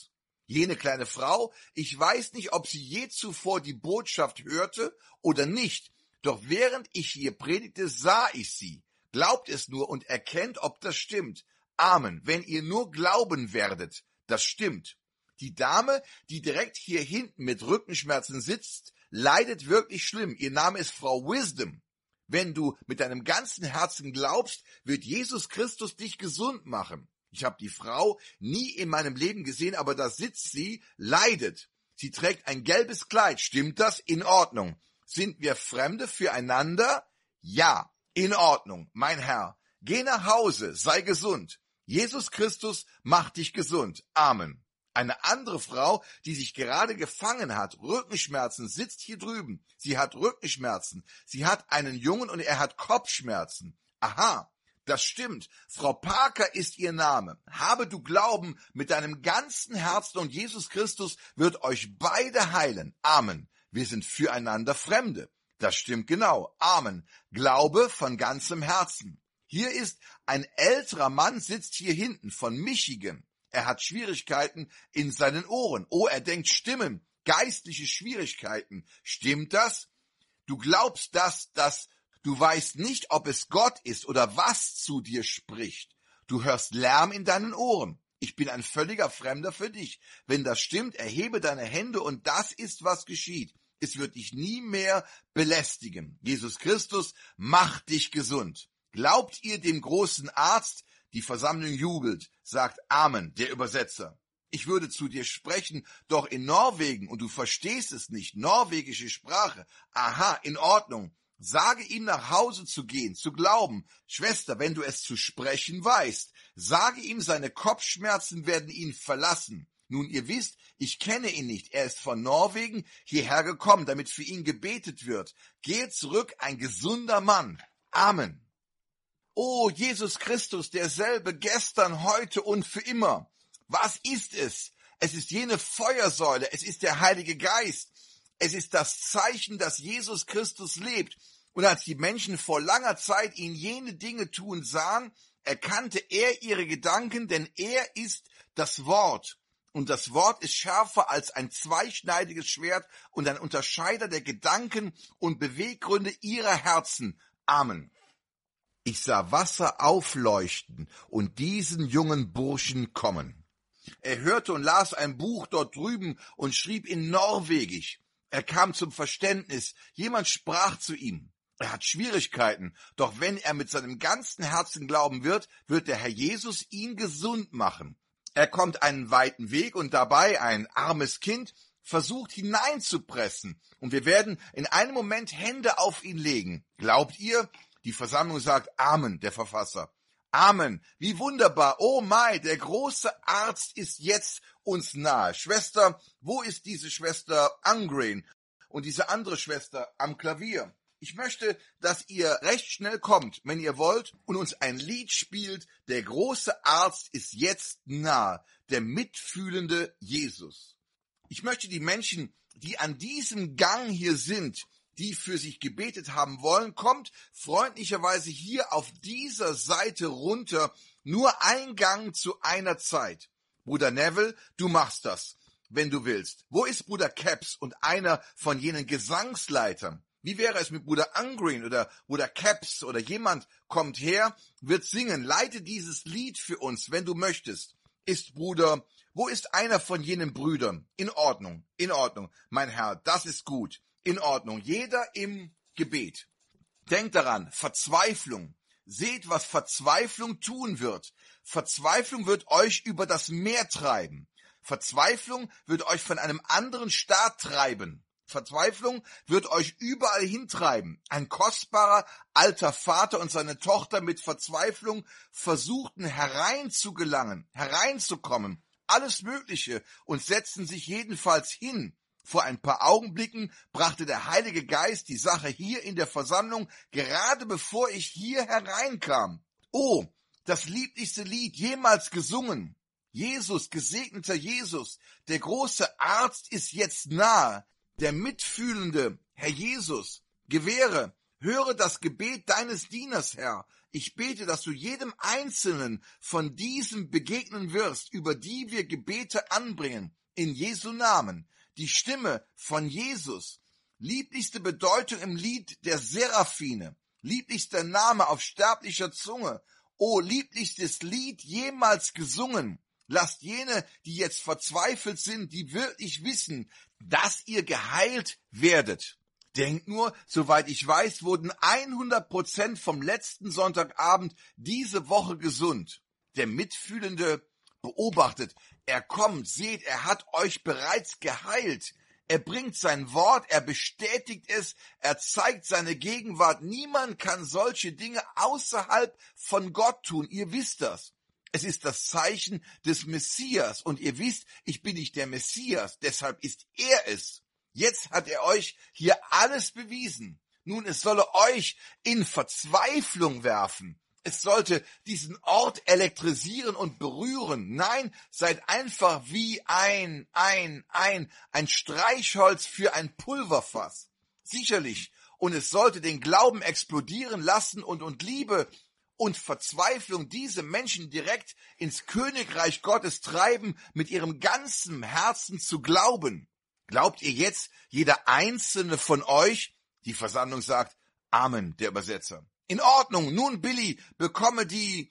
Jene kleine Frau, ich weiß nicht, ob sie je zuvor die Botschaft hörte oder nicht, doch während ich hier predigte, sah ich sie. Glaubt es nur und erkennt, ob das stimmt. Amen. Wenn ihr nur glauben werdet, das stimmt. Die Dame, die direkt hier hinten mit Rückenschmerzen sitzt, leidet wirklich schlimm. Ihr Name ist Frau Wisdom. Wenn du mit deinem ganzen Herzen glaubst, wird Jesus Christus dich gesund machen. Ich habe die Frau nie in meinem Leben gesehen, aber da sitzt sie, leidet. Sie trägt ein gelbes Kleid. Stimmt das? In Ordnung. Sind wir Fremde füreinander? Ja, in Ordnung, mein Herr. Geh nach Hause, sei gesund. Jesus Christus macht dich gesund. Amen. Eine andere Frau, die sich gerade gefangen hat, Rückenschmerzen, sitzt hier drüben. Sie hat Rückenschmerzen. Sie hat einen Jungen und er hat Kopfschmerzen. Aha, das stimmt. Frau Parker ist ihr Name. Habe du Glauben mit deinem ganzen Herzen und Jesus Christus wird euch beide heilen. Amen. Wir sind füreinander Fremde. Das stimmt genau. Amen. Glaube von ganzem Herzen. Hier ist ein älterer Mann, sitzt hier hinten von Michigan. Er hat Schwierigkeiten in seinen Ohren. Oh, er denkt Stimmen, geistliche Schwierigkeiten. Stimmt das? Du glaubst dass du weißt nicht, ob es Gott ist oder was zu dir spricht. Du hörst Lärm in deinen Ohren. Ich bin ein völliger Fremder für dich. Wenn das stimmt, erhebe deine Hände und das ist, was geschieht. Es wird dich nie mehr belästigen. Jesus Christus macht dich gesund. Glaubt ihr dem großen Arzt? Die Versammlung jubelt, sagt Amen, der Übersetzer. Ich würde zu dir sprechen, doch in Norwegen, und du verstehst es nicht, norwegische Sprache. Aha, in Ordnung. Sage ihm nach Hause zu gehen, zu glauben. Schwester, wenn du es zu sprechen weißt, sage ihm, seine Kopfschmerzen werden ihn verlassen. Nun, ihr wisst, ich kenne ihn nicht. Er ist von Norwegen hierher gekommen, damit für ihn gebetet wird. Gehe zurück, ein gesunder Mann. Amen. Oh, Jesus Christus, derselbe gestern, heute und für immer. Was ist es? Es ist jene Feuersäule, es ist der Heilige Geist. Es ist das Zeichen, dass Jesus Christus lebt. Und als die Menschen vor langer Zeit ihn jene Dinge tun sahen, erkannte er ihre Gedanken, denn er ist das Wort. Und das Wort ist schärfer als ein zweischneidiges Schwert und ein Unterscheider der Gedanken und Beweggründe ihrer Herzen. Amen. Ich sah Wasser aufleuchten und diesen jungen Burschen kommen. Er hörte und las ein Buch dort drüben und schrieb in Norwegisch. Er kam zum Verständnis. Jemand sprach zu ihm. Er hat Schwierigkeiten, doch wenn er mit seinem ganzen Herzen glauben wird, wird der Herr Jesus ihn gesund machen. Er kommt einen weiten Weg und dabei ein armes Kind versucht hineinzupressen. Und wir werden in einem Moment Hände auf ihn legen. Glaubt ihr? Die Versammlung sagt Amen, der Verfasser. Amen, wie wunderbar. Oh mein, der große Arzt ist jetzt uns nahe. Schwester, wo ist diese Schwester Angren und diese andere Schwester am Klavier? Ich möchte, dass ihr recht schnell kommt, wenn ihr wollt, und uns ein Lied spielt. Der große Arzt ist jetzt nahe, der mitfühlende Jesus. Ich möchte die Menschen, die an diesem Gang hier sind, die für sich gebetet haben wollen, kommt freundlicherweise hier auf dieser Seite runter, nur ein Gang zu einer Zeit. Bruder Neville, du machst das, wenn du willst. Wo ist Bruder Caps und einer von jenen Gesangsleitern? Wie wäre es mit Bruder Angren oder Bruder Caps oder jemand kommt her, wird singen, leite dieses Lied für uns, wenn du möchtest. Wo ist einer von jenen Brüdern? In Ordnung, mein Herr, das ist gut. In Ordnung, jeder im Gebet. Denkt daran, Verzweiflung. Seht, was Verzweiflung tun wird. Verzweiflung wird euch über das Meer treiben. Verzweiflung wird euch von einem anderen Staat treiben. Verzweiflung wird euch überall hintreiben. Ein kostbarer alter Vater und seine Tochter mit Verzweiflung versuchten hereinzukommen. Alles Mögliche und setzten sich jedenfalls hin. Vor ein paar Augenblicken brachte der Heilige Geist die Sache hier in der Versammlung, gerade bevor ich hier hereinkam. Oh, das lieblichste Lied jemals gesungen. Jesus, gesegneter Jesus, der große Arzt ist jetzt nahe, der mitfühlende Herr Jesus. Höre das Gebet deines Dieners, Herr. Ich bete, dass du jedem Einzelnen von diesem begegnen wirst, über die wir Gebete anbringen. in Jesu Namen. Die Stimme von Jesus. Lieblichste Bedeutung im Lied der Seraphine. Lieblichster Name auf sterblicher Zunge. O lieblichstes Lied jemals gesungen. Lasst jene, die jetzt verzweifelt sind, die wirklich wissen, dass ihr geheilt werdet. Denkt nur, soweit ich weiß, wurden 100% vom letzten Sonntagabend diese Woche gesund. Der Mitfühlende beobachtet, er kommt, seht, er hat euch bereits geheilt. Er bringt sein Wort, er bestätigt es, er zeigt seine Gegenwart. Niemand kann solche Dinge außerhalb von Gott tun. Ihr wisst das. Es ist das Zeichen des Messias. Und ihr wisst, ich bin nicht der Messias, deshalb ist er es. Jetzt hat er euch hier alles bewiesen. Nun, es solle euch in Verzweiflung werfen. Es sollte diesen Ort elektrisieren und berühren. Nein, seid einfach wie ein Streichholz für ein Pulverfass. Sicherlich. Und es sollte den Glauben explodieren lassen und Liebe und Verzweiflung diese Menschen direkt ins Königreich Gottes treiben, mit ihrem ganzen Herzen zu glauben. Glaubt ihr jetzt, jeder einzelne von euch? Die Versammlung sagt, Amen, der Übersetzer. In Ordnung, nun Billy, bekomme die...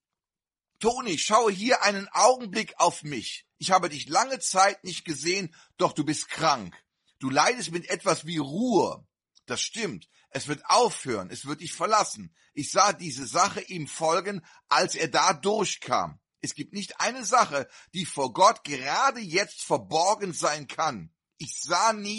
Toni, schaue hier einen Augenblick auf mich. Ich habe dich lange Zeit nicht gesehen, doch du bist krank. Du leidest mit etwas wie Ruhe. Das stimmt, es wird aufhören, es wird dich verlassen. Ich sah diese Sache ihm folgen, als er da durchkam. Es gibt nicht eine Sache, die vor Gott gerade jetzt verborgen sein kann. Ich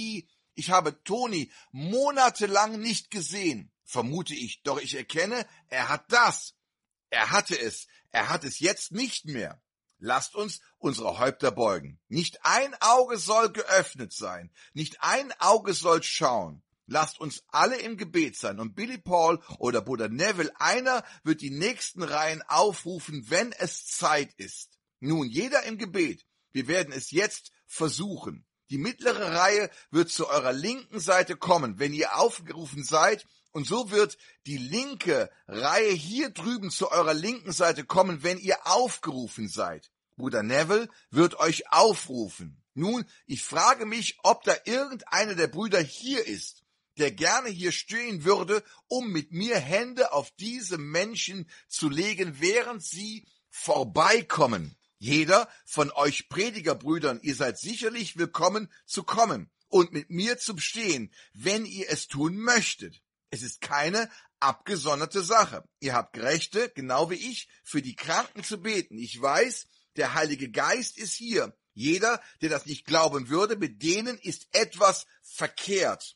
habe Toni monatelang nicht gesehen. Vermute ich, doch ich erkenne, er hat das. Er hatte es jetzt nicht mehr. Lasst uns unsere Häupter beugen. Nicht ein Auge soll geöffnet sein, nicht ein Auge soll schauen. Lasst uns alle im Gebet sein. Und Billy Paul oder Bruder Neville, einer wird die nächsten Reihen aufrufen, wenn es Zeit ist. Nun, jeder im Gebet. Wir werden es jetzt versuchen. Die mittlere Reihe wird zu eurer linken Seite kommen, wenn ihr aufgerufen seid. Und so wird die linke Reihe hier drüben zu eurer linken Seite kommen, wenn ihr aufgerufen seid. Bruder Neville wird euch aufrufen. Nun, ich frage mich, ob da irgendeiner der Brüder hier ist, der gerne hier stehen würde, um mit mir Hände auf diese Menschen zu legen, während sie vorbeikommen. Jeder von euch Predigerbrüdern, ihr seid sicherlich willkommen zu kommen und mit mir zu stehen, wenn ihr es tun möchtet. Es ist keine abgesonderte Sache. Ihr habt Rechte, genau wie ich, für die Kranken zu beten. Ich weiß, der Heilige Geist ist hier. Jeder, der das nicht glauben würde, mit denen ist etwas verkehrt.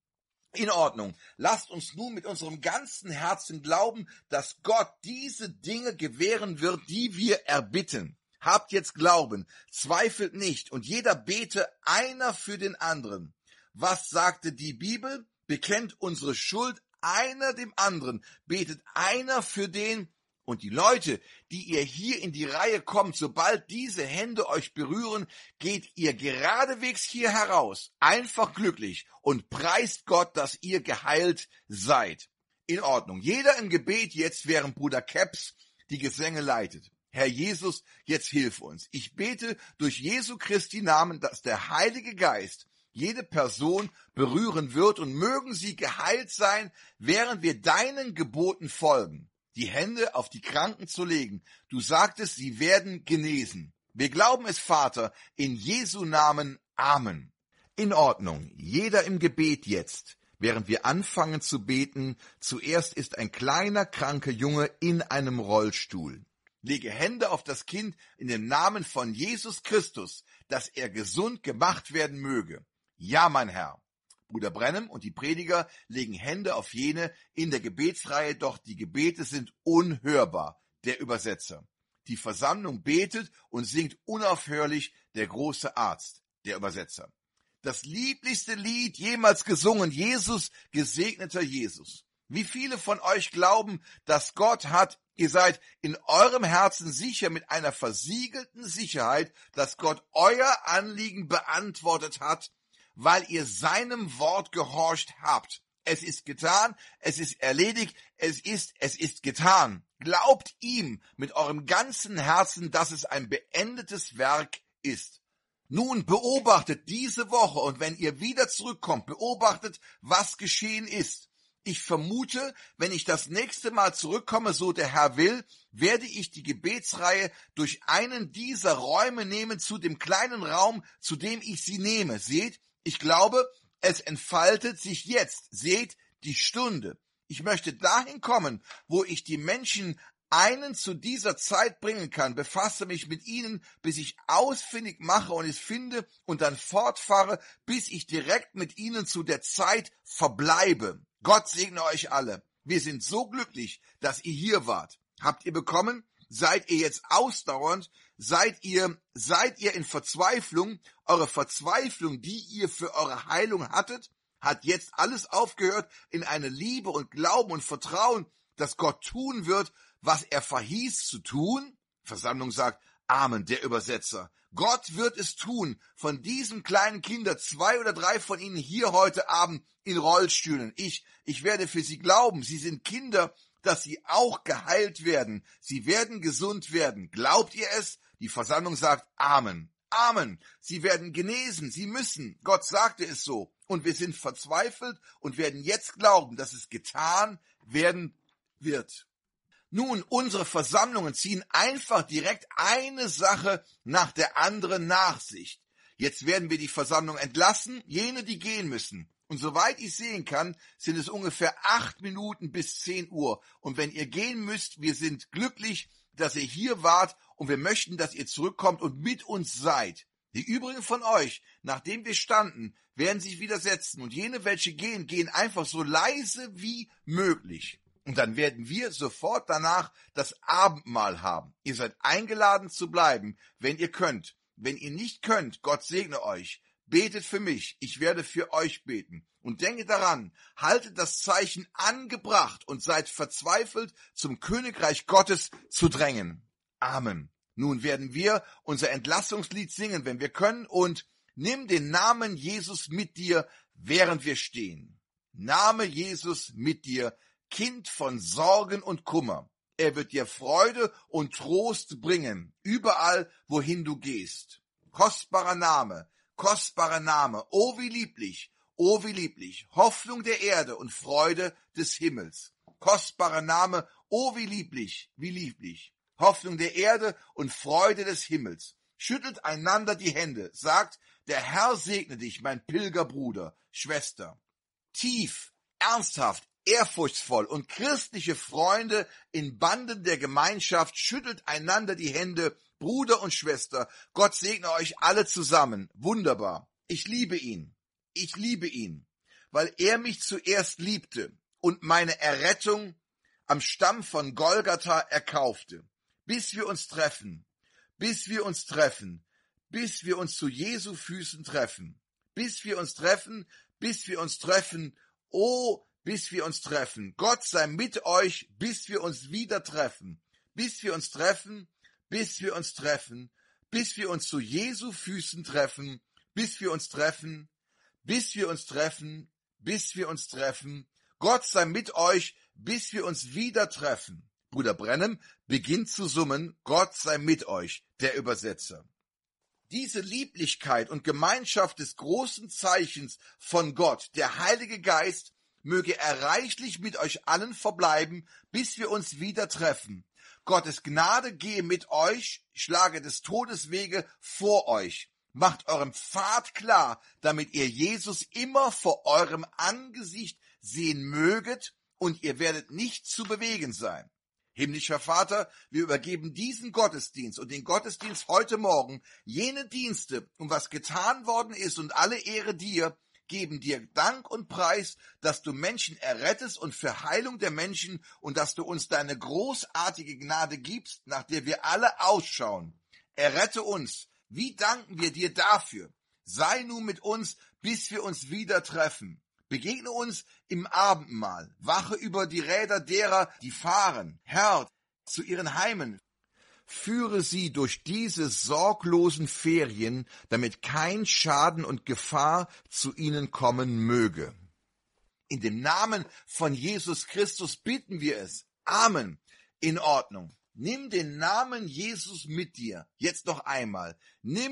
In Ordnung. Lasst uns nun mit unserem ganzen Herzen glauben, dass Gott diese Dinge gewähren wird, die wir erbitten. Habt jetzt Glauben, zweifelt nicht und jeder bete einer für den anderen. Was sagte die Bibel? Bekennt unsere Schuld einer dem anderen, betet einer für den. Und die Leute, die ihr hier in die Reihe kommt, sobald diese Hände euch berühren, geht ihr geradewegs hier heraus, einfach glücklich und preist Gott, dass ihr geheilt seid. In Ordnung. Jeder im Gebet jetzt, während Bruder Caps die Gesänge leitet. Herr Jesus, jetzt hilf uns. Ich bete durch Jesu Christi Namen, dass der Heilige Geist jede Person berühren wird und mögen sie geheilt sein, während wir deinen Geboten folgen, die Hände auf die Kranken zu legen. Du sagtest, sie werden genesen. Wir glauben es, Vater, in Jesu Namen. Amen. In Ordnung. Jeder im Gebet jetzt. Während wir anfangen zu beten, zuerst ist ein kleiner, kranker Junge in einem Rollstuhl. Lege Hände auf das Kind in dem Namen von Jesus Christus, dass er gesund gemacht werden möge. Ja, mein Herr. Bruder Brennem und die Prediger legen Hände auf jene in der Gebetsreihe, doch die Gebete sind unhörbar. Der Übersetzer. Die Versammlung betet und singt unaufhörlich der große Arzt. Der Übersetzer. Das lieblichste Lied jemals gesungen, Jesus, gesegneter Jesus. Wie viele von euch glauben, dass Gott hat, ihr seid in eurem Herzen sicher mit einer versiegelten Sicherheit, dass Gott euer Anliegen beantwortet hat, weil ihr seinem Wort gehorcht habt. Es ist getan, es ist erledigt, es ist getan. Glaubt ihm mit eurem ganzen Herzen, dass es ein beendetes Werk ist. Nun beobachtet diese Woche und wenn ihr wieder zurückkommt, beobachtet, was geschehen ist. Ich vermute, wenn ich das nächste Mal zurückkomme, so der Herr will, werde ich die Gebetsreihe durch einen dieser Räume nehmen, zu dem kleinen Raum, zu dem ich sie nehme. Seht, ich glaube, es entfaltet sich jetzt. Seht, die Stunde. Ich möchte dahin kommen, wo ich die Menschen einen zu dieser Zeit bringen kann, befasse mich mit ihnen, bis ich ausfindig mache und es finde und dann fortfahre, bis ich direkt mit ihnen zu der Zeit verbleibe. Gott segne euch alle. Wir sind so glücklich, dass ihr hier wart. Habt ihr bekommen? Seid ihr jetzt ausdauernd? Seid ihr in Verzweiflung? Eure Verzweiflung, die ihr für eure Heilung hattet, hat jetzt alles aufgehört in eine Liebe und Glauben und Vertrauen, dass Gott tun wird, was er verhieß zu tun? Versammlung sagt, Amen, der Übersetzer. Gott wird es tun. Von diesen kleinen Kindern, 2 oder 3 von ihnen hier heute Abend in Rollstühlen. Ich werde für sie glauben. Sie sind Kinder, dass sie auch geheilt werden. Sie werden gesund werden. Glaubt ihr es? Die Versammlung sagt, Amen. Amen. Sie werden genesen. Sie müssen. Gott sagte es so. Und wir sind verzweifelt und werden jetzt glauben, dass es getan werden wird. Nun, unsere Versammlungen ziehen einfach direkt eine Sache nach der anderen nach sich. Jetzt werden wir die Versammlung entlassen, jene, die gehen müssen. Und soweit ich sehen kann, sind es ungefähr 8 Minuten bis 10 Uhr. Und wenn ihr gehen müsst, wir sind glücklich, dass ihr hier wart und wir möchten, dass ihr zurückkommt und mit uns seid. Die übrigen von euch, nachdem wir standen, werden sich widersetzen. Und jene, welche gehen, gehen einfach so leise wie möglich. Und dann werden wir sofort danach das Abendmahl haben. Ihr seid eingeladen zu bleiben, wenn ihr könnt. Wenn ihr nicht könnt, Gott segne euch. Betet für mich, ich werde für euch beten. Und denke daran, haltet das Zeichen angebracht und seid verzweifelt, zum Königreich Gottes zu drängen. Amen. Nun werden wir unser Entlassungslied singen, wenn wir können, und nimm den Namen Jesus mit dir, während wir stehen. Name Jesus mit dir, Kind von Sorgen und Kummer. Er wird dir Freude und Trost bringen, überall, wohin du gehst. Kostbarer Name, oh wie lieblich, Hoffnung der Erde und Freude des Himmels. Kostbarer Name, oh wie lieblich, Hoffnung der Erde und Freude des Himmels. Schüttelt einander die Hände, sagt, der Herr segne dich, mein Pilgerbruder, Schwester. Tief, ernsthaft, ehrfurchtsvoll und christliche Freunde in Banden der Gemeinschaft, schüttelt einander die Hände, Bruder und Schwester. Gott segne euch alle zusammen. Wunderbar. Ich liebe ihn, weil er mich zuerst liebte und meine Errettung am Stamm von Golgatha erkaufte. Bis wir uns zu Jesu Füßen treffen. Bis wir uns treffen, oh, bis wir uns treffen. Gott sei mit euch, bis wir uns wieder treffen. Bis wir uns zu Jesu Füßen treffen. Bis wir uns treffen. Gott sei mit euch, bis wir uns wieder treffen. Bruder Branham beginnt zu summen, Gott sei mit euch, der Übersetzer. Diese Lieblichkeit und Gemeinschaft des großen Zeichens von Gott, der Heilige Geist, möge er reichlich mit euch allen verbleiben, bis wir uns wieder treffen. Gottes Gnade gehe mit euch, schlage des Todes Wege vor euch. Macht euren Pfad klar, damit ihr Jesus immer vor eurem Angesicht sehen möget und ihr werdet nicht zu bewegen sein. Himmlischer Vater, wir übergeben diesen Gottesdienst und den Gottesdienst heute Morgen, jene Dienste, um was getan worden ist und alle Ehre dir, geben dir Dank und Preis, dass du Menschen errettest und für Heilung der Menschen und dass du uns deine großartige Gnade gibst, nach der wir alle ausschauen. Errette uns. Wie danken wir dir dafür? Sei nun mit uns, bis wir uns wieder treffen. Begegne uns im Abendmahl. Wache über die Räder derer, die fahren. Herr, zu ihren Heimen. Führe sie durch diese sorglosen Ferien, damit kein Schaden und Gefahr zu ihnen kommen möge. In dem Namen von Jesus Christus bitten wir es. Amen. In Ordnung. Nimm den Namen Jesus mit dir. Jetzt noch einmal. Nimm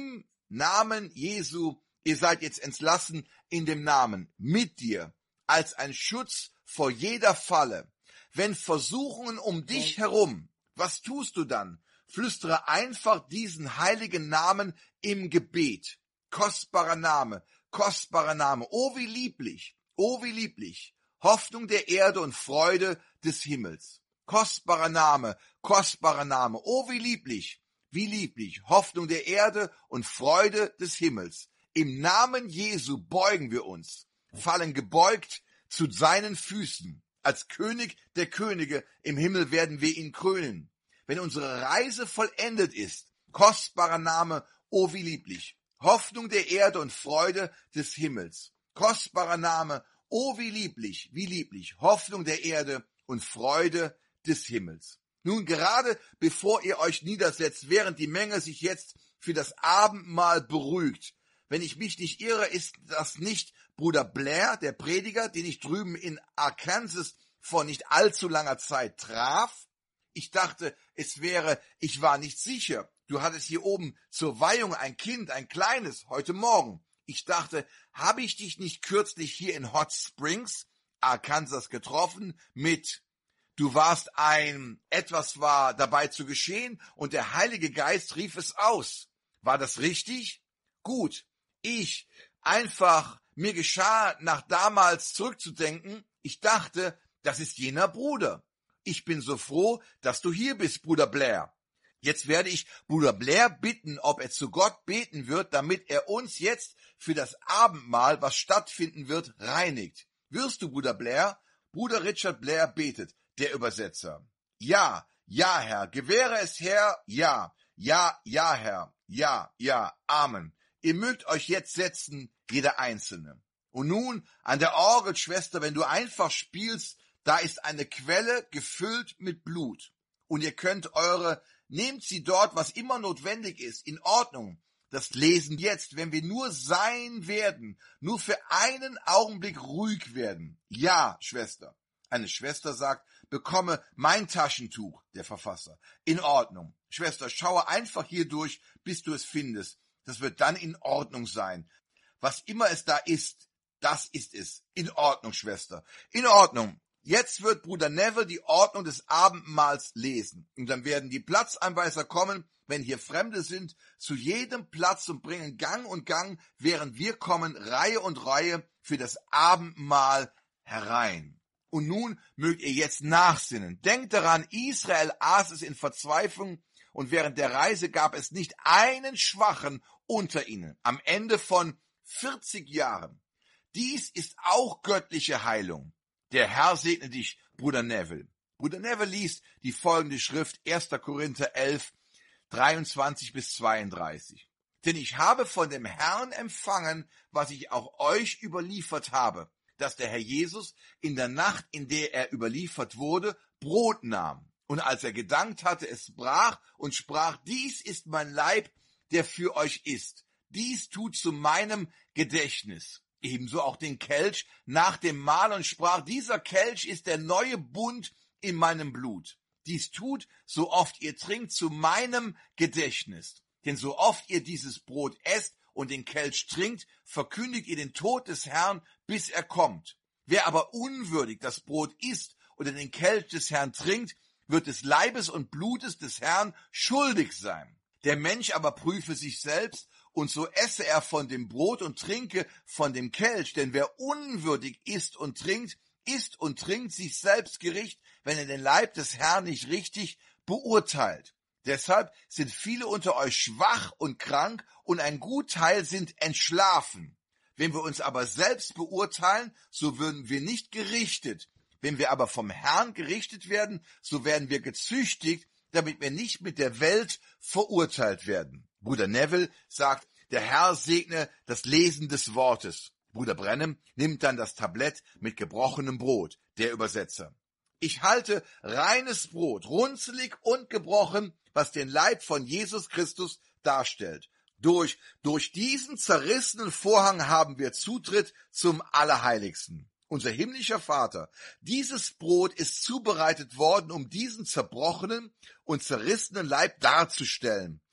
Namen Jesu, ihr seid jetzt entlassen in dem Namen, mit dir, als ein Schutz vor jeder Falle. Wenn Versuchungen um dich herum, was tust du dann? Flüstere einfach diesen heiligen Namen im Gebet. Kostbarer Name, kostbarer Name. Oh, wie lieblich, oh, wie lieblich. Hoffnung der Erde und Freude des Himmels. Kostbarer Name, oh, wie lieblich. Hoffnung der Erde und Freude des Himmels. Im Namen Jesu beugen wir uns, fallen gebeugt zu seinen Füßen. Als König der Könige im Himmel werden wir ihn krönen. Wenn unsere Reise vollendet ist, kostbarer Name, oh wie lieblich. Hoffnung der Erde und Freude des Himmels. Kostbarer Name, oh wie lieblich. Hoffnung der Erde und Freude des Himmels. Nun, gerade bevor ihr euch niedersetzt, während die Menge sich jetzt für das Abendmahl beruhigt, wenn ich mich nicht irre, ist das nicht Bruder Blair, der Prediger, den ich drüben in Arkansas vor nicht allzu langer Zeit traf? Ich dachte, ich war nicht sicher. Du hattest hier oben zur Weihung ein Kind, ein kleines, heute Morgen. Ich dachte, habe ich dich nicht kürzlich hier in Hot Springs, Arkansas, getroffen du warst etwas war dabei zu geschehen und der Heilige Geist rief es aus. War das richtig? Gut. Mir geschah, nach damals zurückzudenken, ich dachte, das ist jener Bruder. Ich bin so froh, dass du hier bist, Bruder Blair. Jetzt werde ich Bruder Blair bitten, ob er zu Gott beten wird, damit er uns jetzt für das Abendmahl, was stattfinden wird, reinigt. Wirst du, Bruder Blair? Bruder Richard Blair betet, der Übersetzer. Ja, ja, Herr, gewähre es, Herr, ja, Herr, ja, Amen. Ihr mögt euch jetzt setzen, jeder Einzelne. Und nun an der Orgel, Schwester, wenn du einfach spielst, da ist eine Quelle gefüllt mit Blut. Und ihr könnt nehmt sie dort, was immer notwendig ist, in Ordnung. Das lesen jetzt, wenn wir nur sein werden, nur für einen Augenblick ruhig werden. Ja, Schwester. Eine Schwester sagt, bekomme mein Taschentuch, der Verfasser. In Ordnung. Schwester, schaue einfach hier durch, bis du es findest. Das wird dann in Ordnung sein. Was immer es da ist, das ist es. In Ordnung, Schwester. In Ordnung. Jetzt wird Bruder Neville die Ordnung des Abendmahls lesen. Und dann werden die Platzanweiser kommen, wenn hier Fremde sind, zu jedem Platz und bringen Gang und Gang, während wir kommen, Reihe und Reihe für das Abendmahl herein. Und nun mögt ihr jetzt nachsinnen. Denkt daran, Israel aß es in Verzweiflung und während der Reise gab es nicht einen Schwachen unter ihnen. Am Ende von 40 Jahren. Dies ist auch göttliche Heilung. Der Herr segne dich, Bruder Neville. Bruder Neville liest die folgende Schrift, 1. Korinther 11, 23 bis 32. Denn ich habe von dem Herrn empfangen, was ich auch euch überliefert habe, dass der Herr Jesus in der Nacht, in der er überliefert wurde, Brot nahm. Und als er gedankt hatte, es brach und sprach, dies ist mein Leib, der für euch ist. Dies tut zu meinem Gedächtnis. Ebenso auch den Kelch nach dem Mahl und sprach, dieser Kelch ist der neue Bund in meinem Blut. Dies tut, so oft ihr trinkt, zu meinem Gedächtnis. Denn so oft ihr dieses Brot esst und den Kelch trinkt, verkündigt ihr den Tod des Herrn, bis er kommt. Wer aber unwürdig das Brot isst oder den Kelch des Herrn trinkt, wird des Leibes und Blutes des Herrn schuldig sein. Der Mensch aber prüfe sich selbst, und so esse er von dem Brot und trinke von dem Kelch. Denn wer unwürdig isst und trinkt sich selbst Gericht, wenn er den Leib des Herrn nicht richtig beurteilt. Deshalb sind viele unter euch schwach und krank, und ein Gutteil sind entschlafen. Wenn wir uns aber selbst beurteilen, so würden wir nicht gerichtet. Wenn wir aber vom Herrn gerichtet werden, so werden wir gezüchtigt, damit wir nicht mit der Welt verurteilt werden. Bruder Neville sagt, der Herr segne das Lesen des Wortes. Bruder Branham nimmt dann das Tablett mit gebrochenem Brot, der Übersetzer. Ich halte reines Brot, runzelig und gebrochen, was den Leib von Jesus Christus darstellt. Durch diesen zerrissenen Vorhang haben wir Zutritt zum Allerheiligsten. Unser himmlischer Vater, dieses Brot ist zubereitet worden, um diesen zerbrochenen und zerrissenen Leib darzustellen.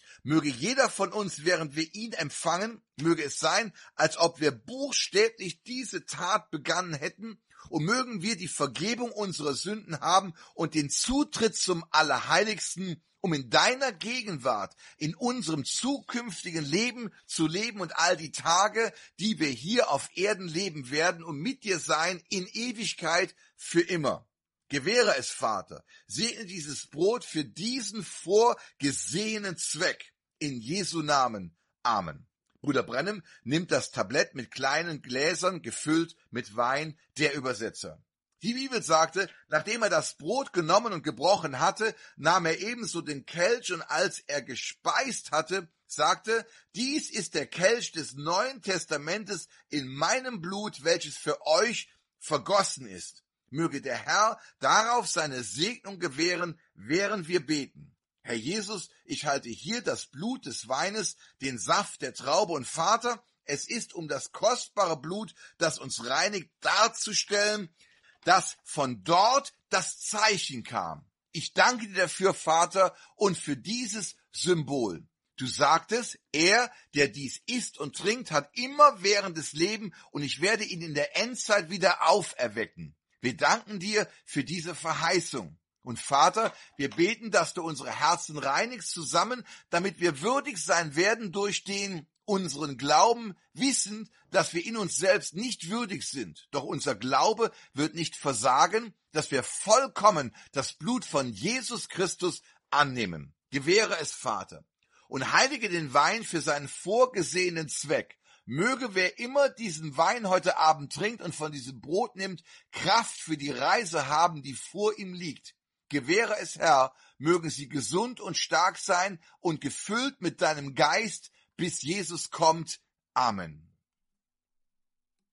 Möge jeder von uns, während wir ihn empfangen, möge es sein, als ob wir buchstäblich diese Tat begangen hätten, und mögen wir die Vergebung unserer Sünden haben und den Zutritt zum Allerheiligsten, um in deiner Gegenwart, in unserem zukünftigen Leben zu leben und all die Tage, die wir hier auf Erden leben werden und mit dir sein in Ewigkeit für immer. Gewähre es, Vater, segne dieses Brot für diesen vorgesehenen Zweck. In Jesu Namen. Amen. Bruder Branham nimmt das Tablett mit kleinen Gläsern, gefüllt mit Wein, der Übersetzer. Die Bibel sagte, nachdem er das Brot genommen und gebrochen hatte, nahm er ebenso den Kelch, und als er gespeist hatte, sagte, dies ist der Kelch des Neuen Testamentes in meinem Blut, welches für euch vergossen ist. Möge der Herr darauf seine Segnung gewähren, während wir beten. Herr Jesus, ich halte hier das Blut des Weines, den Saft der Traube, und Vater, es ist, um das kostbare Blut, das uns reinigt, darzustellen, dass von dort das Zeichen kam. Ich danke dir dafür, Vater, und für dieses Symbol. Du sagtest, er, der dies isst und trinkt, hat immerwährendes Leben, und ich werde ihn in der Endzeit wieder auferwecken. Wir danken dir für diese Verheißung. Und Vater, wir beten, dass du unsere Herzen reinigst zusammen, damit wir würdig sein werden durch den unseren Glauben, wissend, dass wir in uns selbst nicht würdig sind. Doch unser Glaube wird nicht versagen, dass wir vollkommen das Blut von Jesus Christus annehmen. Gewähre es, Vater, und heilige den Wein für seinen vorgesehenen Zweck. Möge wer immer diesen Wein heute Abend trinkt und von diesem Brot nimmt, Kraft für die Reise haben, die vor ihm liegt. Gewähre es, Herr, mögen sie gesund und stark sein und gefüllt mit deinem Geist, bis Jesus kommt. Amen.